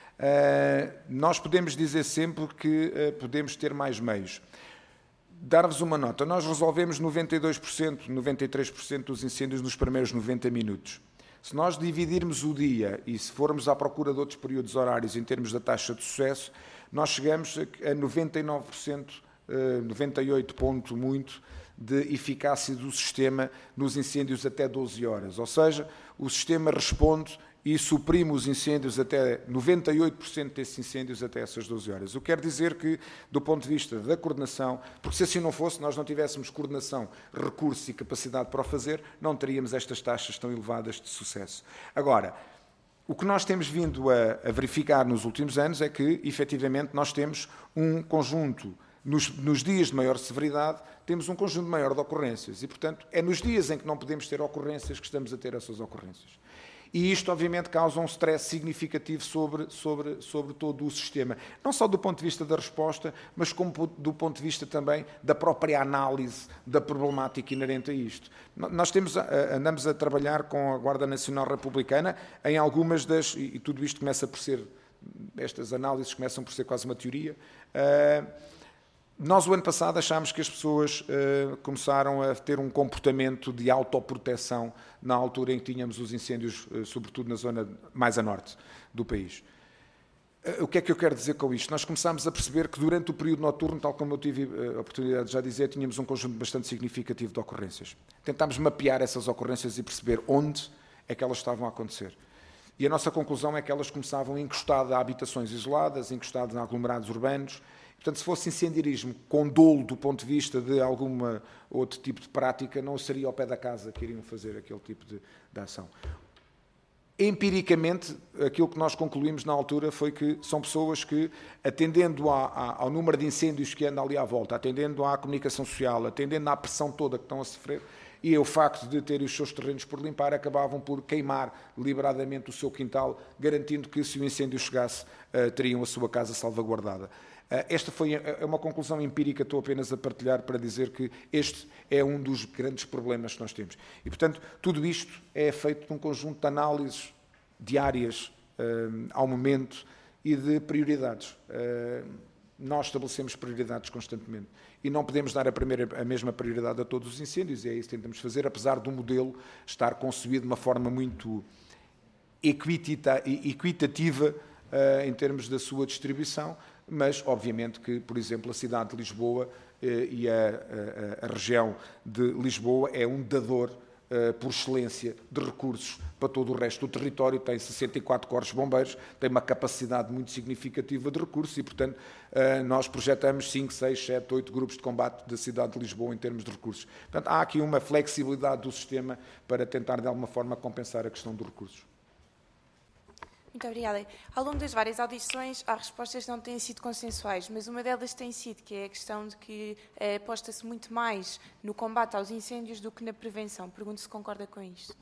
Speaker 7: Uh, nós podemos dizer sempre que uh, podemos ter mais meios. Dar-vos uma nota, nós resolvemos noventa e dois por cento, noventa e três por cento dos incêndios nos primeiros noventa minutos. Se nós dividirmos o dia e se formos à procura de outros períodos horários em termos da taxa de sucesso, nós chegamos a noventa e nove por cento, uh, noventa e oito por cento ponto muito, de eficácia do sistema nos incêndios até doze horas. Ou seja, o sistema responde e suprime os incêndios até noventa e oito por cento desses incêndios até essas doze horas. O que quer dizer que, do ponto de vista da coordenação, porque se assim não fosse, nós não tivéssemos coordenação, recursos e capacidade para o fazer, não teríamos estas taxas tão elevadas de sucesso. Agora, o que nós temos vindo a, a verificar nos últimos anos é que, efetivamente, nós temos um conjunto. Nos, nos dias de maior severidade, temos um conjunto maior de ocorrências e, portanto, é nos dias em que não podemos ter ocorrências que estamos a ter essas ocorrências. E isto, obviamente, causa um stress significativo sobre, sobre, sobre todo o sistema. Não só do ponto de vista da resposta, mas como do ponto de vista também da própria análise da problemática inerente a isto. Nós temos, andamos a trabalhar com a Guarda Nacional Republicana em algumas das... E tudo isto começa por ser... Estas análises começam por ser quase uma teoria... Uh, Nós, o ano passado, achámos que as pessoas uh, começaram a ter um comportamento de autoproteção na altura em que tínhamos os incêndios, uh, sobretudo na zona mais a norte do país. Uh, o que é que eu quero dizer com isto? Nós começámos a perceber que durante o período noturno, tal como eu tive uh, a oportunidade de já dizer, tínhamos um conjunto bastante significativo de ocorrências. Tentámos mapear essas ocorrências e perceber onde é que elas estavam a acontecer. E a nossa conclusão é que elas começavam encostadas a habitações isoladas, encostadas a aglomerados urbanos. Portanto, se fosse incendiarismo com dolo do ponto de vista de algum outro tipo de prática, não seria ao pé da casa que iriam fazer aquele tipo de, de ação. empiricamente, aquilo que nós concluímos na altura foi que são pessoas que, atendendo a, a, ao número de incêndios que anda ali à volta, atendendo à comunicação social, atendendo à pressão toda que estão a sofrer, e o facto de terem os seus terrenos por limpar, acabavam por queimar deliberadamente o seu quintal, garantindo que, se o incêndio chegasse, uh, teriam a sua casa salvaguardada. Uh, esta foi é uma conclusão empírica, estou apenas a partilhar para dizer que este é um dos grandes problemas que nós temos. E, portanto, tudo isto é feito de um conjunto de análises diárias uh, ao momento e de prioridades. Uh, nós estabelecemos prioridades constantemente. E não podemos dar a, primeira, a mesma prioridade a todos os incêndios, e é isso que tentamos fazer, apesar do modelo estar concebido de uma forma muito equitita, equitativa uh, em termos da sua distribuição, mas, obviamente, que, por exemplo, a cidade de Lisboa uh, e a, a, a região de Lisboa é um dador, uh, por excelência, de recursos para todo o resto do território, tem sessenta e quatro corpos de bombeiros, tem uma capacidade muito significativa de recursos e, portanto, nós projetamos cinco, seis, sete, oito grupos de combate da cidade de Lisboa em termos de recursos. Portanto, há aqui uma flexibilidade do sistema para tentar, de alguma forma, compensar a questão dos recursos.
Speaker 10: Muito obrigada. Ao longo das várias audições, as respostas não têm sido consensuais, mas uma delas tem sido, que é a questão de que eh, aposta-se muito mais no combate aos incêndios do que na prevenção. Pergunto se concorda com isto.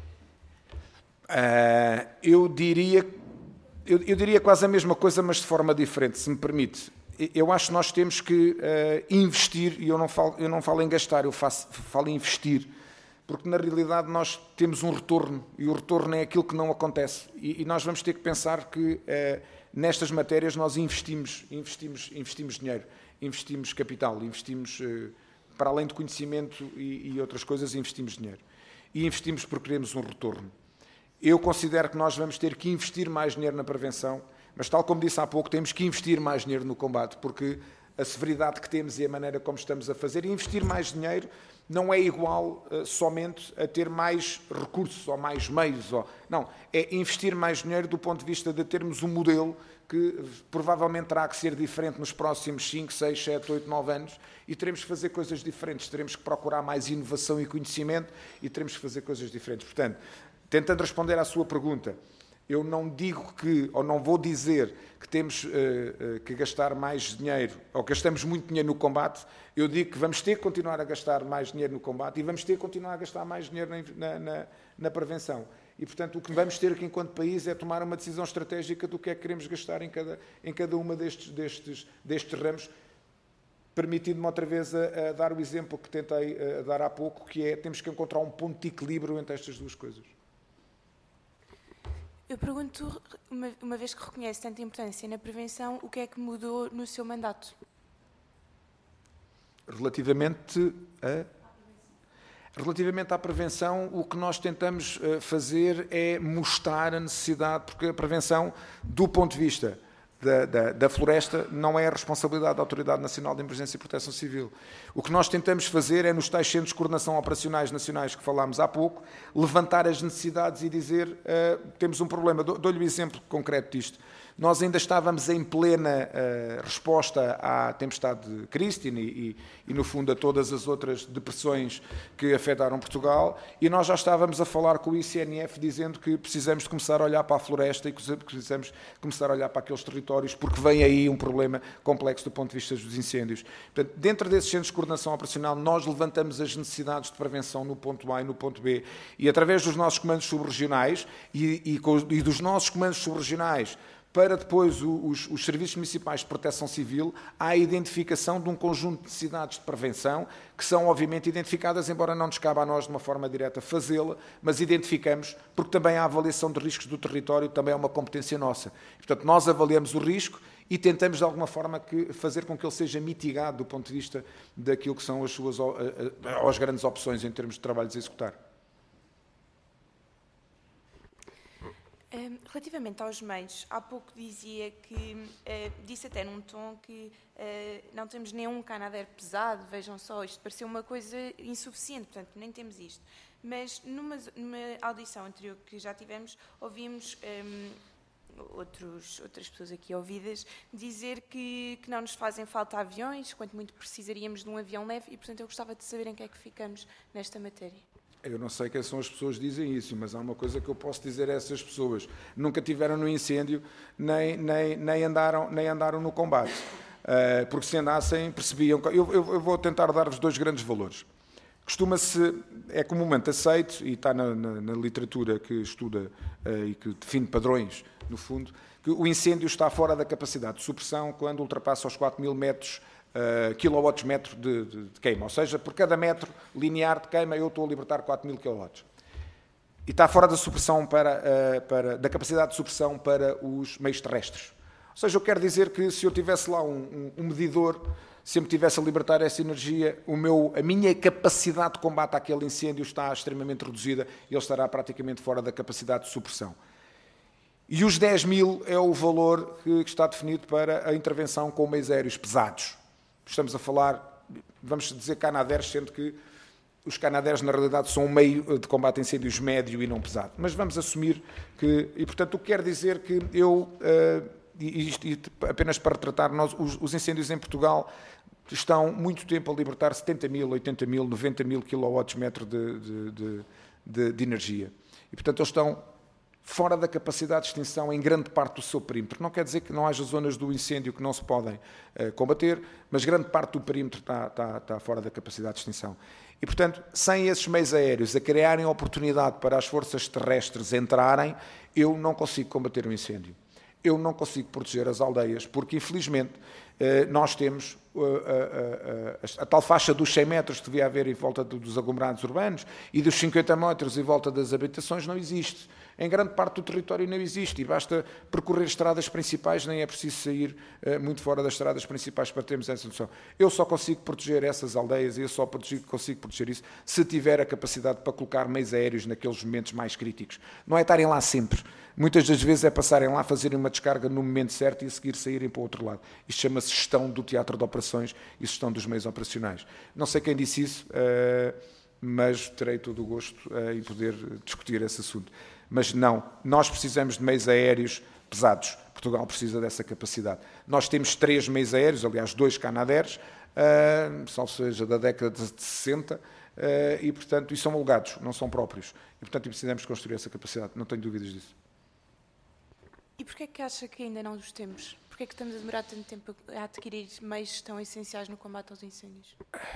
Speaker 7: Uh, eu diria, eu, eu diria quase a mesma coisa, mas de forma diferente, se me permite. Eu acho que nós temos que uh, investir, e eu não falo, eu não falo em gastar, eu faço, falo em investir, porque na realidade nós temos um retorno, e o retorno é aquilo que não acontece. E, e nós vamos ter que pensar que uh, nestas matérias nós investimos, investimos, investimos dinheiro, investimos capital, investimos, uh, para além de conhecimento e, e outras coisas, investimos dinheiro. E investimos porque queremos um retorno. Eu considero que nós vamos ter que investir mais dinheiro na prevenção, mas, tal como disse há pouco, temos que investir mais dinheiro no combate, porque a severidade que temos e a maneira como estamos a fazer, e investir mais dinheiro não é igual uh, somente a ter mais recursos ou mais meios. Ou... Não, é investir mais dinheiro do ponto de vista de termos um modelo que provavelmente terá que ser diferente nos próximos cinco, seis, sete, oito, nove anos, e teremos que fazer coisas diferentes, teremos que procurar mais inovação e conhecimento e teremos que fazer coisas diferentes. Portanto, tentando responder à sua pergunta, eu não digo que, ou não vou dizer que temos uh, uh, que gastar mais dinheiro, ou que gastamos muito dinheiro no combate, eu digo que vamos ter que continuar a gastar mais dinheiro no combate e vamos ter que continuar a gastar mais dinheiro na, na, na prevenção. E, portanto, o que vamos ter aqui enquanto país é tomar uma decisão estratégica do que é que queremos gastar em cada, em cada uma destes, destes, destes ramos, permitindo-me outra vez a, a dar o exemplo que tentei a dar há pouco, que é, temos que encontrar um ponto de equilíbrio entre estas duas coisas.
Speaker 10: Eu pergunto, uma, uma vez que reconhece tanta importância na prevenção, o que é que mudou no seu mandato?
Speaker 7: Relativamente a... Relativamente à prevenção, o que nós tentamos fazer é mostrar a necessidade, porque a prevenção, do ponto de vista Da, da, da floresta, não é a responsabilidade da Autoridade Nacional de Emergência e Proteção Civil. O que nós tentamos fazer é, nos tais centros de coordenação operacionais nacionais que falámos há pouco, levantar as necessidades e dizer uh, temos um problema. Dou-lhe um exemplo concreto disto. Nós ainda estávamos em plena uh, resposta à tempestade de Christine e, e, e, no fundo, a todas as outras depressões que afetaram Portugal, e nós já estávamos a falar com o I C N F dizendo que precisamos de começar a olhar para a floresta e que precisamos começar a olhar para aqueles territórios, porque vem aí um problema complexo do ponto de vista dos incêndios. Portanto, dentro desses centros de coordenação operacional, nós levantamos as necessidades de prevenção no ponto A e no ponto B, e através dos nossos comandos subregionais e, e, e dos nossos comandos subregionais, para depois os, os serviços municipais de proteção civil, há a identificação de um conjunto de necessidades de prevenção, que são obviamente identificadas, embora não nos cabe a nós de uma forma direta fazê-la, mas identificamos, porque também a avaliação de riscos do território também é uma competência nossa. Portanto, nós avaliamos o risco e tentamos de alguma forma que, fazer com que ele seja mitigado do ponto de vista daquilo que são as suas as grandes opções em termos de trabalhos a executar.
Speaker 10: Relativamente aos meios, há pouco dizia que, uh, disse até num tom que uh, não temos nenhum Canadair pesado, vejam só, isto pareceu uma coisa insuficiente, portanto, nem temos isto. Mas numa, numa audição anterior que já tivemos, ouvimos um, outros, outras pessoas aqui ouvidas dizer que, que não nos fazem falta aviões, quanto muito precisaríamos de um avião leve, e, portanto, eu gostava de saber em que é que ficamos nesta matéria.
Speaker 7: Eu não sei quem são as pessoas que dizem isso, mas há uma coisa que eu posso dizer a essas pessoas. Nunca tiveram no incêndio, nem, nem, nem, andaram, nem andaram no combate. Uh, porque se andassem, percebiam... Eu, eu, eu vou tentar dar-vos dois grandes valores. Costuma-se, é comumente aceito, e está na, na, na literatura que estuda uh, e que define padrões, no fundo, que o incêndio está fora da capacidade de supressão quando ultrapassa os quatro mil metros Uh, quilowatts-metro de, de, de queima. Ou seja, por cada metro linear de queima eu estou a libertar quatro mil quilowatts. E está fora da supressão para, uh, para, da capacidade de supressão para os meios terrestres. Ou seja, eu quero dizer que se eu tivesse lá um, um, um medidor, se eu me tivesse a libertar essa energia, o meu, a minha capacidade de combate àquele incêndio está extremamente reduzida e ele estará praticamente fora da capacidade de supressão. E os dez mil é o valor que está definido para a intervenção com meios aéreos pesados. Estamos a falar, vamos dizer Canadaires, sendo que os Canadaires na realidade são um meio de combate a incêndios médio e não pesado. Mas vamos assumir que, e portanto o que quer dizer que eu, uh, e, isto, e apenas para retratar, nós, os, os incêndios em Portugal estão muito tempo a libertar setenta mil, oitenta mil, noventa mil quilowatts-metro de, de, de, de, de energia. E portanto eles estão fora da capacidade de extinção em grande parte do seu perímetro. Não quer dizer que não haja zonas do incêndio que não se podem uh, combater, mas grande parte do perímetro está, está, está fora da capacidade de extinção. E, portanto, sem esses meios aéreos a criarem oportunidade para as forças terrestres entrarem, eu não consigo combater o incêndio. Eu não consigo proteger as aldeias, porque, infelizmente, uh, nós temos uh, uh, uh, uh, a tal faixa dos cem metros que devia haver em volta dos aglomerados urbanos e dos cinquenta metros em volta das habitações não existe. Em grande parte do território não existe e basta percorrer estradas principais, nem é preciso sair uh, muito fora das estradas principais para termos essa noção. Eu só consigo proteger essas aldeias e eu só proteger, consigo proteger isso se tiver a capacidade para colocar meios aéreos naqueles momentos mais críticos. Não é estarem lá sempre. Muitas das vezes é passarem lá, fazerem uma descarga no momento certo e a seguir saírem para o outro lado. Isto chama-se gestão do teatro de operações e gestão dos meios operacionais. Não sei quem disse isso, uh, mas terei todo o gosto uh, em poder discutir esse assunto. Mas não, nós precisamos de meios aéreos pesados. Portugal precisa dessa capacidade. Nós temos três meios aéreos, aliás, dois Canadaires, uh, salvo seja da década de sessenta, uh, e, portanto, e são alugados, não são próprios. E, portanto, precisamos construir essa capacidade. Não tenho dúvidas disso.
Speaker 10: E porquê é que acha que ainda não os temos? Porquê é que estamos a demorar tanto tempo a adquirir meios tão essenciais no combate aos incêndios?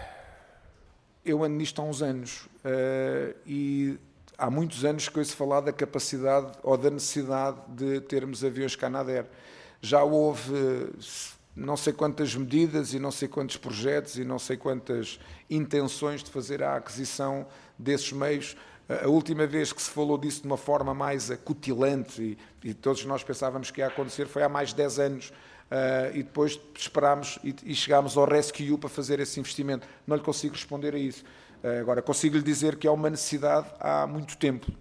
Speaker 7: Eu ando nisto há uns anos uh, e há muitos anos que ouço falar da capacidade ou da necessidade de termos aviões Canadair. Já houve não sei quantas medidas e não sei quantos projetos e não sei quantas intenções de fazer a aquisição desses meios. A última vez que se falou disso de uma forma mais acutilante e, e todos nós pensávamos que ia acontecer foi há mais de dez anos uh, e depois esperámos e, e chegámos ao Rescue para fazer esse investimento. Não lhe consigo responder a isso. Uh, agora, consigo-lhe dizer que há uma necessidade há muito tempo.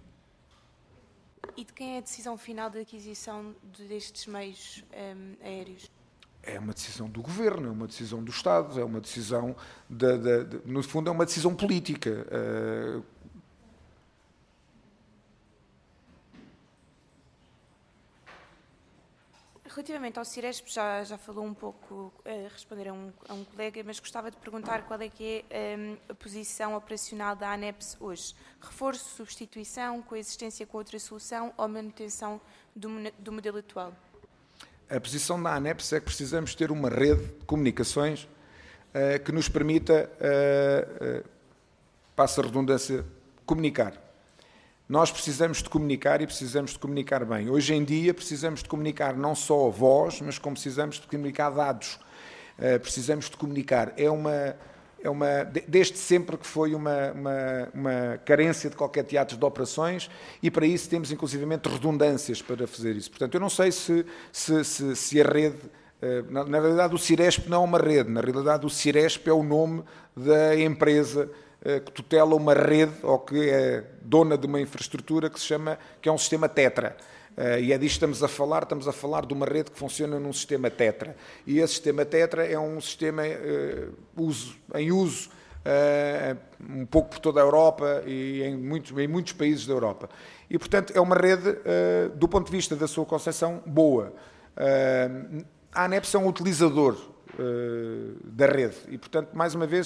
Speaker 10: E de quem é a decisão final da aquisição destes meios um, aéreos?
Speaker 7: É uma decisão do Governo, é uma decisão do Estado, é uma decisão, de, de, de, no fundo, é uma decisão política. Uh,
Speaker 10: Relativamente ao Ciresp, já, já falou um pouco, a responder a um, a um colega, mas gostava de perguntar qual é que é um, a posição operacional da ANEPS hoje. Reforço, substituição, coexistência com outra solução ou manutenção do, do modelo atual?
Speaker 7: A posição da ANEPS é que precisamos ter uma rede de comunicações uh, que nos permita, uh, uh, passa a redundância, comunicar. Nós precisamos de comunicar e precisamos de comunicar bem. Hoje em dia precisamos de comunicar não só a voz, mas como precisamos de comunicar dados. Uh, precisamos de comunicar. É uma, é uma, desde sempre que foi uma, uma, uma carência de qualquer teatro de operações e para isso temos inclusivamente redundâncias para fazer isso. Portanto, eu não sei se, se, se, se a rede... Uh, na, na realidade o Ciresp não é uma rede, na realidade o Ciresp é o nome da empresa que tutela uma rede ou que é dona de uma infraestrutura que se chama, que é um sistema Tetra. E é disto que estamos a falar, estamos a falar de uma rede que funciona num sistema Tetra. E esse sistema Tetra é um sistema uh, uso, em uso uh, um pouco por toda a Europa e em muitos, em muitos países da Europa. E, portanto, é uma rede, uh, do ponto de vista da sua concepção, boa. Uh, a ANEPS é um utilizador uh, da rede e, portanto, mais uma vez,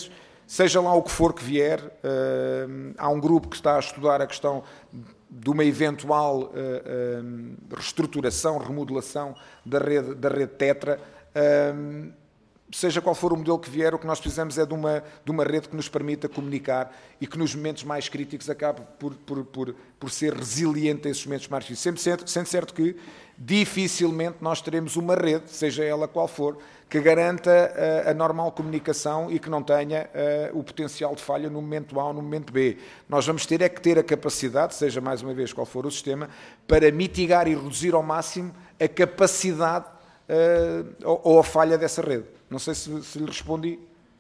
Speaker 7: seja lá o que for que vier, uh, há um grupo que está a estudar a questão de uma eventual uh, uh, reestruturação, remodelação da rede, da rede Tetra. Uh, seja qual for o modelo que vier, o que nós precisamos é de uma, de uma rede que nos permita comunicar e que nos momentos mais críticos acabe por, por, por, por ser resiliente a esses momentos mais críticos. Sempre certo, sendo certo que dificilmente nós teremos uma rede, seja ela qual for, que garanta uh, a normal comunicação e que não tenha uh, o potencial de falha no momento A ou no momento B. Nós vamos ter é que ter a capacidade, seja mais uma vez qual for o sistema, para mitigar e reduzir ao máximo a capacidade uh, ou, ou a falha dessa rede. Não sei se, se lhe respondi.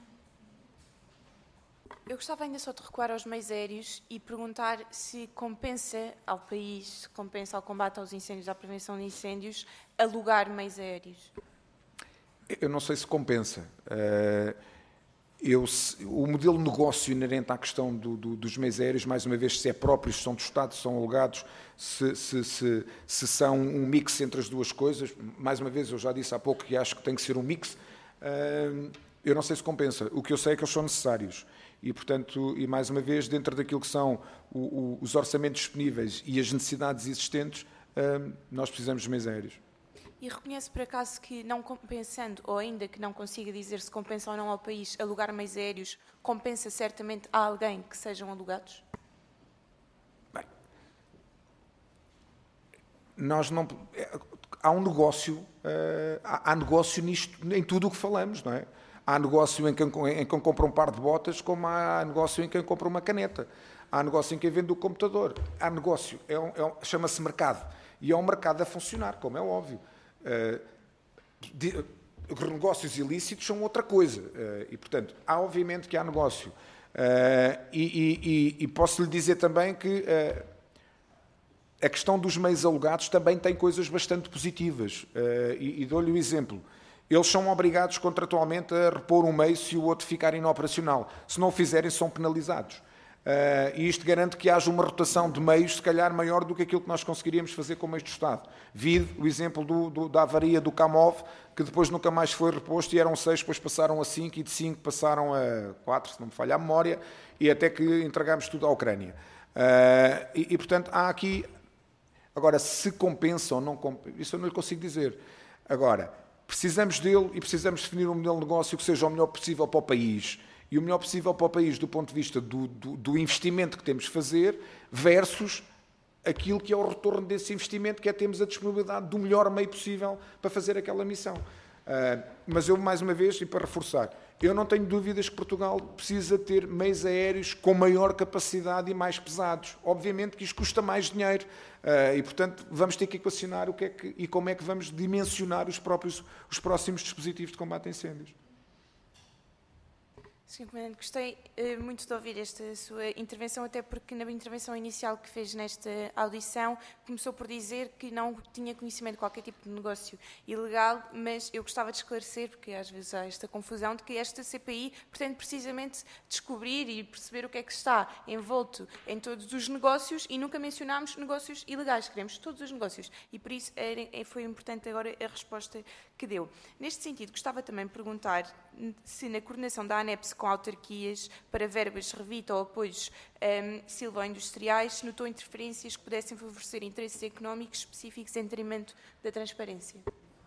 Speaker 10: Eu gostava ainda só de recuar aos meios aéreos e perguntar se compensa ao país, se compensa ao combate aos incêndios, à prevenção de incêndios, alugar meios aéreos.
Speaker 7: Eu não sei se compensa. Eu, o modelo de negócio inerente à questão do, do, dos meios aéreos, mais uma vez, se é próprio, se são do Estado, se são alugados, se, se, se, se são um mix entre as duas coisas, mais uma vez, eu já disse há pouco que acho que tem que ser um mix, eu não sei se compensa. O que eu sei é que eles são necessários. E, portanto, e mais uma vez, dentro daquilo que são o, o, os orçamentos disponíveis e as necessidades existentes, nós precisamos de meios aéreos.
Speaker 10: E reconhece, por acaso, que não compensando, ou ainda que não consiga dizer se compensa ou não ao país, alugar meios aéreos, compensa certamente a alguém que sejam alugados?
Speaker 7: Bem, nós não... Há um negócio, há, há negócio nisto, em tudo o que falamos, não é? Há negócio em quem, em quem compra um par de botas, como há negócio em quem compra uma caneta. Há negócio em quem vende o computador. Há negócio, é um, é um, chama-se mercado. E é um mercado a funcionar, como é óbvio. Uh, de, negócios ilícitos são outra coisa. Uh, e, portanto, há obviamente que há negócio. Uh, e, e, e posso lhe dizer também que uh, a questão dos meios alugados também tem coisas bastante positivas. Uh, e, e dou-lhe um exemplo. Eles são obrigados contratualmente a repor um meio se o outro ficar inoperacional. Se não o fizerem, são penalizados. Uh, e isto garante que haja uma rotação de meios, se calhar, maior do que aquilo que nós conseguiríamos fazer com meios do Estado. Vide o exemplo do, do, da avaria do Camov, que depois nunca mais foi reposto, e eram seis, depois passaram a cinco, e de cinco passaram a quatro, se não me falha a memória, e até que entregámos tudo à Ucrânia. Uh, e, e, portanto, há aqui... Agora, se compensa ou não compensa, isso eu não lhe consigo dizer. Agora, precisamos dele e precisamos definir um modelo de negócio que seja o melhor possível para o país. E o melhor possível para o país do ponto de vista do, do, do investimento que temos de fazer versus aquilo que é o retorno desse investimento, que é termos a disponibilidade do melhor meio possível para fazer aquela missão. Uh, mas eu, mais uma vez, e para reforçar, eu não tenho dúvidas que Portugal precisa ter meios aéreos com maior capacidade e mais pesados. Obviamente que isto custa mais dinheiro uh, e, portanto, vamos ter que equacionar o que é que, e como é que vamos dimensionar os, próprios, os próximos dispositivos de combate a incêndios.
Speaker 10: senhor Comandante, gostei uh, muito de ouvir esta sua intervenção, até porque na intervenção inicial que fez nesta audição começou por dizer que não tinha conhecimento de qualquer tipo de negócio ilegal, mas eu gostava de esclarecer, porque às vezes há esta confusão, de que esta C P I pretende precisamente descobrir e perceber o que é que está envolto em todos os negócios e nunca mencionámos negócios ilegais, queremos todos os negócios e por isso era, foi importante agora a resposta que deu. Neste sentido, gostava também de perguntar se na coordenação da ANEP com autarquias para verbas Revita ou apoios um, silvoindustriais notou interferências que pudessem favorecer interesses económicos específicos em detrimento da transparência?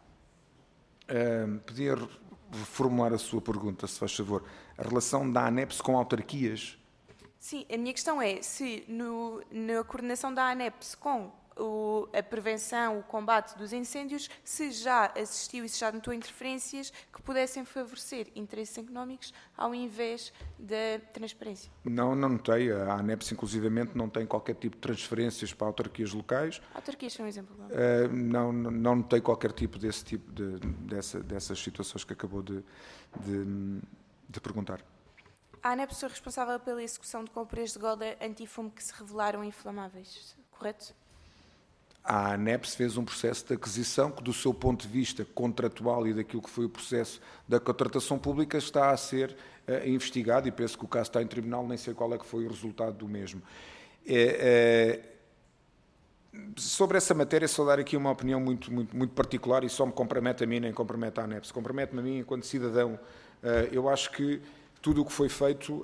Speaker 7: Um, podia reformular a sua pergunta, se faz favor. A relação da ANEP com autarquias?
Speaker 10: Sim, a minha questão é se no, na coordenação da ANEP com O, a prevenção, o combate dos incêndios, se já assistiu e se já notou interferências que pudessem favorecer interesses económicos ao invés da transparência?
Speaker 7: Não, não notei. A ANEP, inclusivamente, não tem qualquer tipo de transferências para autarquias locais.
Speaker 10: Autarquias são um exemplo.
Speaker 7: Uh, não, não notei qualquer tipo desse tipo de, dessa, dessas situações que acabou de, de, de perguntar.
Speaker 10: A ANEP foi responsável pela execução de compras de gola antifumo que se revelaram inflamáveis, correto?
Speaker 7: A ANEP fez um processo de aquisição que, do seu ponto de vista contratual e daquilo que foi o processo da contratação pública, está a ser uh, investigado e penso que o caso está em tribunal, nem sei qual é que foi o resultado do mesmo. É, é, sobre essa matéria, só dar aqui uma opinião muito, muito, muito particular e só me compromete a mim, nem compromete a ANEP. Se compromete-me a mim enquanto cidadão, uh, eu acho que tudo o que foi feito,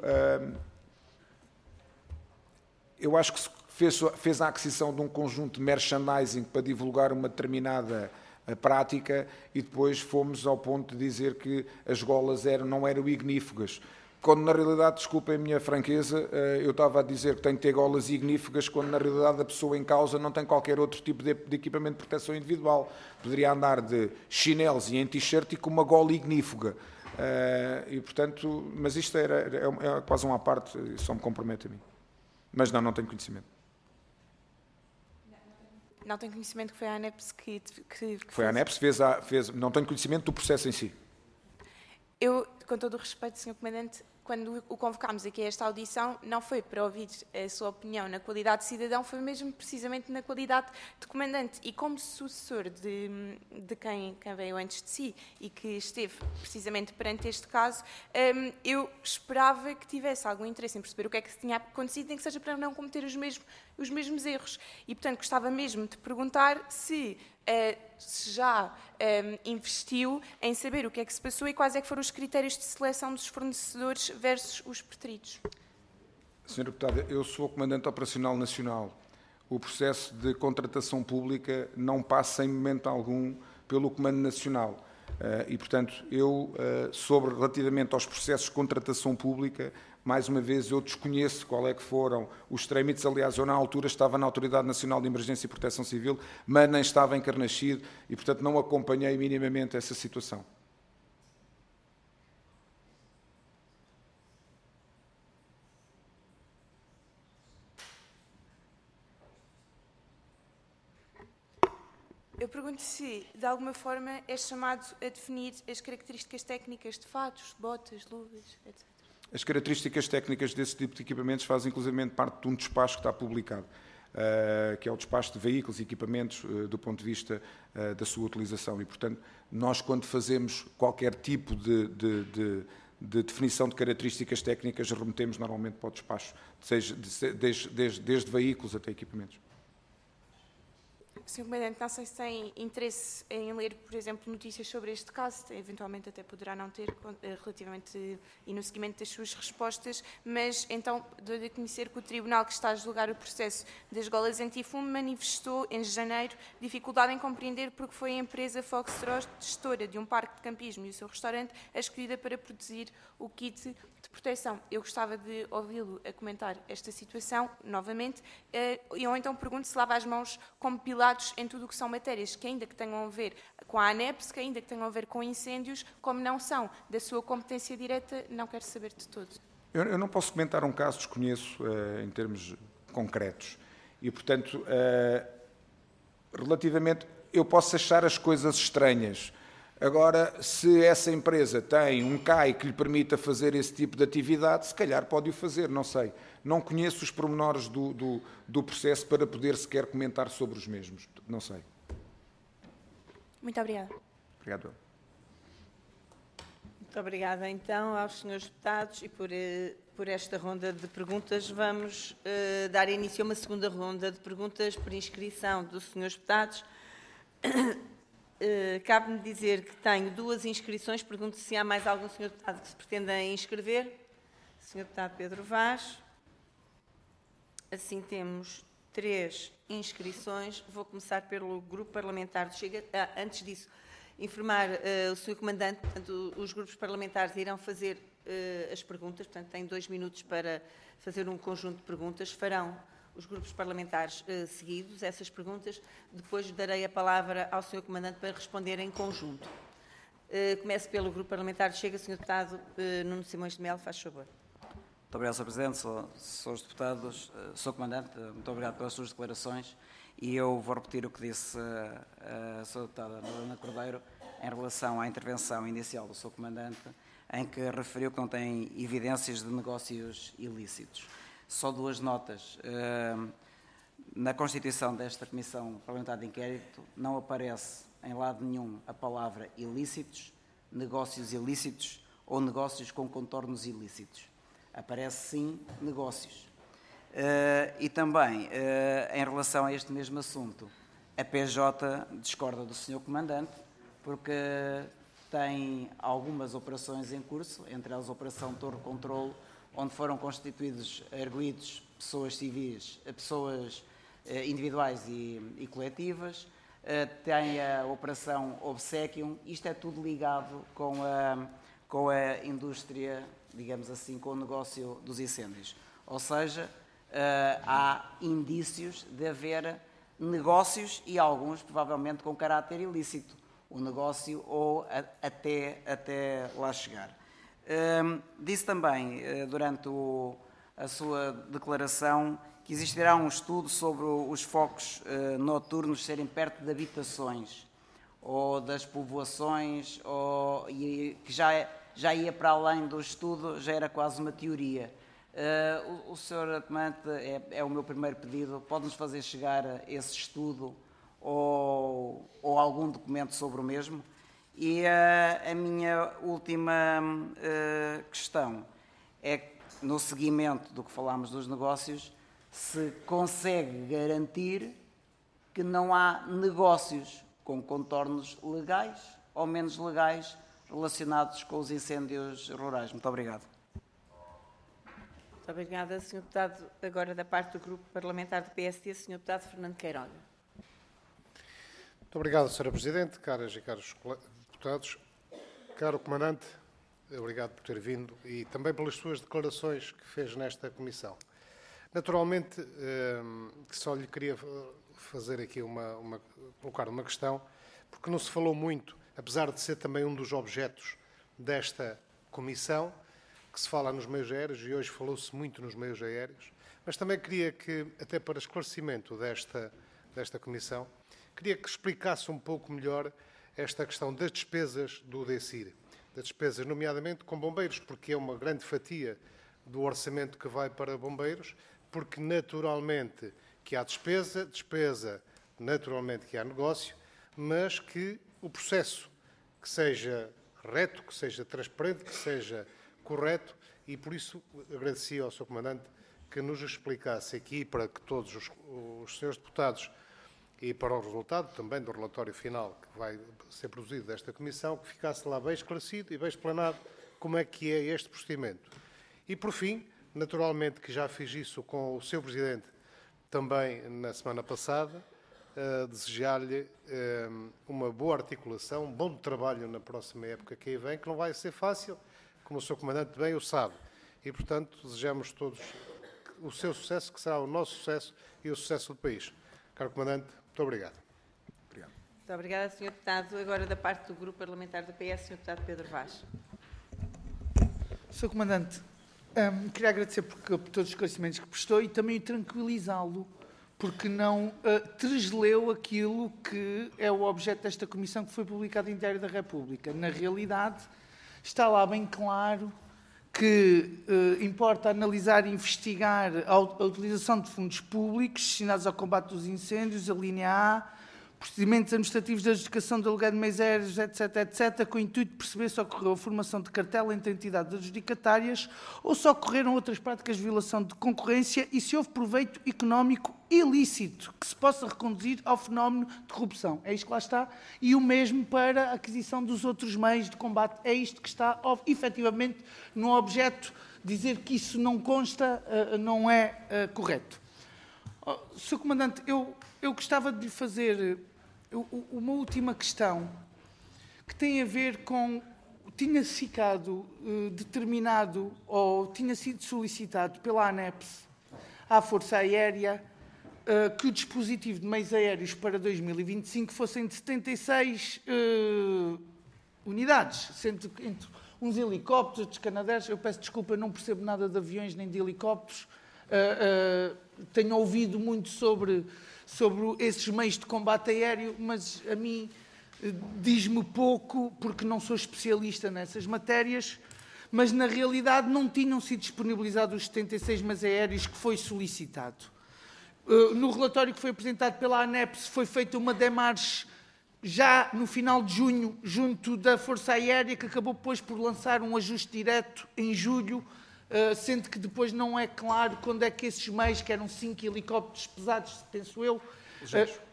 Speaker 7: eu acho que se fez, fez a aquisição de um conjunto de merchandising para divulgar uma determinada prática e depois fomos ao ponto de dizer que as golas eram, não eram ignífugas. Quando na realidade, desculpem a minha franqueza, eu estava a dizer que tem que ter golas ignífugas, quando na realidade a pessoa em causa não tem qualquer outro tipo de, de equipamento de proteção individual. Poderia andar de chinelos e em t-shirt e com uma gola ignífuga. E portanto, mas isto era, é, é quase uma parte, só me compromete a mim. Mas não, não tenho conhecimento.
Speaker 10: Não tenho conhecimento que foi a ANEPS que... que, que
Speaker 7: foi a ANEPS, fez, a, fez, não tenho conhecimento do processo em si.
Speaker 10: Eu, com todo o respeito, senhor Comandante, quando o convocámos aqui a esta audição, não foi para ouvir a sua opinião na qualidade de cidadão, foi mesmo precisamente na qualidade de comandante. E como sucessor de, de quem, quem veio antes de si e que esteve precisamente perante este caso, um, eu esperava que tivesse algum interesse em perceber o que é que se tinha acontecido, nem que seja para não cometer os mesmos, os mesmos erros. E, portanto, gostava mesmo de perguntar se... Uh, se já um, investiu em saber o que é que se passou e quais é que foram os critérios de seleção dos fornecedores versus os preteridos.
Speaker 7: senhora Deputada, eu sou Comandante Operacional Nacional. O processo de contratação pública não passa em momento algum pelo Comando Nacional. Uh, e, portanto, eu, uh, sobre relativamente aos processos de contratação pública, mais uma vez, eu desconheço qual é que foram os trâmites. Aliás, eu na altura estava na Autoridade Nacional de Emergência e Proteção Civil, mas nem estava encarnascido e, portanto, não acompanhei minimamente essa situação.
Speaker 10: Eu pergunto se, de alguma forma, é chamado a definir as características técnicas de fatos, botas, luvas, etcétera.
Speaker 7: As características técnicas desse tipo de equipamentos fazem, inclusive, parte de um despacho que está publicado, uh, que é o despacho de veículos e equipamentos uh, do ponto de vista uh, da sua utilização. E, portanto, nós, quando fazemos qualquer tipo de, de, de, de definição de características técnicas, remetemos normalmente para o despacho, seja, desde, desde, desde veículos até equipamentos.
Speaker 10: senhor Comandante, não sei se tem interesse em ler, por exemplo, notícias sobre este caso, eventualmente até poderá não ter, relativamente e no seguimento das suas respostas, mas então dou-lhe a conhecer que o Tribunal que está a julgar o processo das golas antifumo manifestou em janeiro dificuldade em compreender porque foi a empresa Foxtrot, gestora de um parque de campismo e o seu restaurante, a escolhida para produzir o kit de proteção. Eu gostava de ouvi-lo a comentar esta situação novamente, e ou então pergunto se lava as mãos como pilatos em tudo o que são matérias que ainda que tenham a ver com a ANEPS, que ainda que tenham a ver com incêndios, como não são da sua competência direta, não quero saber de todo.
Speaker 7: Eu, eu não posso comentar um caso, desconheço uh, em termos concretos. E, portanto, uh, relativamente, eu posso achar as coisas estranhas. Agora, se essa empresa tem um C A I que lhe permita fazer esse tipo de atividade, se calhar pode o fazer, não sei. Não conheço os pormenores do, do, do processo para poder sequer comentar sobre os mesmos. Não sei.
Speaker 10: Muito obrigada.
Speaker 7: Obrigado.
Speaker 1: Muito obrigada, então, aos senhores deputados e por, por esta ronda de perguntas. Vamos uh, dar início a uma segunda ronda de perguntas por inscrição dos senhores deputados. Uh, cabe-me dizer que tenho duas inscrições. Pergunto se há mais algum senhor deputado que se pretenda inscrever. senhor Deputado Pedro Vaz. Assim, temos três inscrições. Vou começar pelo Grupo Parlamentar do Chega. Ah, antes disso, informar uh, o senhor Comandante, portanto, os grupos parlamentares irão fazer uh, as perguntas, portanto, têm dois minutos para fazer um conjunto de perguntas. Farão os grupos parlamentares uh, seguidos essas perguntas. Depois darei a palavra ao senhor Comandante para responder em conjunto. Uh, começo pelo Grupo Parlamentar do Chega. senhor Deputado uh, Nuno Simões de Melo, faz favor.
Speaker 3: Muito obrigado, senhor Presidente, senhores deputados, senhor Comandante, muito obrigado pelas suas declarações e eu vou repetir o que disse a, a senhora deputada Madalena Cordeiro em relação à intervenção inicial do senhor Comandante, em que referiu que não tem evidências de negócios ilícitos. Só duas notas. Na constituição desta Comissão Parlamentar de Inquérito não aparece em lado nenhum a palavra ilícitos, negócios ilícitos ou negócios com contornos ilícitos. Aparece, sim, negócios. Uh, e também, uh, em relação a este mesmo assunto, a P J discorda do senhor Comandante, porque tem algumas operações em curso, entre elas a Operação Torre Controlo, onde foram constituídos, erguidos pessoas civis, pessoas individuais e, e coletivas. Tem a Operação Obsequium. Isto é tudo ligado com a, com a indústria, digamos assim, com o negócio dos incêndios. Ou seja, há indícios de haver negócios e alguns provavelmente com caráter ilícito, o negócio ou a, até, até lá chegar. Um, disse também, uh, durante o, a sua declaração, que existirá um estudo sobre os focos uh, noturnos serem perto de habitações ou das povoações, ou, e, que já, já ia para além do estudo, já era quase uma teoria. Uh, o, o senhor Comandante, é, é o meu primeiro pedido, pode-nos fazer chegar esse estudo ou, ou algum documento sobre o mesmo? E uh, a minha última uh, questão é, no seguimento do que falámos dos negócios, se consegue garantir que não há negócios com contornos legais ou menos legais relacionados com os incêndios rurais. Muito obrigado.
Speaker 1: Muito obrigada, senhor Deputado. Agora, da parte do Grupo Parlamentar do P S D, senhor Deputado Fernando Queiroga.
Speaker 4: Muito obrigado, senhora Presidente, caras e caros deputados. Caro Comandante, obrigado por ter vindo e também pelas suas declarações que fez nesta comissão. Naturalmente, que só lhe queria fazer aqui uma, uma, colocar uma questão, porque não se falou muito, apesar de ser também um dos objetos desta comissão, que se fala nos meios aéreos, e hoje falou-se muito nos meios aéreos, mas também queria que, até para esclarecimento desta, desta comissão, queria que explicasse um pouco melhor esta questão das despesas do DECIR, das despesas nomeadamente com bombeiros, porque é uma grande fatia do orçamento que vai para bombeiros, porque naturalmente que há despesa, despesa naturalmente que há negócio, mas que o processo que seja reto, que seja transparente, que seja correto, e por isso agradecia ao senhor Comandante que nos explicasse aqui, para que todos os, os senhores deputados, e para o resultado também do relatório final que vai ser produzido desta comissão, que ficasse lá bem esclarecido e bem explanado como é que é este procedimento. E por fim, naturalmente que já fiz isso com o seu Presidente também na semana passada, uh, desejar-lhe uh, uma boa articulação, um bom trabalho na próxima época que aí vem, que não vai ser fácil, como o senhor Comandante bem o sabe. E, portanto, desejamos todos o seu sucesso, que será o nosso sucesso e o sucesso do país. Caro Comandante, muito obrigado.
Speaker 1: Obrigado. Muito obrigada, senhor Deputado. Agora, da parte do Grupo Parlamentar do P S, senhor Deputado Pedro Vaz.
Speaker 2: senhor Comandante, um, queria agradecer por, por todos os esclarecimentos que prestou e também tranquilizá-lo, porque não uh, tresleu aquilo que é o objeto desta comissão que foi publicado em Diário da República. Na realidade, está lá bem claro que uh, importa analisar e investigar a, a utilização de fundos públicos destinados ao combate dos incêndios, a linha A, procedimentos administrativos de adjudicação de aluguer de meios aéreos, etc, etcétera, com o intuito de perceber se ocorreu a formação de cartela entre entidades adjudicatárias ou se ocorreram outras práticas de violação de concorrência e se houve proveito económico ilícito que se possa reconduzir ao fenómeno de corrupção. É isto que lá está. E o mesmo para a aquisição dos outros meios de combate. É isto que está, efetivamente, no objeto. Dizer que isso não consta não é correto. senhor Comandante, eu, eu gostava de lhe fazer uma última questão que tem a ver com... Tinha ficado uh, determinado ou tinha sido solicitado pela ANEPS à Força Aérea uh, que o dispositivo de meios aéreos para dois mil e vinte e cinco fossem de setenta e seis uh, unidades, sendo entre uns helicópteros, descanadeiros. Eu peço desculpa, não percebo nada de aviões nem de helicópteros. Uh, uh, tenho ouvido muito sobre, sobre esses meios de combate aéreo, mas a mim uh, diz-me pouco, porque não sou especialista nessas matérias, mas na realidade não tinham sido disponibilizados os setenta e seis meios aéreos que foi solicitado. Uh, no relatório que foi apresentado pela ANEPS foi feita uma demarche já no final de junho, junto da Força Aérea, que acabou depois por lançar um ajuste direto em julho, Uh, sendo que depois não é claro quando é que esses meios, que eram cinco helicópteros pesados, penso eu, uh,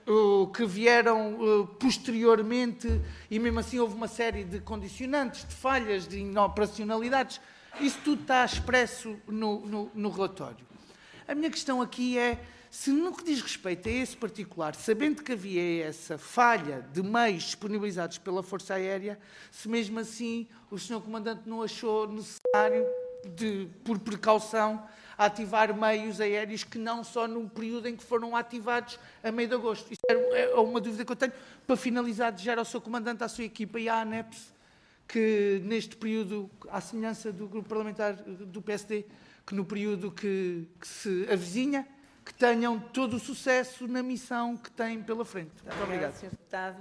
Speaker 2: que vieram posteriormente, e mesmo assim houve uma série de condicionantes, de falhas, de inoperacionalidades. Isso tudo está expresso no, no, no relatório. A minha questão aqui é, se no que diz respeito a esse particular, sabendo que havia essa falha de meios disponibilizados pela Força Aérea, se mesmo assim o senhor Comandante não achou necessário, de, por precaução, ativar meios aéreos que não só no período em que foram ativados a meio de agosto. Isso é uma dúvida que eu tenho. Para finalizar, desejar ao seu Comandante, à sua equipa e à ANEPS, que neste período, à semelhança do grupo parlamentar do P S D, que no período que, que se avizinha, que tenham todo o sucesso na missão que têm pela frente. Muito, Muito obrigado.
Speaker 1: senhor Deputado.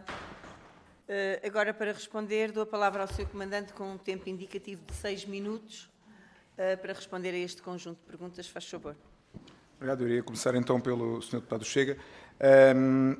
Speaker 1: Uh, agora, para responder, dou a palavra ao senhor Comandante com um tempo indicativo de seis minutos uh, para responder a este conjunto de perguntas. Faz favor.
Speaker 7: Obrigado. Eu iria começar então pelo senhor Deputado Chega. Um,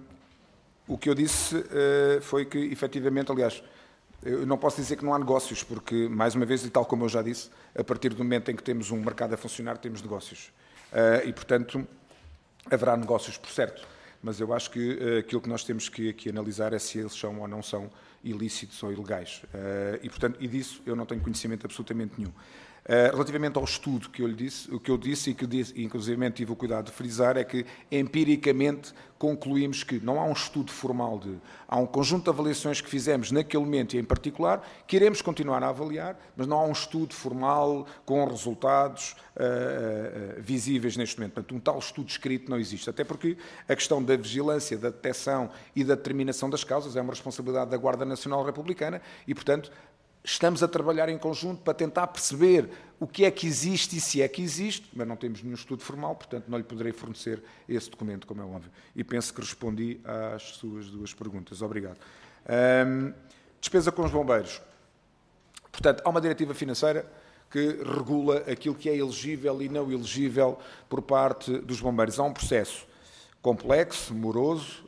Speaker 7: o que eu disse uh, foi que, efetivamente, aliás, eu não posso dizer que não há negócios, porque, mais uma vez, e tal como eu já disse, a partir do momento em que temos um mercado a funcionar, temos negócios. Uh, e, portanto, haverá negócios, por certo. Mas eu acho que uh, aquilo que nós temos que aqui analisar é se eles são ou não são ilícitos ou ilegais. Uh, e, portanto, e disso eu não tenho conhecimento absolutamente nenhum. Uh, relativamente ao estudo que eu lhe disse, o que eu disse e que disse, inclusive tive o cuidado de frisar, é que empiricamente concluímos que não há um estudo formal de... Há um conjunto de avaliações que fizemos naquele momento e em particular, que iremos continuar a avaliar, mas não há um estudo formal com resultados uh, uh, visíveis neste momento. Portanto, um tal estudo escrito não existe. Até porque a questão da vigilância, da detecção e da determinação das causas é uma responsabilidade da Guarda Nacional Republicana e, portanto, estamos a trabalhar em conjunto para tentar perceber o que é que existe e se é que existe, mas não temos nenhum estudo formal, portanto não lhe poderei fornecer esse documento, como é óbvio. E penso que respondi às suas duas perguntas. Obrigado. Um, despesa com os bombeiros. Portanto, há uma diretiva financeira que regula aquilo que é elegível e não elegível por parte dos bombeiros. Há um processo complexo, moroso,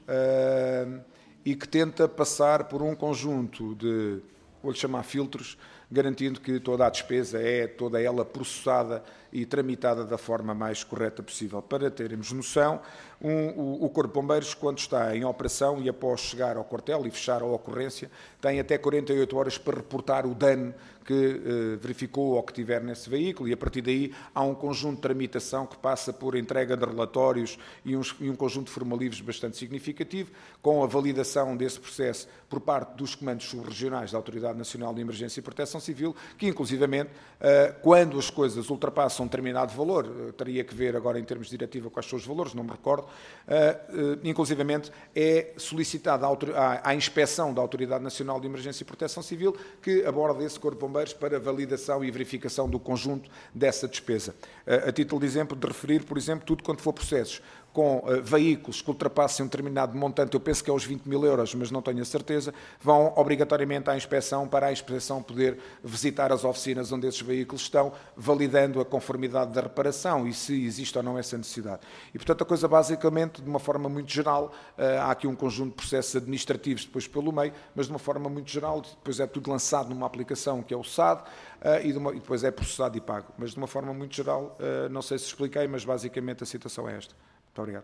Speaker 7: uh, e que tenta passar por um conjunto de... vou-lhe chamar filtros, garantindo que toda a despesa é toda ela processada e tramitada da forma mais correta possível. Para termos noção, um, o, o Corpo de Bombeiros, quando está em operação e após chegar ao quartel e fechar a ocorrência, tem até quarenta e oito horas para reportar o dano que eh, verificou ou que tiver nesse veículo e, a partir daí, há um conjunto de tramitação que passa por entrega de relatórios e, uns, e um conjunto de formalivros bastante significativo, com a validação desse processo por parte dos comandos subregionais da Autoridade Nacional de Emergência e Proteção Civil, que, inclusivamente, eh, quando as coisas ultrapassam um determinado valor, eh, teria que ver agora em termos de diretiva quais são os valores, não me recordo, eh, eh, inclusivamente é solicitada à, à inspeção da Autoridade Nacional de Emergência e Proteção Civil que aborda esse Corpo de Bombeiros para validação e verificação do conjunto dessa despesa. Eh, a título de exemplo, de referir, por exemplo, tudo quanto for processos com uh, veículos que ultrapassem um determinado montante, eu penso que é os vinte mil euros, mas não tenho a certeza, vão obrigatoriamente à inspeção para a inspeção poder visitar as oficinas onde esses veículos estão, validando a conformidade da reparação e se existe ou não essa necessidade. E, portanto, a coisa basicamente, de uma forma muito geral, uh, há aqui um conjunto de processos administrativos depois pelo meio, mas de uma forma muito geral, depois é tudo lançado numa aplicação que é o S A D, uh, e, de uma, e depois é processado e pago. Mas de uma forma muito geral, uh, não sei se expliquei, mas basicamente a situação é esta. Muito obrigado.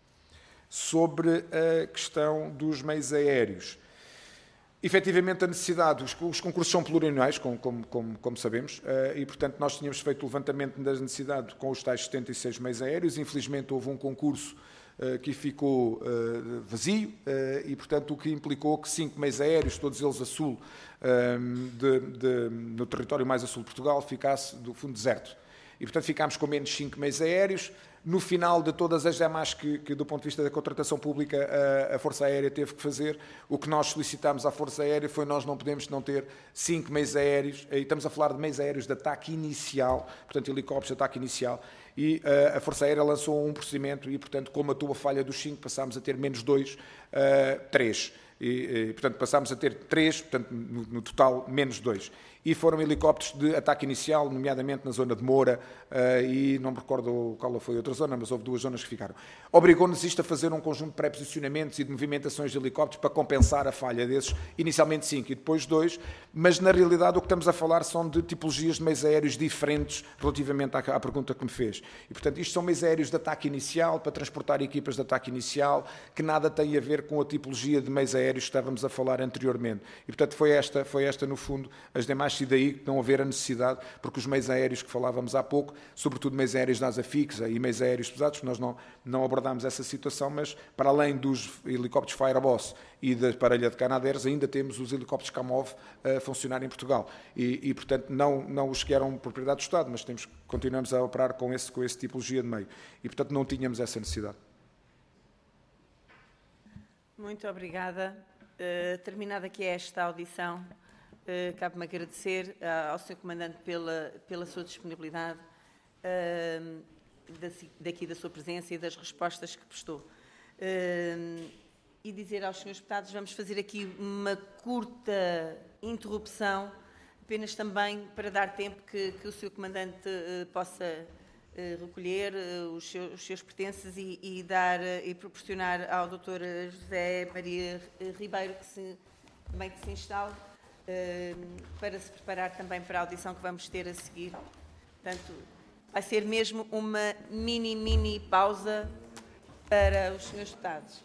Speaker 7: Sobre a questão dos meios aéreos. Efetivamente, a necessidade, os, os concursos são plurianuais, como, como, como, como sabemos, uh, e, portanto, nós tínhamos feito o levantamento das necessidades com os tais setenta e seis meios aéreos. Infelizmente, houve um concurso uh, que ficou uh, vazio uh, e, portanto, o que implicou que cinco meios aéreos, todos eles a sul, uh, de, de, no território mais a sul de Portugal, ficasse do fundo deserto. E, portanto, ficámos com menos cinco meios aéreos. No final de todas as demais que, que, do ponto de vista da contratação pública, a, a Força Aérea teve que fazer, o que nós solicitámos à Força Aérea foi nós não podemos não ter cinco meios aéreos, e estamos a falar de meios aéreos de ataque inicial, portanto, helicópteros de ataque inicial, e uh, a Força Aérea lançou um procedimento e, portanto, como a tua falha dos cinco, passámos a ter menos dois, uh, três. E, e, portanto, passámos a ter três, portanto, no, no total, menos dois. E foram helicópteros de ataque inicial, nomeadamente na zona de Moura, uh, e não me recordo qual foi a outra zona, mas houve duas zonas que ficaram. Obrigou-nos isto a fazer um conjunto de pré-posicionamentos e de movimentações de helicópteros para compensar a falha desses, inicialmente cinco e depois dois, mas na realidade o que estamos a falar são de tipologias de meios aéreos diferentes relativamente à, à pergunta que me fez. E, portanto, isto são meios aéreos de ataque inicial, para transportar equipas de ataque inicial, que nada tem a ver com a tipologia de meios aéreos que estávamos a falar anteriormente. E, portanto, foi esta, foi esta no fundo, as demais, e daí não haver a necessidade, porque os meios aéreos que falávamos há pouco, sobretudo meios aéreos da asa fixa e meios aéreos pesados, nós não, não abordámos essa situação, mas para além dos helicópteros Fireboss e da parelha de Canadairs, ainda temos os helicópteros Kamov a funcionar em Portugal. E, e portanto, não, não os que eram propriedade do Estado, mas temos, continuamos a operar com esse, com esse tipologia de meio. E, portanto, não tínhamos essa necessidade.
Speaker 1: Muito obrigada. Uh, terminada aqui esta audição, uh, cabe-me agradecer uh, ao senhor Comandante pela, pela sua disponibilidade, uh, daqui da sua presença e das respostas que prestou. Uh, e dizer aos senhores deputados, vamos fazer aqui uma curta interrupção, apenas também para dar tempo que, que o senhor Comandante uh, possa uh, recolher uh, os, seus, os seus pertences e, e, dar, uh, e proporcionar ao doutor José Maria Ribeiro que se, também que se instale uh, para se preparar também para a audição que vamos ter a seguir. Portanto, vai ser mesmo uma mini, mini pausa para os senhores deputados.